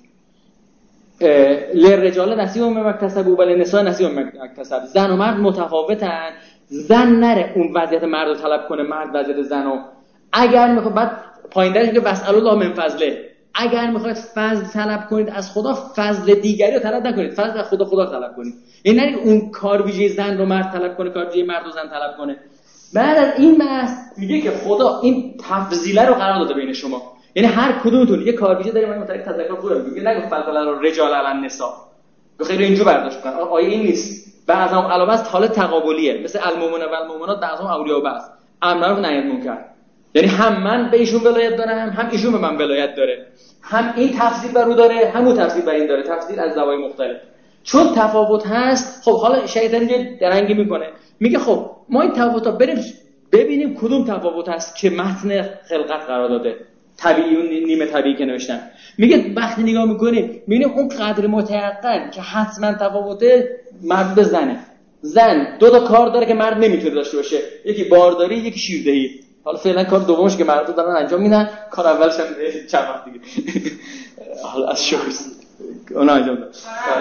Speaker 4: للرجال نصیب مما اکتسبوا وللنساء نصیب مما اکتسبوا. زن و مرد متفاوتن. زن نره اون وضعیت مرد رو طلب کنه، مرد وضعیت زن رو. اگر میخواد بعد پاییندرش که واسال الله من فضله، اگر میخواید فضل طلب کنید از خدا، فضل دیگری رو طلب نکنید، فضل از خدا طلب کنید. این نه اون کار ویژه زن رو مرد طلب کنه، کار ویژه مرد رو زن طلب کنه. بعد از این بحث میگه که خدا این تفضیله رو قرار داده بین شما، یعنی هر کدومتون یه کار ویژه داریم. من متأکد تذکر خوبه میگه نگفت فضل الرجال علی النساء، خیلی اینجور برداشت کن. آیه این نیست. بعضام علاوه از حالت تقابلیه، مثل المؤمنون و المؤمنات بعضام اولیاء و بعض، امر و نهی منکر. یعنی هم من به ایشون ولایت دارم، هم ایشون به من ولایت داره، هم این تفضیل بر او داره، هم اون تفضیل بر این داره، تفضیل از زوایای مختلف. چون تفاوت هست، خب حالا شیطان یه درنگی میکنه، میگه خب ما این تفاوت‌ها بریم ببینیم کدوم تفاوت هست که متن خلقت قرار داده، طبیعی و نیمه طبیعی که نوشتن. میگه وقتی نگاه میکنیم میبینیم اون قدر متيقن که حتما تفاوته مرد به زنه. زن دو تا کار داره که مرد نمیتونه داشته باشه، یکی بارداری، یکی شیردهی. حالا فعلا کار دومش که مرد دارن انجام میدن، کار اولش هم چند وقت دیگه حالا از شوخی اون انجام دادن.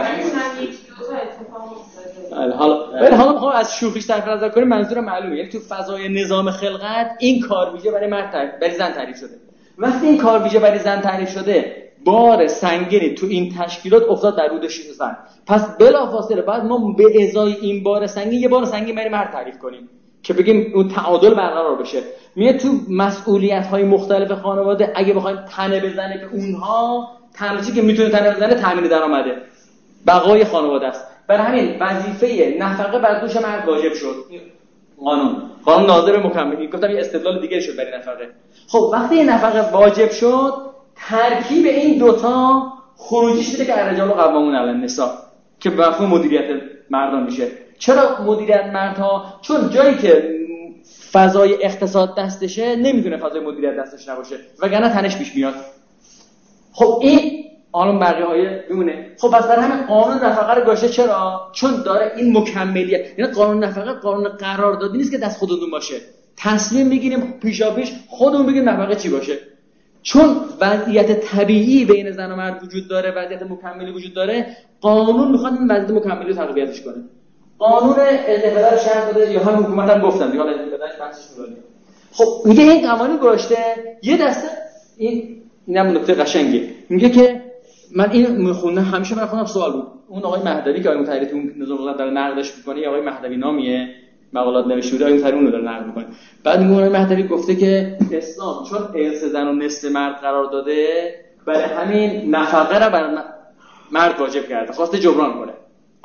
Speaker 4: حالا میخوام از شوخیش طرف نظر کنیم، منظورم معلومه. یعنی تو فضای نظام خلقت این کار ویژه برای مرد برای زن تعریف شده. وقتی این کار ویژه برای زن تعریف شده، بار سنگینی تو این تشکیلات افتاد در رود زن. پس بلافاصله بعد ما به ازای این بار سنگین یه بار سنگین برای مرد تعریف کنیم که بگیم اون تعادل برقرار بشه. میگه تو مسئولیت‌های مختلف خانواده اگه بخوایم تنه بزنه به اونها، تنهایی که میتونه تنه بزنه تامین درآمده، بقای خانواده است. برای همین وظیفه نفقه بر دوش مرد واجب شد. قانون ناظر مکمل. گفتم یه استدلال دیگه شد برای نفقه. خب وقتی این نفقه واجب شد، ترکیب این دوتا خروجیش بده که الرجال قوامون علی النساء که به مفهوم مدیریت مردان میشه. چرا مدیریت مردها؟ چون جایی که فضای اقتصاد دستشه نمیتونه فضای مدیریت دستش نباشه، وگرنه تنش پیش میاد. خب این الان بقیه آیه میمونه. خب پس برای همین قانون نفقه رو گذاشته. چرا؟ چون داره این مکملیت. یعنی قانون نفقه قانون قراردادی نیست که دست خودمون باشه، تصمیم میگیریم پیشاپیش خودمون بگیم نفقه چی باشه. چون وضعیت طبیعی بین زن و مرد وجود داره، وضعیت مکملی وجود داره، قانون میخواد این وضعیت مکملی رو تقویتش کنه. قانون اعتبار شرط داده، یا هم حکومت هم گفتم دیگه، حالا اعتبارش بحثش می‌کنیم. خب میگه این قوانین گذاشته، یه دسته اینم نکته قشنگه. میگه که من این میخونم، همیشه من خودم سوال بود. اون آقای مهدوی که آقای متحری اون نظام قضا داره نقدش میکنه، یا آقای مهدوی نامیه مقالات نوشته، آقای متحری اون رو داره نقد میکنه. بعد میگه آقای مهدوی گفته که اسلام چون ارث زن و نصف مرد قرار داده، برای همین نفقه رو بر مرد واجب کرده، خواسته جبران کنه.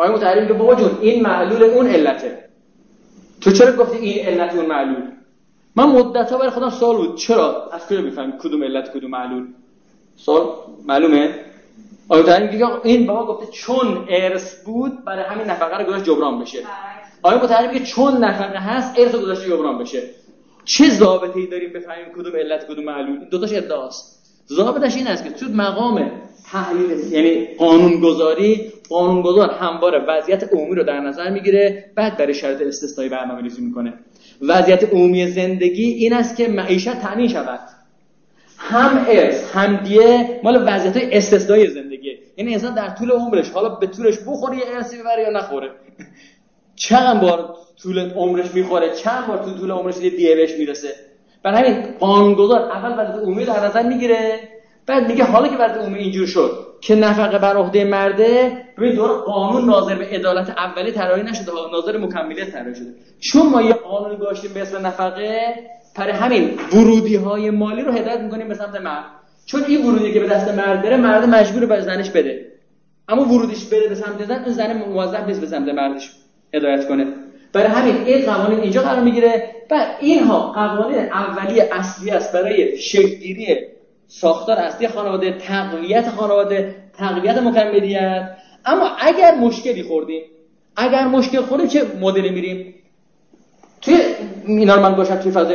Speaker 7: آقای متحری میگه بابا جون این معلول اون علته، تو چرا گفتی این علت اون معلول؟ من مدت‌ها برای خودم سوال بود چرا، از کجا میفهمی کدوم علت کدوم معلول؟ سوال معلومه؟ آقای متحری میگه این بابا گفته چون ارث بود برای همین نفقه رو گذاشت جبران بشه. آقای متحری میگه چون نفقه هست ارث گذاشت جبران بشه. چه ضابطه‌ای داریم بفهمیم کدوم علت کدوم معلول؟ این دو تاش ادعاست. ضابطش این است که تو مقام تحلیل یعنی قانونگذار همواره وضعیت عمومی رو در نظر میگیره، بعد برای شرایط استثنایی برنامه‌ریزی میکنه. وضعیت عمومی زندگی این است که معیشت تامین شود، هم ارث هم دیه مال وضعیت‌های استثنایی زندگی. یعنی انسان در طول عمرش حالا به طورش بخوره یه ارثی ببره یا نخوره، چند بار طول عمرش میخوره، چند بار تو طول عمرش یه دیه بهش میرسه. برای همین قانونگذار اول وضعیت عمومی در نظر میگیره، بعد میگه حالا که وضعیت عمومی اینجور شد که نفقه بر عهده مرده، ببین دور قانون ناظر به عدالت اولی طراحی نشده، ناظر مکملیت طراحی شده. چون ما یه قانونی داشتیم به اسم نفقه، برای همین ورودی‌های مالی رو هدایت می‌کنیم به سمت مرد. چون این ورودی که به دست مرد بره، مرد مجبوره به زنش بده، اما ورودیش بره به سمت زن، اون زن موظف نیست به سمت مردش هدایت کنه. برای همین این قوانین اینجا قرار میگیره. بعد اینها قوانین اولیه اصلی است برای شکل‌گیری ساختار اصلی خانواده، تقویت خانواده، تقویت مکملیت. اما اگر مشکل خوردیم چه مدلی میریم؟ توی اینا رو من گوشم توی فضای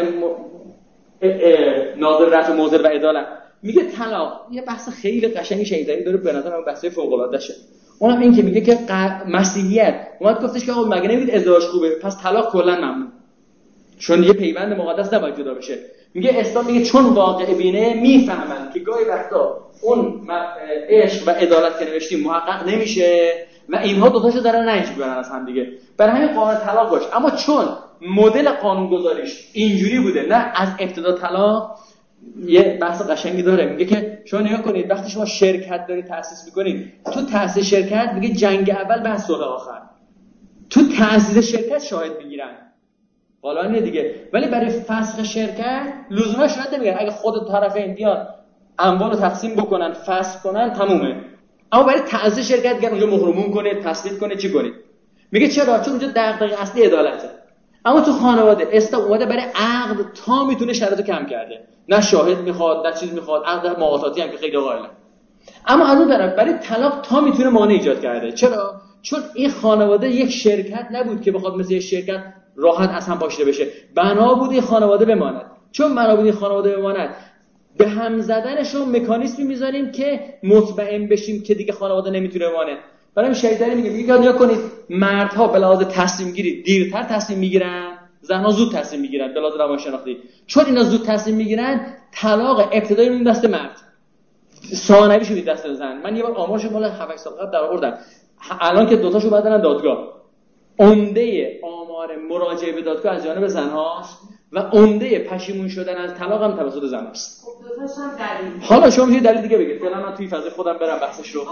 Speaker 7: ناظر رفع موضع و عدالت میگه طلاق یه بحث خیلی قشنگی شنیدنی داره، به نظرم بحث فوق العاده شه. اونم این که میگه که مسیحیت اومد گفتش که آقا مگه نمیگید ازدواج خوبه، پس طلاق کلا ممنوع، چون یه پیوند مقدس نباید جدا بشه. میگه اسلام میگه چون واقع بینه میفهمن که گاهی وقتا اون عشق و عدالت که نوشتیم محقق نمیشه و اینها دو تاشو دارن رنج میبرن از هم دیگه، برای همین قانون طلاق باشه. اما چون مدل قانونگذاریش اینجوری بوده، نه از ابتدا طلاق، یه بحث قشنگی داره. میگه که شما نگاه کنید وقتی شما شرکت دارید تأسیس میکنید، تو تأسیس شرکت میگه جنگ اول بحث صلح آخر، تو تأسیس شرکت شاهد میگیرن، حالا اینه دیگه. ولی برای فسخ شرکت لزوما شاهد نمیگیرن. اگه خود طرفین بیان اموال رو تقسیم بکنن فسخ کنن تمومه. اما برای تأسیس شرکت گن اونجا مهرمون کنه، تسلید کنه، چی کنید؟ میگه چرا؟ چون اونجا دغدغه اصلی عدالته. اما تو خانواده اسلام اومده برای عقد تا میتونه شرایطو کم کرده، نه شاهد میخواد نه چیز میخواد، عقد معاطاتی هم که خیلی قائله. اما از اون طرف برای طلاق تا میتونه مانع ایجاد کرده. چرا؟ چون این خانواده یک شرکت نبود که بخواد مثل یک شرکت راحت از هم پاشیده بشه، بنا بود این خانواده بماند. چون بنا بود این خانواده بماند، به هم زدنشون مکانیزمی میذاریم که مطمئن بشیم که دیگه خانواده نمیتونه بمانه. برای شهیدانی میگه نگاه کنید مردها به لحاظ تصمیم گیری دیرتر تصمیم میگیرن، زنها زود تصمیم میگیرن به لحاظ روانشناختی. چون اینا زود تصمیم میگیرن، طلاق ابتدایی میاد دست مرد، ثانویش میاد دست زن. من یه بار آمارش مال 7 سال قبل در آوردم، الان که دوتاشو بدن دادگاه، عمده آمار مراجعه به دادگاه از جانب زنهاست و عمده پشیمون شدن از طلاق هم توسط زناست.
Speaker 3: خب دوتاش هم دلیل.
Speaker 7: حالا شما میشه دلیل دیگه بگید، فعلا من توی فضای خودم برم بحثش رو.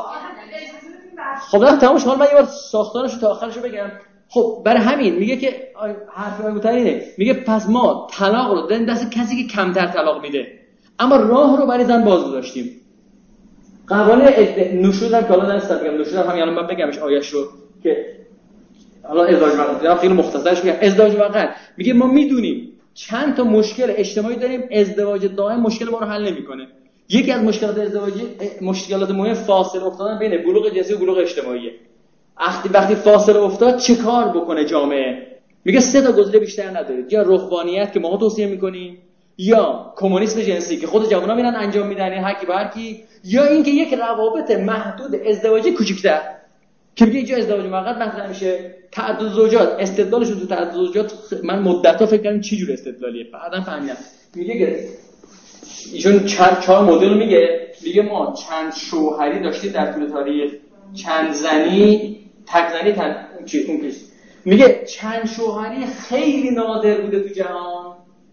Speaker 7: خب الان تمامش. حالا من یه بار ساختارش رو تا آخرش رو بگم. خب برای همین میگه که حرف اینه، میگه پس ما طلاق رو دادیم دست کسی که کمتر طلاق میده، اما راه رو برای زن باز گذاشتیم. قوانین نشوزم که حالا نمیستم بگم، نشوزم همین الان من بگمش آیش رو که حالا ازدواج وقت خیلی مختصرش میگم. ازدواج وقت میگه ما میدونیم چند تا مشکل اجتماعی داریم، ازدواج دائم مشکل ما رو حل نمیکنه. یکی از مشکلات ازدواجی، مشکلات مهم فاصله افتادن بین بلوغ جنسی و بلوغ اجتماعیه. وقتی فاصله افتاد چه کار بکنه جامعه؟ میگه 3 تا گزینه بیشتر ندارید، یا رهبانیت که ما توصیه میکنیم، یا کمونیسم جنسی که خود جوونا میرن انجام میدن هر کی به هر کی، یا اینکه یک روابط محدود ازدواجی کوچیک‌تر که میگه اینجا ازدواج موقت مطرح میشه. تعدد زوجات، استدلالشون تو تعدد زوجات من مدت‌ها فکر کردم چه جور استدلالیه، بعداً فهمیدم. میگه که ایشون 4 مدل میگه ما چند شوهری داشتیم در طول تاریخ، چند زنی، تک زنی، اون کش. میگه چند شوهری خیلی نادر بوده تو جهان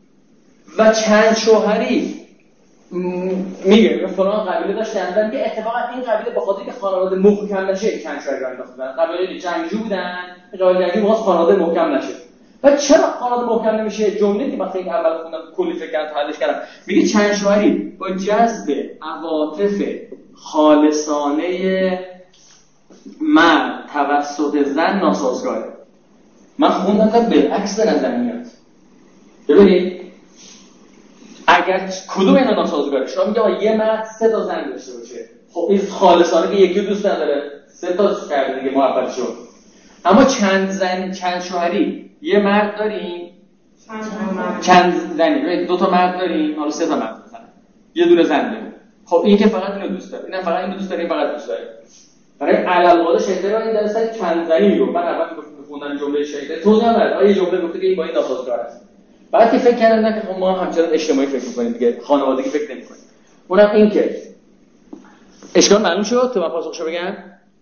Speaker 7: و چند شوهری میگه فلان قبیله داشتن. میگه اتفاقا این قبیله به خاطر که خانواده محکم نشه چند شوهری انداختن، قبیله جنگجو بودن، قبیله جنگجو واسه خانواده محکم نشه. و چرا خانواده محکم نمیشه؟ جمله که وقتی اول خوندم کلی فکر کردم حلش کردم. میگه چند شوهری با جذب عواطف خالصانه مرد توسط زن ناسازگاره. من خوندم که بالعکس به نظر میاد. ببینید اگر کدوم اینا ناسازگاره؟ شما میگه یه مرد 3 تا زن داشته باشه، خب این خالصانه که یکی دوست نداره 3 تا کرده دیگه محبت شد. اما چند شوهری، یه مرد داریم چند زنی، 2 تا مرد داریم، حالا 3 تا مرد مثلا یه دونه زن داریم. خب این که فقط اینو دوست داره، این فقط اینو دوست داره، این فقط دوست داره. برای علل قاعده شیطان این درصد چند زنی میگه. من اول میگفتم جمله شیطان توضیح نداد، یه جمله گفته که این با این ناسازگار است. بعد که فکر کردم نه که خب ما همچنان اجتماعی فکر می‌کنیم دیگه، خانوادگی فکر نمی‌کنیم. اونم این که اشکال معلوم شد تو من پاسخشو بگم؟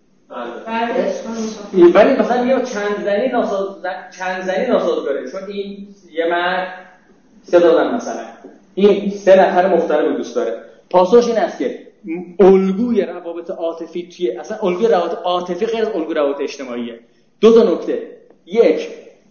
Speaker 7: بله. ولی مثلا میگم چند زنی ناسازگاره، چون این یه مرد 3 تا زن مثلا، این 3 نفر مختلف دوست داره. پاسخش این است که الگوی روابط عاطفی توی اصلا الگوی روابط عاطفی غیر از الگوی روابط اجتماعیه. 2 تا نکته. یک،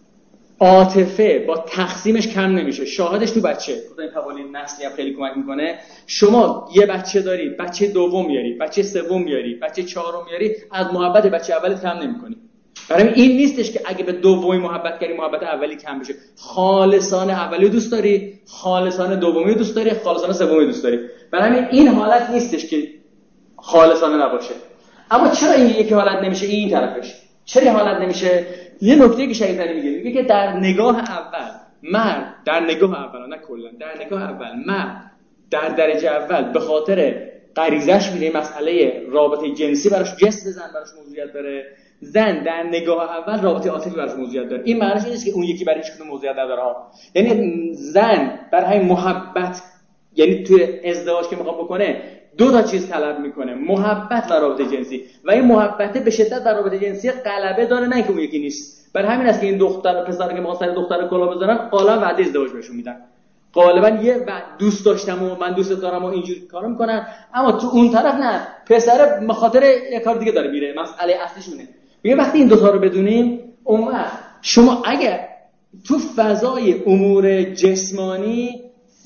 Speaker 7: عاطفه با تقسیمش کم نمیشه. شاهدش تو بچه، خدا این توالی نسلی هم خیلی کمک میکنه. شما یه بچه داری، بچه دوم میاری، بچه سوم میاری، بچه چهارم میاری، از محبت بچه اولت کم نمیکنی. برای این نیستش که اگه به دومی محبت کردی محبت اولی کم بشه. خالصانه اولی دوست داری، خالصانه دومی دوست داری، خالصانه سومی دوست داری. برای این حالت نیستش که خالصانه نباشه. اما چرا این یکی حالت نمیشه این طرفش؟ چرا حالت نمیشه؟ یه نکته که شهید علی میگه که در نگاه اول مرد، در نگاه اول نه کلا، در نگاه اول مرد در درجه اول به خاطر غریزش میره مسئله رابطه جنسی براش، جسم زن براش موضوعیت داره. زن در نگاه اول رابطه عاطفی براش موضوعیت داره. این معنیش نیست که اون یکی برای هیچ کدوم موضوعیت نداره ها. یعنی زن برای محبت، یعنی توی ازدواج که میخواد بکنه 2 تا چیز طلب میکنه، محبت و رابطه جنسی. و این محبت به شدت در رابطه جنسی غلبه داره، نه که اون یکی نیست. برای همین است که این دختر پسر که میخوان سر دختر کلاه بزنن غالبا وعده ازدواج بهشون میدن. غالبا یه دوست داشتم و من دوست دارم و اینجوری کارا میکنن. اما تو اون طرف نه، پسر به خاطر یه کار دیگه داره میره. مسئله اصلیشونه. میگه وقتی این 2 تا رو بدونیم، اون وقت شما اگه تو فضای امور جسمانی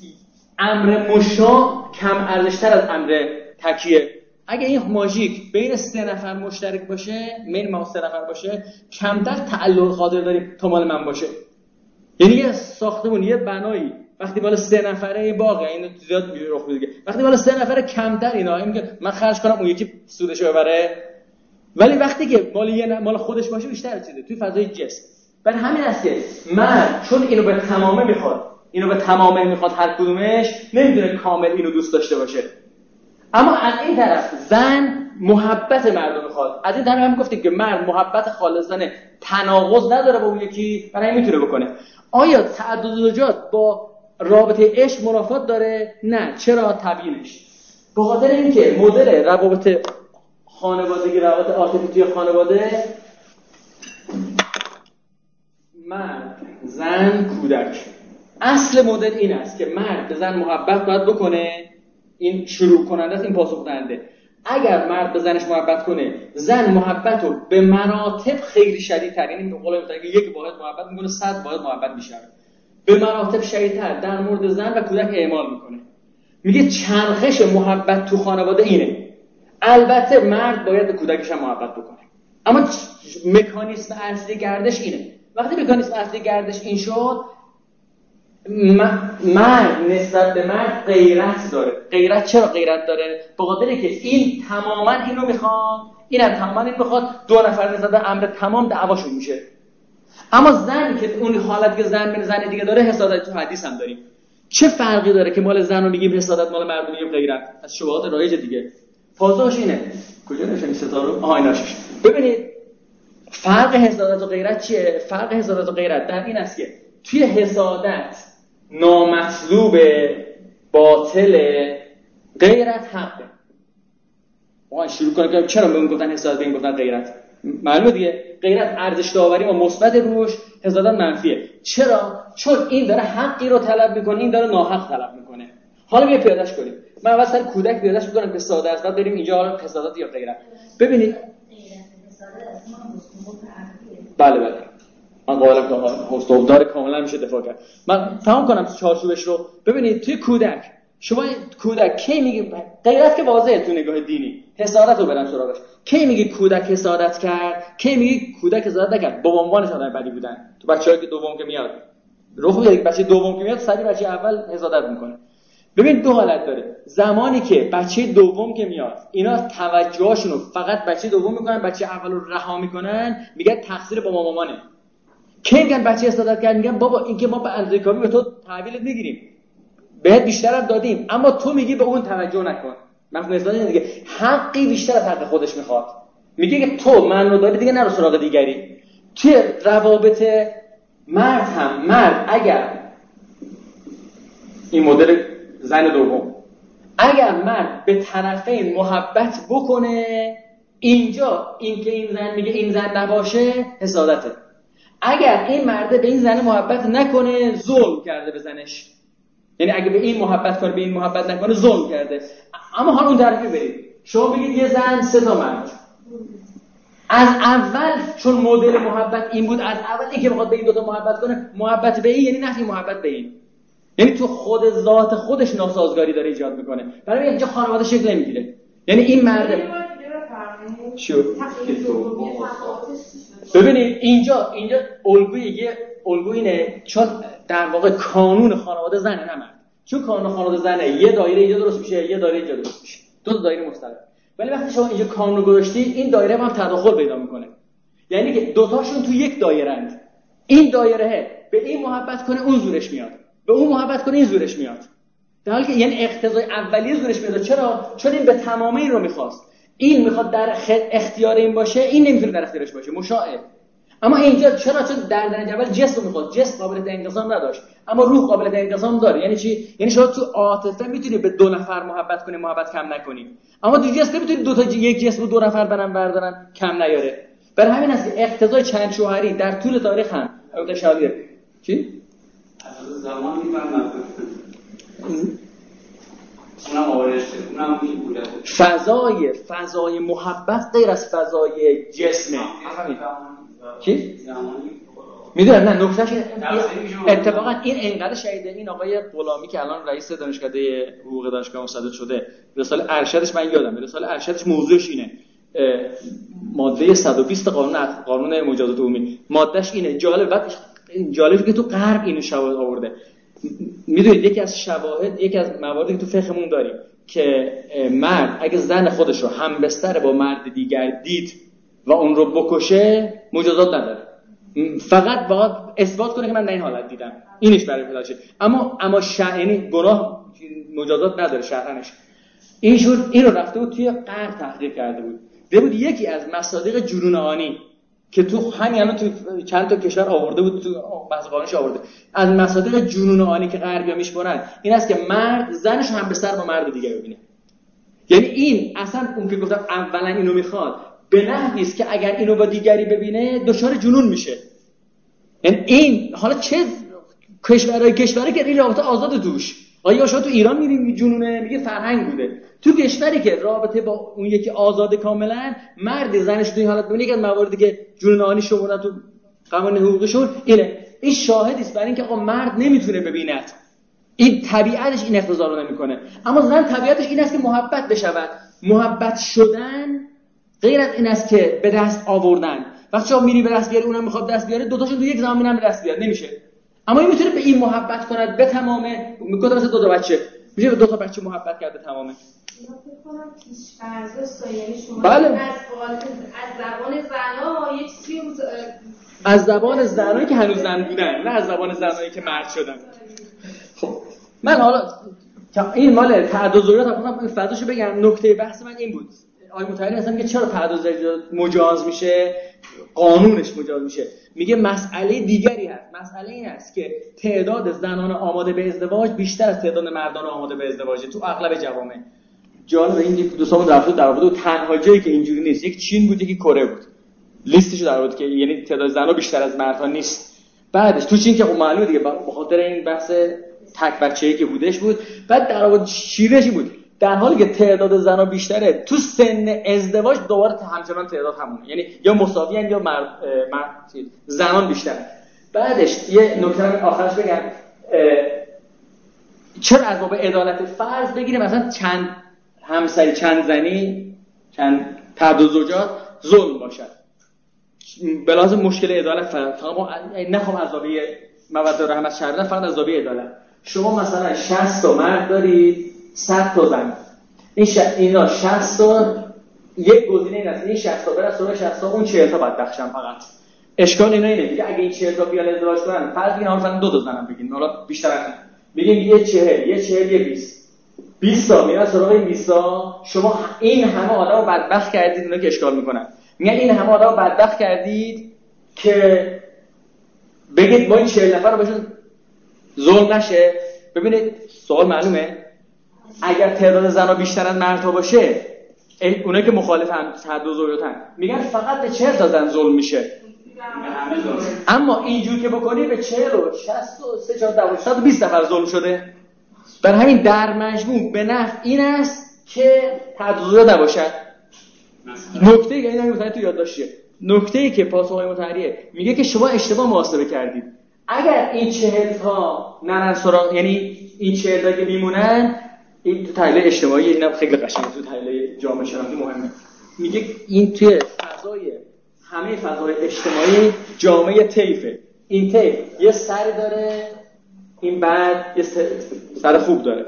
Speaker 7: امر مشاع کم ارزش‌تر از امر تکیه، اگه این ماژیک بین 3 نفر مشترک باشه، بین ما 3 نفر باشه، کمتر تعلق خاطر داریم تا مال من باشه. یعنی یه ساختمون، یه بنایی وقتی مال 3 نفره باغه، اینو زیاد رخ میده. وقتی مال 3 نفره کمتر اینا میگه من خرج کنم اون یکی سودشو ببره. ولی وقتی که مال خودش باشه بیشتر چیزه توی فضای جسم. برای همین است که مرد چون اینو به تمامه میخواد، هر کدومش نمیدونه کامل اینو دوست داشته باشه. اما از این طرف زن محبت مردم میخواد. از این طرف هم گفتیم که مرد محبت خالصانه تناقض نداره با اون یکی، برای این میتونه بکنه. آیا تعدد زوجات با رابطه عشق منافات داره؟ نه. چرا؟ تبیینش به خاطر اینکه مدل روابط خانوادگی، روابط عاطفی توی خانواده، مرد، زن، کودک، اصل مدل این است که مرد به زن محبت باید بکنه. این شروع کننده است، این پاسخ دهنده. اگر مرد به زنش محبت کنه، زن محبت رو به مراتب خیلی شدیدتر، یعنی به قول مثلا یک واحد محبت میکنه 100 واحد محبت میشه، به مراتب شدیدتر در مورد زن و کودک اعمال میکنه. میگه چرخش محبت تو خانواده اینه. البته مرد باید به کودکش هم محبت بکنه، اما مکانیزم اصلی گردش اینه. وقتی مکانیزم اصلی گردش این شد، مرد نسبت به مرد غیرت داره. غیرت چرا غیرت داره؟ به خاطر که این تماما اینو میخواد، اینم تماما این میخواد. 2 نفر نسبت به امر تمام دعواشون میشه. اما زن که اون حالت که زن به زن دیگه داره، حسادت تو حدیث هم داریم. چه فرقی داره که مال زن رو میگیم حسادت، مال مرد میگیم غیرت؟ از شبهات رایج دیگه. پاسخش اینه. کجا نشون ستاره؟ ایناش. ببینید فرق حسادت و غیرت چیه؟ فرق حسادت و غیرت در این است که توی حسادت نامطلوب، باطل، غیرت حقه. ما شروع کنیم که چرا به اون گفتن حسادت، به این گفتن غیرت؟ معلومه دیگه. غیرت ارزش داوری و مثبت روش، حسادت منفیه. چرا؟ چون این داره حقی رو طلب میکنه، این داره ناحق طلب میکنه. حالا بیا پیادهش کنیم. من اول سر کودک پیادهش میکنم که ساده است، بعد بریم اینجا حالا حسادت یا غیرت. ببینید بله من قائلم که حضوردار کاملا میشه دفاع کرد. من تمام کنم چارچوبش رو. ببینید توی کودک شما کودک کی میگی غیرت که واضحه تو نگاه دینی، حسادت رو برن سراغش. کی میگی کودک حسادت کرد؟ کی میگی کودک حسادت نکرد؟ با عنوانش آدم بدی بودن. تو بچه‌ها که دوم که میاد رخ میده، بچه دوم که میاد سری بچه اول حسادت میکنه. ببین دو حالت داره. زمانی که بچه دوم که میاد اینا توجهشون رو فقط بچه دوم میکنن، بچه اول رو رها میکنن، میگن تقصیر با مامانه. کی میگن بچه حسادت کرد؟ میگن بابا این که ما به اندازه کافی به تو تحویلت میگیریم، بهت بیشتر هم دادیم، اما تو میگی به اون توجه نکن. مفهوم اصلا دیگه حقی بیشتر از حق خودش میخواد. میگه که تو منو داری دیگه نرو سراغ دیگری. توی روابط مرد اگر این مدل زن دوم، اگر مرد به طرفین محبت بکنه، اینجا این که این زن میگه این زن نباشه حسادته. اگر این مرد به این زن محبت نکنه ظلم کرده به زنش. یعنی اگه به این محبت کنه به این محبت نکنه ظلم کرده. اما حالا اون طرفی برید، شما بگید یه زن 3 تا مرد. از اول چون مدل محبت این بود، از اول این که بخواد به این 2 تا محبت کنه، محبت به این یعنی نفی محبت به این، یعنی تو خود ذات خودش ناسازگاری داره ایجاد میکنه. برای اینجا خانواده شکل نمیگیره. یعنی این مرد ببینید اینجا الگوی اینه، چون در واقع کانون خانواده زنه نه مرد. چون کانون خانواده زنه یه دایره اینجا درست میشه، یه دایره اینجا درست میشه، 2 تا دایره مستقل. ولی وقتی شما اینجا کانون رو گذاشتید این دایره هم تداخل پیدا میکنه، یعنی که 2 تاشون تو یک دایره اند. این دایره به این محبت کنه اون زورش میاد، به اون محبت کنه این زورش میاد، در حالی که یعنی اقتضای اولیه زورش میاد. چرا؟ چون این به تمامی این رو میخواست. این میخواد در اختیار این باشه، این نمیتونه در اختیارش باشه، مشاعه. اما اینجا چرا؟ چون در درجه اول جسم رو میخواد، جسم قابلیت انقسام نداشت، اما روح قابلیت انقسام داره. یعنی چی؟ یعنی شما تو عاطفه میتونی به 2 نفر محبت کنی، محبت کم نکنی، اما تو جسم نمیتونی یک جسم رو 2 نفر بردارن کم نیاره. برای همین است که اقتضای چند شوهری در طول تاریخ هم متشابه. چی؟
Speaker 6: از زمان میفهمم اونم آورشته، اونم میگوله فضای محبت غیر از فضای جسمه.
Speaker 7: چی؟ میدونم نه نکتهش اتفاقا این انقدر شهیده این آقای غلامی که الان رئیس دانشکده حقوق دانشگاه مصدق شده، رساله ارشدش من یادم، رساله ارشدش موضوعش اینه، ماده 120 قانون مجازات عمومی، مادهش اینه. جالبه که تو غرب اینو شواهد آورده. میدونید یکی از مواردی که تو فقهمون داریم که مرد اگه زن خودش رو هم بستر با مرد دیگر دید و اون رو بکشه مجازات نداره، فقط باید اثبات کنه که من در این حالت دیدم، اینش برای پدرشه. اما یعنی گناه مجازات نداره شرعنش. این رو رفته بود توی غرب تحقیق کرده بود یکی از مصادیق جنون آنی که تو همین تو چند تا کشور آورده بود، تو بعضی قانونش آورده، از مصادیق جنون آنی که غربی‌ها میشمرن این است که مرد زنش هم به سر با مرد دیگه ببینه. یعنی این اصلا اون که گفتم اولا اینو میخواد به نحوی است که اگر اینو با دیگری ببینه دچار جنون میشه. یعنی این حالا چه کشوری که این رابطه آزاد توش، آیا شما تو ایران میریم جنونه میگه فرهنگ بوده، تو کشوری که رابطه با اون یکی آزاد کاملا، مرد زنش تو این حالت ببینه که مواردی که جنونانی شمردن تو قوانین حقوقشون اینه. این شاهدی است برای اینکه آقا مرد نمیتونه ببیند، این طبیعتش این اقتضا رو نمیکنه. اما زن طبیعتش این است که محبت بشود. محبت شدن غیر از این است که به دست آوردن. وقتی شما میری به دست بیاری اونم میخواد دست بیاره، دو تاشون تو یک زمان میرن به دست بیاد، نمیشه. اما این میتونه به این محبت کند به تمامه. میگه مثلا 2 تا بچه میشه به 2 تا بچه محبت کرد به تمامه.
Speaker 3: من فکر کنم پیش‌فرض یعنی شما
Speaker 7: بله.
Speaker 3: از زبان زنا یک چیزی
Speaker 7: از زبان زنایی که هنوز زن بودن، نه از زبان زنایی که مرد شدن. خب من حالا این مال تعدد ضرورت اصلا فضاشو بگم. نکته بحث من این بود، آقای متحری اصلا میگه چرا تعدد مجاز میشه، قانونش مجاز میشه. میگه مسئله دیگری هست. مسئله این است که تعداد زنان آماده به ازدواج بیشتر از تعداد مردان آماده به ازدواجه تو اغلب جوامع. جالب این یک دو سال در واقع تنها جایی که اینجوری نیست یک چین بود یکی کره بود. لیستشو در آورد که یعنی تعداد زن‌ها بیشتر از مردها نیست. بعدش تو چین که خب معلومه دیگه به خاطر این بحث تک بچه‌ای که بودش بود. بعد در واقع شیرشی بود در حالی که تعداد زن‌ها بیشتره تو سن ازدواج دوباره همچنان تعداد همونه، یعنی یا مساوی ان یا زنان بیشتره. بعدش یه نکته آخرش بگم چرا از باب عدالت فرض بگیریم مثلا چند همسری، چند زنی، چند تعدد زوجات ظلم باشد، به لحاظ مشکل عدالت فقط نخوام از زاویه موده و رحمت شهر بدم، فقط از زاویه عدالت. شما مثلا 60 تا مرد دارید، 100 تا زن. اینا 60 تا یک گزینه این است، این 60 تا بره سراغ 60 تا، اون 40 تا بدبختشن. فقط اشکال اینا اینه دیگه، اگه این 40 تا بیان ازدواج کنن، فرض بگین مثلا 2 تا زنم بگین، حالا بیشتر نه، بگین یه 40 یه 20 تا میرن سراغ این 20 تا. شما این همه آدمو بدبخت کردید، اینا که اشکال میکنن میگن این همه آدمو بدبخت کردید که بگید ما این 40 نفر رو بهشون ظلم نشه. ببینید سوال معلومه، اگر تعداد زنا بیشتر از مردها باشه، اونایی که مخالف هم تعدد زوجاتن میگن فقط به 40 تا زن ظلم میشه. اما اینجور که بکنی به 40 و 60 و 3 4 12 20 نفر ظلم شده. برای همین در مجموع به نفع این است که تعدد زوجات نباشد. نکته ای اینو مثلا تو یادداشتیه، نکته‌ای که پاسخهای متحریه میگه که شما اشتباه محاسبه کردید. اگر این 40 تا نرن سراغ، یعنی این 40 تا که میمونن، این تو تحلیل اجتماعی اینا خیلی قشنگه، تو تحلیل جامعه شناختی مهمه. میگه این توی فضای همه فضای اجتماعی جامعه طیفه. این طیف یه سر داره، این بعد یه سر خوب داره.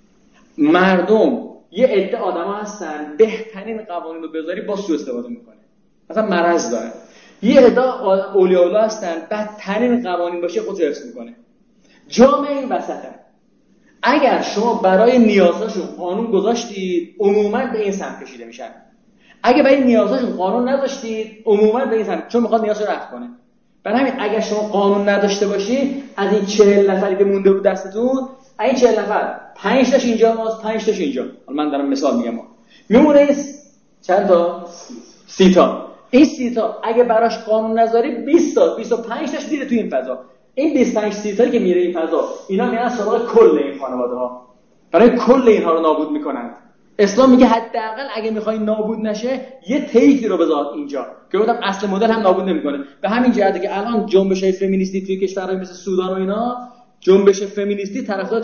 Speaker 7: مردم یه عده آدما هستن بهترین قوانین رو بذاری با سوء استفاده میکنه، مثلا مرض داره. یه عده اولیاء الله هستن بدترین قوانین باشه خودش حفظ میکنه. جامعه این وسطه. اگر شما برای نیازهاشون قانون گذاشتید، عموما به این سمت کشیده میشن. اگه برای نیازهاشون قانون نذاشتید، عموما به این سمت، چون میخواد نیازش رو رفع کنه. برای همین اگر شما قانون نداشته باشید، از این 40 نفری که مونده بود دستتون، این 40 نفر 5 تاش اینجاست، 5 تاش اینجا. حالا من دارم مثال میگم. میمونه چند تا؟ 30 تا. این 30 تا اگه براش قانون نذاری 20 تا 25 تاش میره تو این فضا. این 25 30 تایی که میره این فضا، اینا میرن سراغ کل این خانواده‌ها، برای کل اینها رو نابود میکنن. اسلام میگه حداقل اگه میخوای نابود نشه یه طیفی رو بذار اینجا، که گفتم اصل مدل هم نابود نمیکنه. به همین جهته که الان جنبش‌های فمینیستی توی کشورهای مثل سودان و اینا، جنبش فمینیستی طرفدار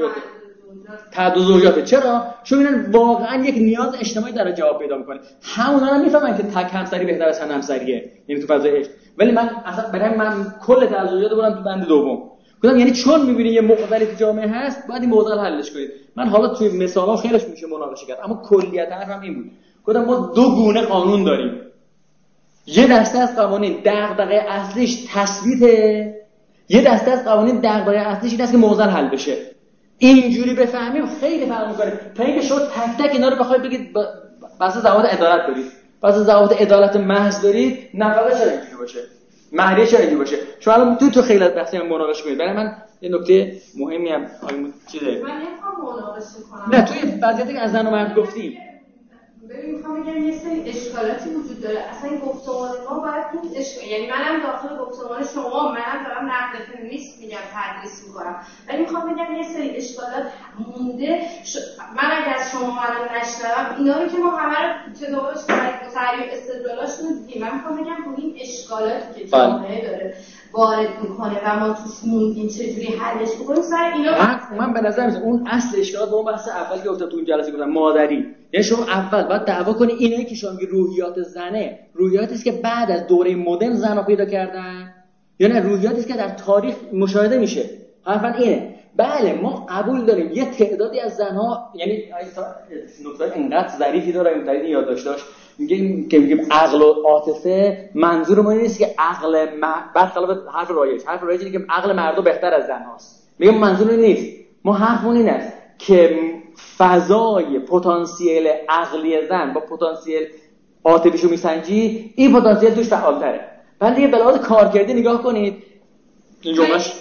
Speaker 7: تعدد زوجاته. چرا؟ چون اینا واقعا یک نیاز اجتماعی داره جواب پیدا میکنه. همونا هم میفهمن که تک همسری بهتر از چند همسریه، یعنی تو فضای عشق. ولی من اصلا برای من کل تعدد زوجات بردم تو بند دوم. گفتم یعنی چون میبینی یه معضلی تو جامعه هست، باید این معضل حلش کنید. من حالا توی مثالا خیلیش میشه مناقشه کرد، اما کلیت حرفم این بود. گفتم ما دو گونه قانون داریم. یه دسته از قوانین دغدغه اصلیش تثبیته، یه دسته از قوانین دغدغه اصلیش این است که معضل حل بشه. اینجوری بفهمیم خیلی فرق می‌کنه. تا اینکه شما تک تک اینا رو بخواید بگید واسه ضوابط عدالت دارید، واسه ضوابط عدالت محض دارید، نفقه چرا اینجوری باشه، مهریه چرا اینجوری باشه. چون الان تو خیلی بحثی هم مناقشه کنید. برای من یه نکته مهمی هم چیزه،
Speaker 3: من نمیخوام مناقشه کنم.
Speaker 7: نه توی وضعیتی که از زن و مرد گفتیم،
Speaker 3: ببین میخوام بگم یه سری اشکالاتی وجود داره. اصلا این گفتمان ما باید این یعنی منم داخل گفتمان شما، منم دارم نقد فمینیست میگم، تدریس میکنم، ولی میخوام بگم یه سری اشکالات مونده. من اگر از شما الان نشنوم اینا رو که ما همه رو تداوش کنیم، متعریف استدلالاشون رو دیدیم، من میخوام بگم این اشکالاتی که جامعه داره وارد میکنه و ما توش موندیم چجوری حلش بکنیم سر اینا.
Speaker 7: من به نظر میاد اون اصل اشکالات با اون بحث اول که گفتم تو اون جلسه گفتم مادری، یعنی شما اول باید دعوا کنی اینایی که شما میگی روحیات زنه، روحیاتی است که بعد از دوره مدرن زنا پیدا کردن، یا نه روحیاتی است که در تاریخ مشاهده میشه. حرفاً اینه. بله ما قبول داریم یه تعدادی از زنها، یعنی نکته اینقدر ظریفی داره این تعریف یادداشت داشت، میگیم عقل و عاطفه، منظور ما نیست که عقل برخلاف حرف رایج اینه که عقل مردا بهتر از زنهاست. میگم منظور نیست. ما حرفمون این است که فضای پتانسیل عقلی زن با پتانسیل عاطفیشو میسنجی، این پتانسیل توش فعال‌تره. بعد دیگه به لحاظ کارکردی نگاه کنید. این جملهش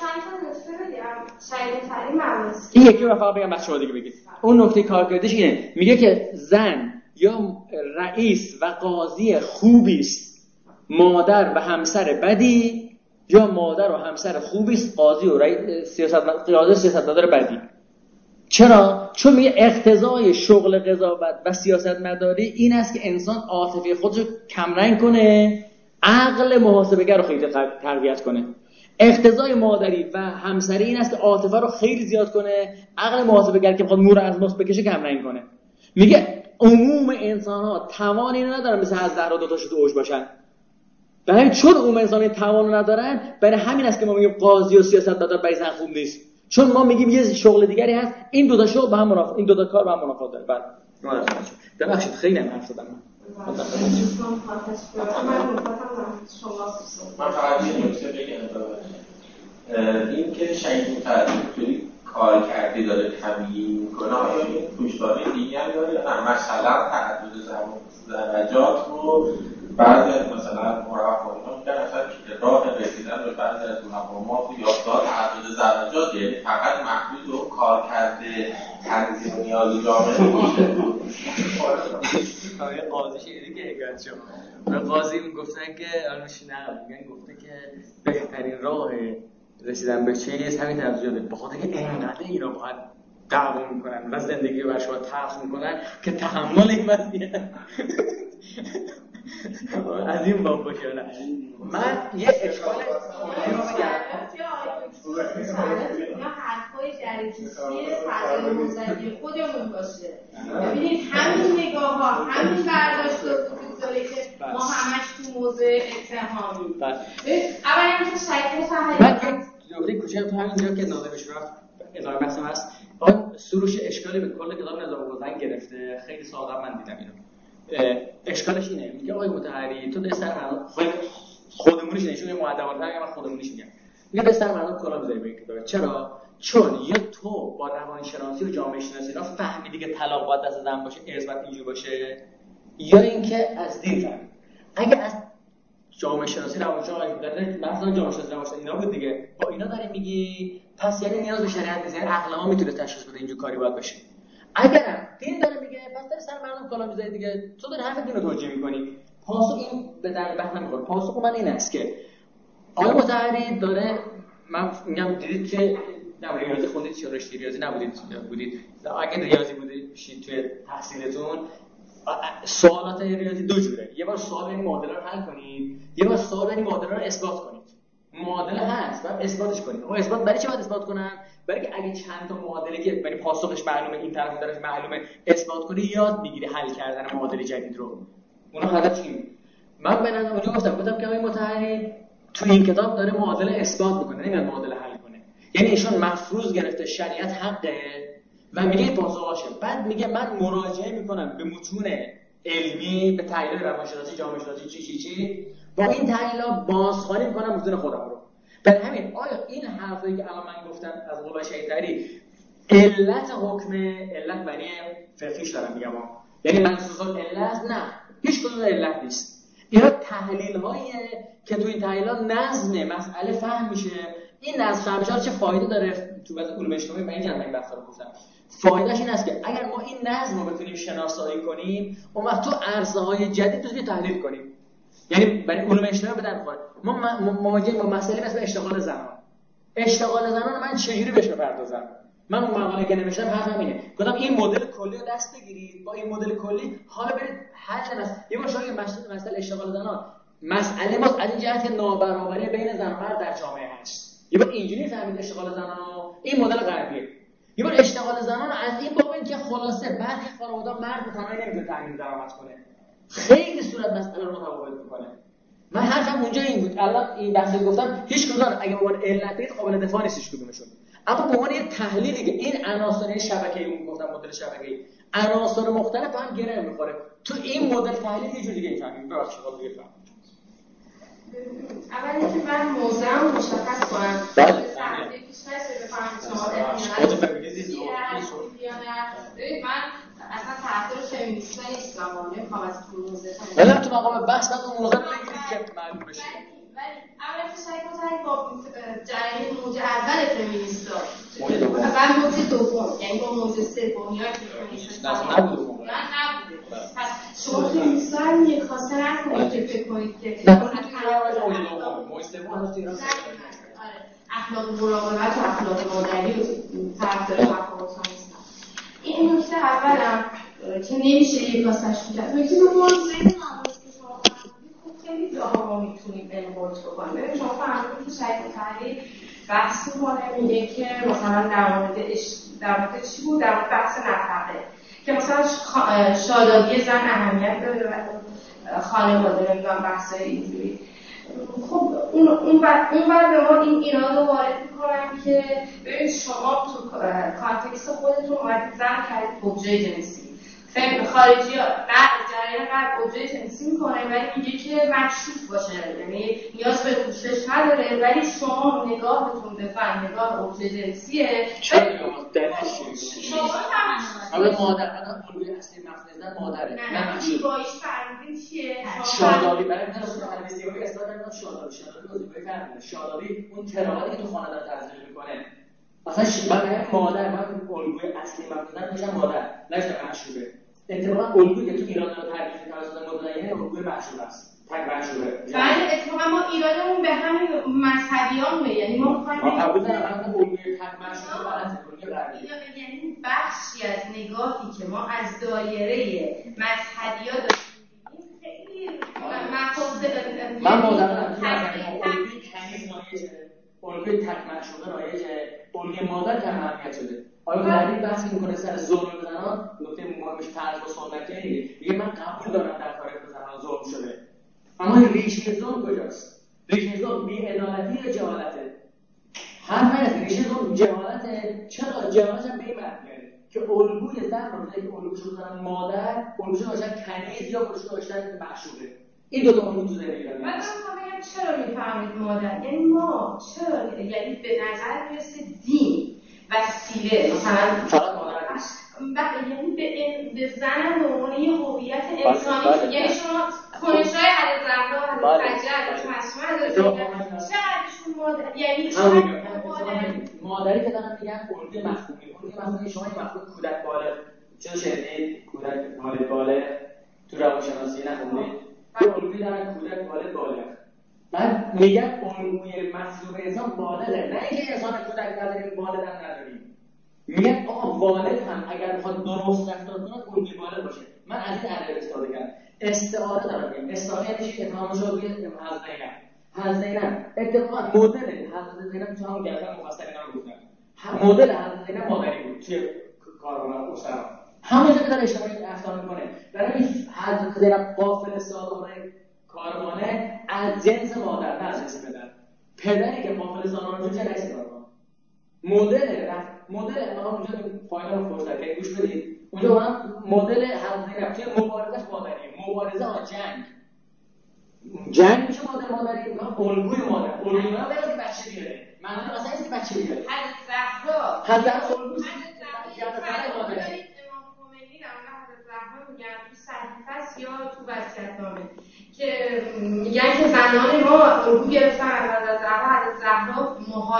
Speaker 7: این یکی رو فقط بگم بعد شما دیگه بگید. اون نکته کارکردیش اینه، میگه که زن یا رئیس و قاضی خوبی است، مادر و همسر بدی، یا مادر و همسر خوبی است، قاضی و سیاستمدار بدی. چرا؟ چون میگه اقتضای شغل قضاوت و سیاستمداری این است که انسان عاطفی خودش رو کمرنگ کنه، عقل محاسبه‌گر رو خیلی تقویت کنه. اقتضای مادری و همسری این است که عاطفه رو خیلی زیاد کنه، عقل محاسبه‌گر که بخواد نور از ماست بکشه کم رنگ کنه. میگه عموم انسان‌ها توان اینو ندارن مثل از زهرا دو تاشو تو اوج باشن. به همین چون عموم انسان‌ها توانو ندارن، برای همین است که ما میگیم قاضی و سیاستمدار برای زن خوب نیست. چون ما میگیم یه شغل دیگری هست، این دو تا شغل با هم منافات، این دو تا کار با هم منافات داره. بعد ببخشید خیلی حرف زدم
Speaker 5: من فقط یه نکته بگم. این که شهید متعدی کار کردی داره تبیین میکنه، آیا این پشتوانه دیگه هم داره؟ نه، مثلا تعدد درجات رو بعضی از مثلا مرفع‌ها میگن اصلا راه رسیدن به بعضی از مقامات یا تعدد درجات، یعنی فقط محدود به کار کرده تنظیم نیاز جامعه باشه.
Speaker 4: آقای قاضی شیری که حکایت شما به قاضی گفتن که آنوشی نه میگن گفته که بهترین راه رسیدن به چیز همین تنظیمه، به خاطر که اینقدر اینا باید دعوا میکنن و زندگی رو برشون تلخ میکنن که تحمل این وضعیت از این باب باشه. نه من یه اشکال
Speaker 3: یا حرفای جریجوسی فضای موزدی خودمون باشه. ببینید همین نگاه ها، همین برداشت وجود داره که ما همش تو موضع اتهامی. اولا که شکل
Speaker 7: من دوره کوچیک تو همینجا که ناظمش رفت ادامه بحثم هست، آن سروش اشکالی به کل کتاب نظام گذن گرفته. خیلی ساده من دیدم اینو. اشکالش اینه، میگه آقای مطهری تو دستر مردم خودمونیش نشون مؤدبانه من خودمونیش میگم، میگه دستر مردم کلا بذاری به این کتاب. چرا؟ چون یا تو با روانشناسی و جامعه شناسی اینا فهمیدی که طلاق باید دست زن باشه، ارث اینجوری باشه، یا اینکه از دین فهمید. اگه از جامعه شناسی روانشناسی داره، مثلا جامعه شناسی روانشناسی اینا بود دیگه، با اینا داره میگی پس یعنی نیاز به شریعت نیست، یعنی عقل ما میتونه تشخیص بده اینجوری کاری باید بشه. اگرم دین داره میگه پس داره سر مردم کلا میذاری دیگه، تو داری حرف دین رو توجیه میکنی. پاسخ این به در بحث نمیخوره. پاسخ من این است که آقای مطهری داره، من میگم دیدید که ریاضی خوندید چه رشته ریاضی بودید، اگه ریاضی بودید توی تحصیلتون سوالات ریاضی دو جوره، یه بار سوال این معادله رو حل کنید، یه بار سوال این معادله رو اثبات کنید. معادله هست بعد اثباتش کنید. اون اثبات برای چی باید اثبات کنن؟ برای که اگه چند تا معادله که یعنی پاسخش معلومه، این طرف درش معلومه، اثبات کنی یاد میگیری حل کردن معادله جدید رو. اون هدف چیه؟ من به نظر اونجا گفتم که آقای مطهری تو این کتاب داره معادله اثبات میکنه، نمیاد معادله حل کنه. یعنی ایشون مفروض گرفته شریعت حقه و میگه پاسخاشه، بعد میگه من مراجعه میکنم به متون علمی، به تحلیل روانشناسی، جامعه شناسی چی با این تحلیل‌ها بازخوانی میکنم متون خودم رو. برای همین آیا این حرفایی که الان من گفتم از قول شیطری علت حکم علت معنی فقهیش دارم میگم، یعنی منصوص العلت نه، هیچ کدوم علت نیست. اینا تحلیل‌هایی که تو این تحلیل‌ها نظم مسئله فهم میشه. این نظم فهم میشه چه فایده داره تو واسه علوم اجتماعی؟ من این جنبه این بحثا رو گفتم. فایدهش این است که اگر ما این نظم رو بتونیم شناسایی کنیم، اون وقت تو عرصه‌های جدید رو تحلیل کنیم. یعنی برای علوم اجتماعی به در می‌خوره. ما مواجهیم با مسئله مثل اشتغال زنان. اشتغال زنان من چجوری بهش بپردازم؟ من اون مقاله که نوشتم حرفم اینه. گفتم این مدل کلی رو دست بگیرید، با این مدل کلی حالا برید حل کنید. یه بار شاید مسئله اشتغال زنان مسئله ما از این جهت که نابرابری بین زن و مرد در جامعه هست. یه بار اینجوری فهمید اشتغال زنان رو، این مدل غربیه. یه بار اشتغال زنان رو از این باب که خلاصه برخی خانواده مرد به تنهایی نمیتونه تامین درآمد کنه. خیلی صورت مسئله رو متفاوت می‌کنه. من حرفم اونجا این بود. الان این بحثی گفتم هیچ کدوم اگه به عنوان علت بگید قابل دفاع نیست هیچ کدومشون. اما به عنوان یه تحلیلی که این عناصر شبکه‌ای گفتم مدل شبکه‌ای عناصر مختلف هم گره می‌خوره. تو این مدل تحلیل یه جور دیگه می‌فهمیم. ببخشید دیگه فهم.
Speaker 3: اولی که من موضوعم مشخص کنم.
Speaker 7: بله.
Speaker 3: بیشتر بفهمم شما من اصلا طرفدار فمینیسم نیستم، نمی‌خوام از تو موضوع
Speaker 7: ولی تو مقام بحث بعد اون موضوع بگیرید که معلوم بشه.
Speaker 3: ولی اولا که شاید مثلا با جریان موج اول فمینیستا و موج دوم، یعنی با موج سومی ها که فمینیستا نبوده. پس شما فمینیستا هم یک خاصه نکنید که فکر کنید که اخلاق مراقبت و اخلاق مادری رو طرفدار تفاوت نیستن. این نکته اولم که نمیشه یک کاسش کرد. نکته دوم ذهن نماز که شما خیلی جاها میتونیم انقلت بکنیم. ببین شما فهمیدید که شهید طاهری بحث میکنه میگه که مثلا در مورد چی بود؟ در مورد بحث نفقه که مثلا شادابی زن اهمیت داره و خانواده نمیدونم بحثای اینجوری. خب اون بر به ما اینا رو وارد میکنن که ببینید شما تو کانتکست خودتون اومدید زن کردید ابژه جنسی، فکر خارجی ها جریان قرب ابژه جنسی میکنه ولی میگه که مشروط باشه، یعنی نیاز به پوشش نداره، ولی شما نگاهتون به فن نگاه ابژه جنسیه.
Speaker 7: چرا حالا مادر الان الگوی اصلی مفهوم مادره نه
Speaker 3: زیباییش فرمودین چیه؟
Speaker 7: شادابی برای من اصلا زیبایی اصلا نمیدونم شادابی زیبایی فرموده. شادابی اون تراوتی که تو خانه داره تزریق میکنه مثلا من مادر من الگوی اصلی مفهوم میشم مادر نشه مشروبه. اتفاقا الگویی که تو ایران داره تعریف توسط مدرنیته الگوی مشروب است. تک مشروبه.
Speaker 3: بله اتفاقا ما ایرانمون به همین مذهبیانه، یعنی ما می‌خوایم
Speaker 7: قبول دارم الگوی تک مشروب غلطه.
Speaker 3: یعنی بخشی از نگاهی که ما از دایره مذهبی‌ها داریم خیلی مفاهیم
Speaker 7: من مادرم الگوی کنیز رایجه، الگوی تک مشروب رایجه، الگوی مادر کم اهمیت شده. آیا بعدی بحث میکنه سر ظلم زنان نکته مهمش فرض با سنتیه میگه من قبول دارم در تاریخ زنان ظلم شده، اما ریشه ظلم کجاست؟ ریشه ظلم بی‌عدالتی یا جهالته؟ حرف نیست. ریشه ظلم جهالته. چرا جهالت هم به این برمیگرده که الگوی زن رو که الگوش رو دارن مادر الگوش داشتن کنیز یا الگوش داشتن معشوقه. این دو تا الگو تو زندگی دارن.
Speaker 3: من میگم چرا میفهمید مادر؟ یعنی ما چرا یعنی به نظر میرسه دین وسیله مثلا
Speaker 7: فقط مادر نیست.
Speaker 3: یعنی به زن به عنوان یه هویت انسانی، یعنی شما کنش‌های حضرت زهرا، حضرت حجر، مسعود چقدرشون مادر، یعنی
Speaker 7: مادری که دارن میگن الگوی مفهومی. الگوی مفهومی شما این مفهوم کودک بالغ چون شده کودک بالغ تو روانشناسی نخوندید تو الگوی دارن کودک بالغ. بعد میگن الگوی مطلوب انسان بالغه، نه اینکه انسان کودک نداریم بالغ هم نداریم. میگن آقا والد هم اگر بخواد درست رفتار کنه الگوی بالغ باشه. من از این عربی استفاده کردم. استعاره دارم میگم. استعاره یعنی چی؟ اتهام شده روی حضرت زینب. اتفاقا مدل حضرت زینب تو همون گفتن مفصل اینا رو گفتم. مدل حضرت زینب مادری بود توی کارخونه اسرا. همونجا که داره اشتباهی رفتار میکنه. برای حضرت زینب قافله سالاره کارخانه از جنس مادر نه از جنس پدر. پدری که قافله سالاره چه رئیس کارخانه. مدل ما اونجا فایل رو فرصت که گوش بدید. اونجا اونم مدل حضرت زینب توی مبارزش مادریه. مبارزه ها جنگ میشه مادری. من الگوی مادر الگوی من برای بچه بیاره. معنی مثلا اینکه بچه بیاره.
Speaker 3: حضرت زهرا
Speaker 7: الگوی
Speaker 3: میگن تو صحیفه است یا تو وصیت‌نامه که میگن که زنان ما الگو گرفتن از حضرت زهرا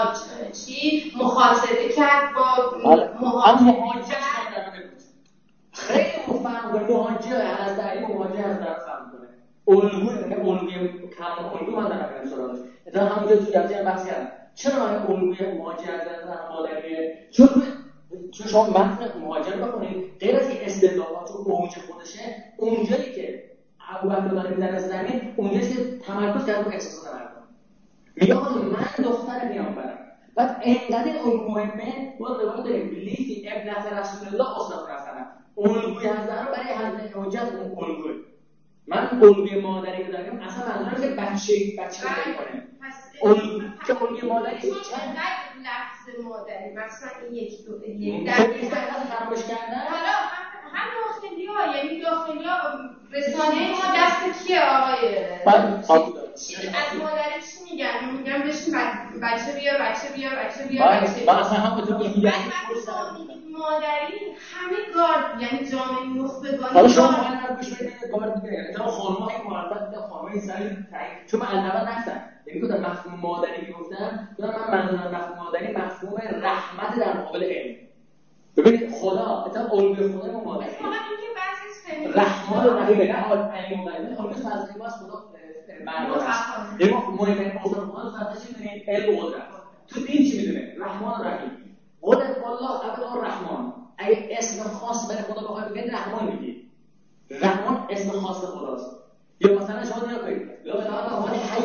Speaker 3: مخاطبه کرد با
Speaker 7: مهاجر خیلی مفهم به مهاجر از دری مهاجر از طرف فهم کنه الگوی کلام الگو من دارم سراغش اتفاقا همونجا تو جلسه بحث کردم چرا من الگوی مهاجر از طرف مادریه چون شما متن مهاجر بخونید غیر از این استدلالات و اوج خودشه اونجایی که ابوبکر داره میزنه زمین اونجایی که تمرکز کرده رو احساسات مردم میگه آقا من دختر پیامبرم بعد اینقدر الگو مهمه باز روایت داریم لیسی ابنت رسول الله اصلا رفتنم الگوی حضرت برای حضرت حجت اون الگوی من الگوی مادری که دارم اصلا منظورم که بچه نمی‌کنه که الگوی مادری چند
Speaker 3: لفظ مادری مثلا این یک
Speaker 7: دقیقه فراموش کردن
Speaker 3: حالا هم داخلی‌ها یعنی داخلی‌ها رسانه ما دست کیه آقای از مادری چی میگن بشین بچه بیار
Speaker 7: من اصلا هم به تو میگم
Speaker 3: مادری همه گارد یعنی جامعه نخبگانی
Speaker 7: حالا شما من گوش بدید گارد میگه تا خانم‌ها این معرفت خانم‌های سری تعیین چون من اول نفتم یعنی که در مفهوم مادری میگفتم من منظورم مفهوم مادری مفهوم رحمت در مقابل علم. ببینید خدا مثلا الگوی خدا ما مادری
Speaker 3: فقط اینکه بعضی
Speaker 7: رحمان و رحیم نه علی مولوی الگوی فضلی واسه خدا مردم است. یعنی مهمترین عنصر خدا فضلش می‌دونید علم و قدرت. تو دین چی می‌دونه؟ رحمان و رحیم. قدرت الله عبد الرحمن. اگه اسم خاص برای خدا بخواد بگید رحمان میگی. رحمان اسم خاص خداست. یا مثلا شما نگاه کنید. لا اله الا الله حی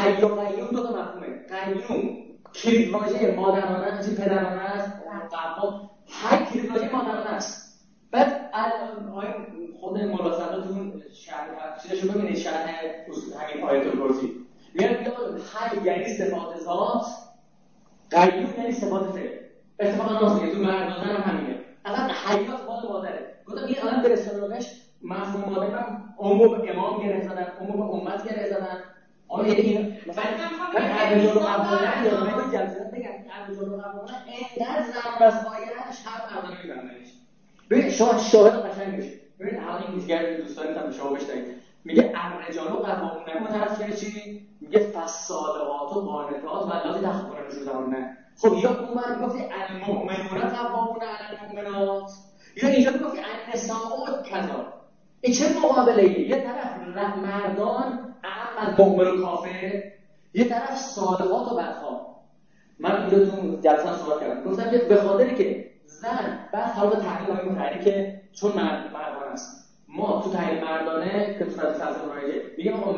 Speaker 7: حی و قیوم دو تا مفهومه. قیوم کلیدواژه مادرانه است، پدرانه است، قوام. حی کلیدواژه مادرانه است. بعد خود مولا صدراتون شرح چیزشو ببینید، شرح همین آیت الکرسی میگه حی یعنی صفات ذات، قیوم یعنی صفات فعل. اتفاقا راست میگه، تو مردانه هم همینه. اصلا حیات مال مادره. گفتم این الان برسونه روش مفهوم مادر هم عمو به امام گره زدن، عمو به امت گره زدن. آیا این مثلا عدل و قوانین یا من جلسه بگم عدل و قوانین اینقدر زن بس آیه‌اش هم مردانه میبرنش. ببین شاهد قشنگ بشه. ببین الان این دیگر دوستانی هم شما بشنید میگه الرجال قوامون مترجم کنه چی؟ میگه فصالحات و قانتات و لاتی تخبرن شو زمانه. خب یا اونور میگفتی المؤمنون قوامون علی المؤمنات، یا اینجا میگفتی النساء کذا. این چه مقابله؟ یه طرف مردان اعم از مؤمن و کافر، یه طرف صالحات و بدها. من اینجا تو جلسه صحبت کردم گفتم که به خاطری که زن بعد حالا تحلیل متعلی که چون مردان است، ما تو تحلیل مردانه که تو فلسفه رایجه میگیم آقا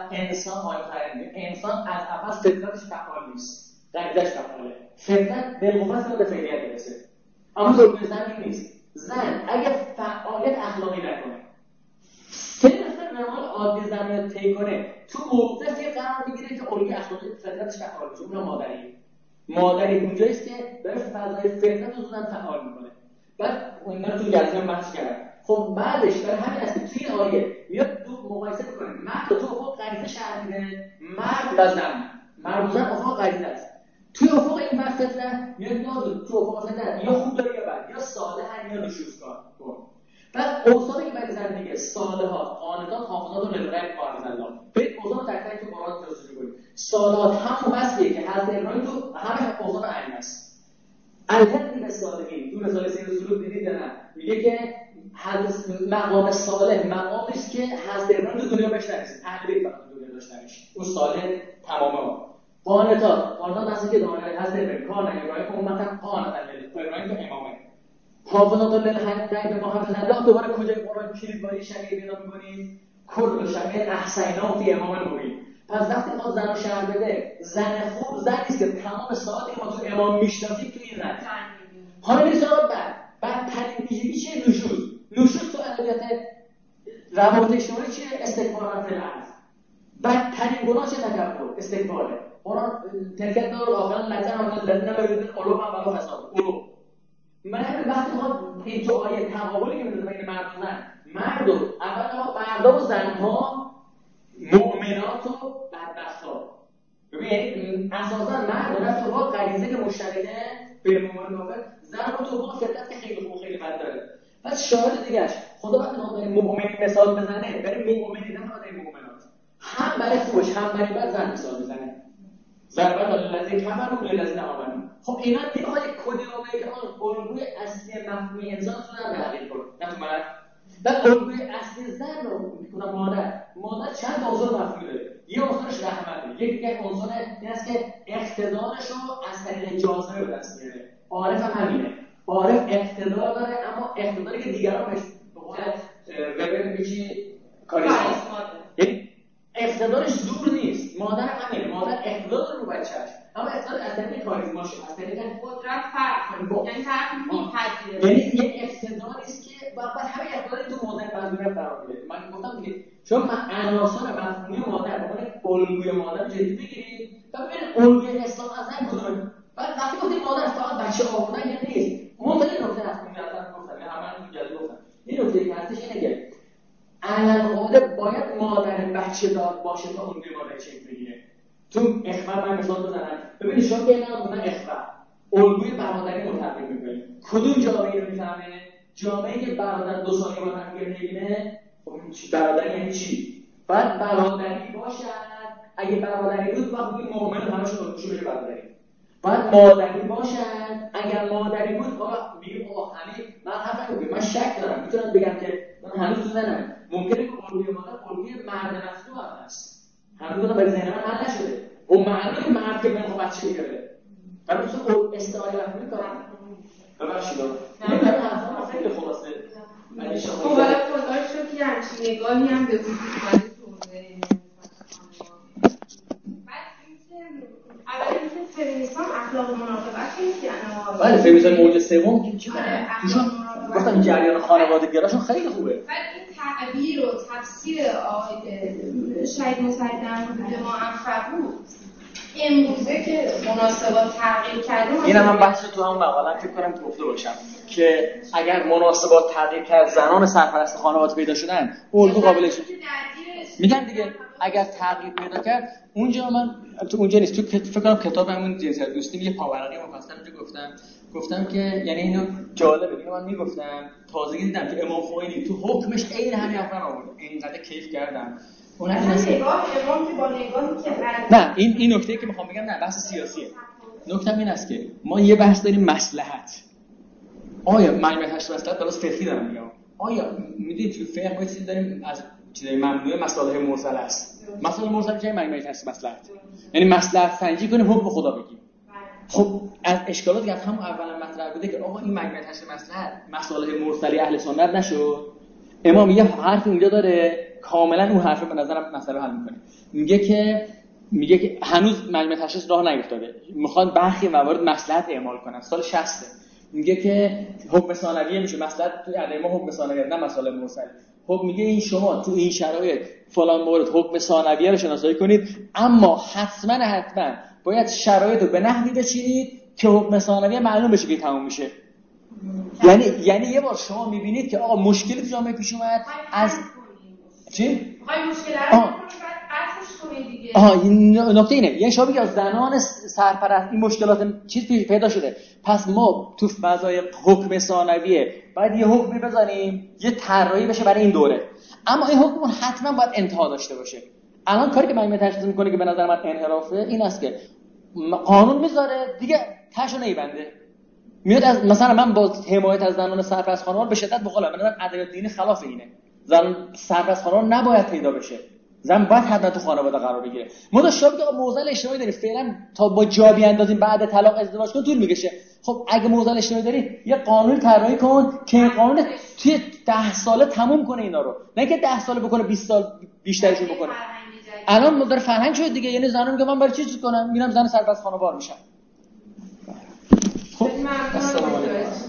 Speaker 7: انسان از اول فطرتش فعال نیست، غریزش فعاله. فطرت بالقوه به فعلیت برسه، اما ضرورت زن نیست. زن اگه فعالیت اخلاقی نکنه، صرف روال عادی زن طی کنه، تو موقفی قرار میگیره که الگوی اخلاقی فطرتش فعال میشه. اونم مادری اونجاییست که داره فضای فطرت رو زن فعال میکنه. بعد اون رو تو جلسه بحث کردم. خب بعدش برای همین است که توی آیه میاد دو مقایسه میکنه. مرد تو افق غریزه شرطیه، مرد و زن. مرد و زن افق غریزه است. توی افق این مرد فطرت میاد تو افق فطرت یا خوب داره یا بد، یا صالحن یا نشوزکار. بعد اوصافی که برای زن میگه صالحات، قانتات، حافظات و للغیب قائمن الله. به اوصاف تک تک تو قرآن توصیف می‌کنه. صالحات هم وصفیه که حضرت ابراهیم تو همه اوصاف عین است. الهدی به صالحین تو رساله سیر سلوک دیدید یا نه؟ میگه که حضرت مقام صالح مقامی است که حضرت ابراهیم تو دنیا بهش نرسید. اهل بیت فقط تو دنیا داشتنش. اون صالح تمامه. قانتات هستی که داره حضرت ابراهیم کار ابراهیم امتا قانتا ابراهیم تو امامه. حافظات للغیب ما حفظ الله دوباره کجای قرآن کلید با این شریعه پیدا می‌کنیم؟ کل شریعه احسینا فی امام المبین. پس وقتی ما زن رو شرح بده، زن خوب زنی است که تمام ساعتی ما تو امام میشناسیم تو این زن. حالا میریم سراغ بدترین ویژگی چیه؟ نشوز تو ادبیات روابط اجتماعی چیه؟ استکبار فی الارض. بدترین گناه چه؟ تکبر، استکباره. قرآن ترکت دار آخرین لطن آمد لطن بریدن علوم هم و فساد من وقتی ما این تو آیه تقابلی که می‌ذاره بین مرد و زن، مرد و اول ما مردا و زنها، مؤمنات و بدبخت‌ها. ببین اساساً مرد و تو با غریزه که مشترکه بین مؤمن و کافر، زن و تو با فطرت که خیلی خوب خیلی بد داره. پس شاهد دیگه‌اش خدا وقتی ما داریم مؤمنی مثال بزنه، برای مؤمنی نه برای مؤمنات، هم برای خوبش هم برای بد زن مثال بزنه. ضربت الذی کفروا للذین آمنوا. خب اینا میخواد کدیومه که اون الگوی اصلی مفهومی انسان رو تغییر کنه. نه تو مرد. بعد الگوی اصلی زن رو میکنه مادر چند تا عنصر مفهومی داره. یه عنصرش رحمته، یکی عنصر این است که اقتدارش رو از طریق جاذبه به دست میاره. عارف هم همینه. عارف اقتدار داره، اما اقتداری که دیگران بهش به قول وبر میگه کاریسما. یعنی اقتدارش زور نیست. مادر همینه. مادر اقتدار رو بچه‌اش، اما اقتدار از طریق کاریزماش، از طریق
Speaker 3: قدرت فرق کنه. یعنی طرف میپذیره.
Speaker 7: یعنی یه اقتداری است که بعد همین اقتداری تو مادر مظلومیت قرار میده. من گفتم دیگه شما عناصر مفهومی مادر به عنوان الگوی مادر جدی بگیرید و ببینید الگوی اسلام از هم کدومه. بعد وقتی گفتید مادر فقط بچه آوردن یا نیست، منتهی نکته هست که مثلا گفتم همه تو جلسه گفتم. این نکته که هستش اینه که علل باید مادر بچه دار باشه تا الگوی مادر شکل بگیره. تو اخوه من مثال بزنم. ببینید شما که اینا بودن اخوه الگوی برادری متفق می‌کنه. کدوم جامعه رو می‌فهمه؟ جامعه‌ای که برادر دو سالی با هم نمی‌بینه. خب برادری یعنی چی؟ باید برادری باشد. اگه برادری بود وقتی مؤمن همشون الگوشو بشه برادری. باید مادری باشد. اگر مادری بود حالا میگم آقا همین من حرف نمی‌زنم. من شک دارم. میتونم بگم که من هنوز تو ذهنم ممکنه که الگوی مادر الگوی مرد نفسو هم هست. هنوز برای ذهن من حل نشده. اون معنی که مرد که بخواد بچه بگیره. برای تو اون استعاره مفهومی دارم. ببخشید. این برای حرفا خیلی خلاصه.
Speaker 3: خب حالا خدا شکر که همچین نگاهی هم به وجود اومده تو حوزه اخلاق مراقبت میگن.
Speaker 7: بله فمیزای موج سوم که چی
Speaker 3: آره،
Speaker 7: ایشون گفتم جریان خانوادگیراشون خیلی خوبه.
Speaker 3: بعد این تعبیر و تفسیر آقای شهید مصدق به ما انفع بود. امروزه که مناسبات تغییر کرده،
Speaker 7: این هم بحث تو هم مقاله‌ام فکر کنم گفته باشم که اگر مناسبات تغییر کرد زنان سرپرست خانواده پیدا شدن الگو قابلش میگن دیگه. اگر تغییر پیدا کرد اونجا من تو اونجا نیست، تو فکر کنم کتاب همون جنسیت دوستی یه پاورقی مفصل اونجا گفتم که یعنی اینو جالبه دیگه. من میگفتم تازگی دیدم که امام خمینی تو حکمش عین همین حرفا آورد. اینقدر کیف کردم. اون
Speaker 3: نگاه امام که با نگاهی که
Speaker 7: نه این نکته‌ای که میخوام بگم نه بحث سیاسیه. نکته این است که ما یه بحث داریم مصلحت. آیا مجمع تشریع مصلحت بلاس فقهی دارم میگم. آیا میدونید تو فقه ما چیزی داریم از چیزای ممنوعه مصالح مرسله است. مصالح مرسله چه مجمع تشریع مصلحت. یعنی مصلحت سنجی کنیم حکم خدا بگیم. خب از اشکالاتی که همون اولا مطرح بوده که آقا این مجمع تشریع مصلحت مصالح مرسله اهل سنت نشد. امام یه حرف اینجا داره کاملا اون حرف به نظرم مسئله حل میکنه. میگه که هنوز مجمع تشخیص راه نیفتاده، میخوان برخی موارد مصلحت اعمال کنن. سال 60 میگه که حکم ثانویه میشه مصلحت تو ادامه حکم ثانویه نه مسائل مرسل. خب میگه این شما تو این شرایط فلان مورد حکم ثانویه رو شناسایی کنید، اما حتما باید شرایط رو به نحوی بچینید که حکم ثانویه معلوم بشه که تموم میشه. یعنی یه بار شما میبینید که آقا مشکلی تو جامعه پیش اومد از چی؟
Speaker 3: میخوای مشکل رو دیگه.
Speaker 7: این نکته اینه. یعنی شما بگید زنان سرپرست این مشکلات چیز پیدا شده، پس ما تو فضای حکم ثانویه باید یه حکمی بزنیم یه طراحی بشه برای این دوره، اما این حکم حتما باید انتها داشته باشه. الان کاری که من تشخیص میکنه که به نظر من انحرافه این است که قانون میذاره دیگه تاشو نمیبنده، میاد از مثلا من با حمایت از زنان سرپرست خانوار به شدت بقولم من ادبیات دینی خلاف اینه. زن سرپرست خانوار نباید پیدا بشه، زن باید حتما تو خانواده قرار بگیره. ما شاید که موزل اجتماعی داریم فعلا تا با جا بیاندازیم بعد طلاق ازدواج کن طول میکشه. خب اگه موزل اجتماعی داری یه قانون طراحی کن که این قانون توی 10 ساله تموم کنه اینا رو، نه که 10 ساله بکنه 20 سال بیشترشو بکنه. الان مدار فرهنگ شده دیگه، یعنی زنان میگه من برای چی کنم میرم زن سرپرست خانوار میشم. خب السلام علیکم.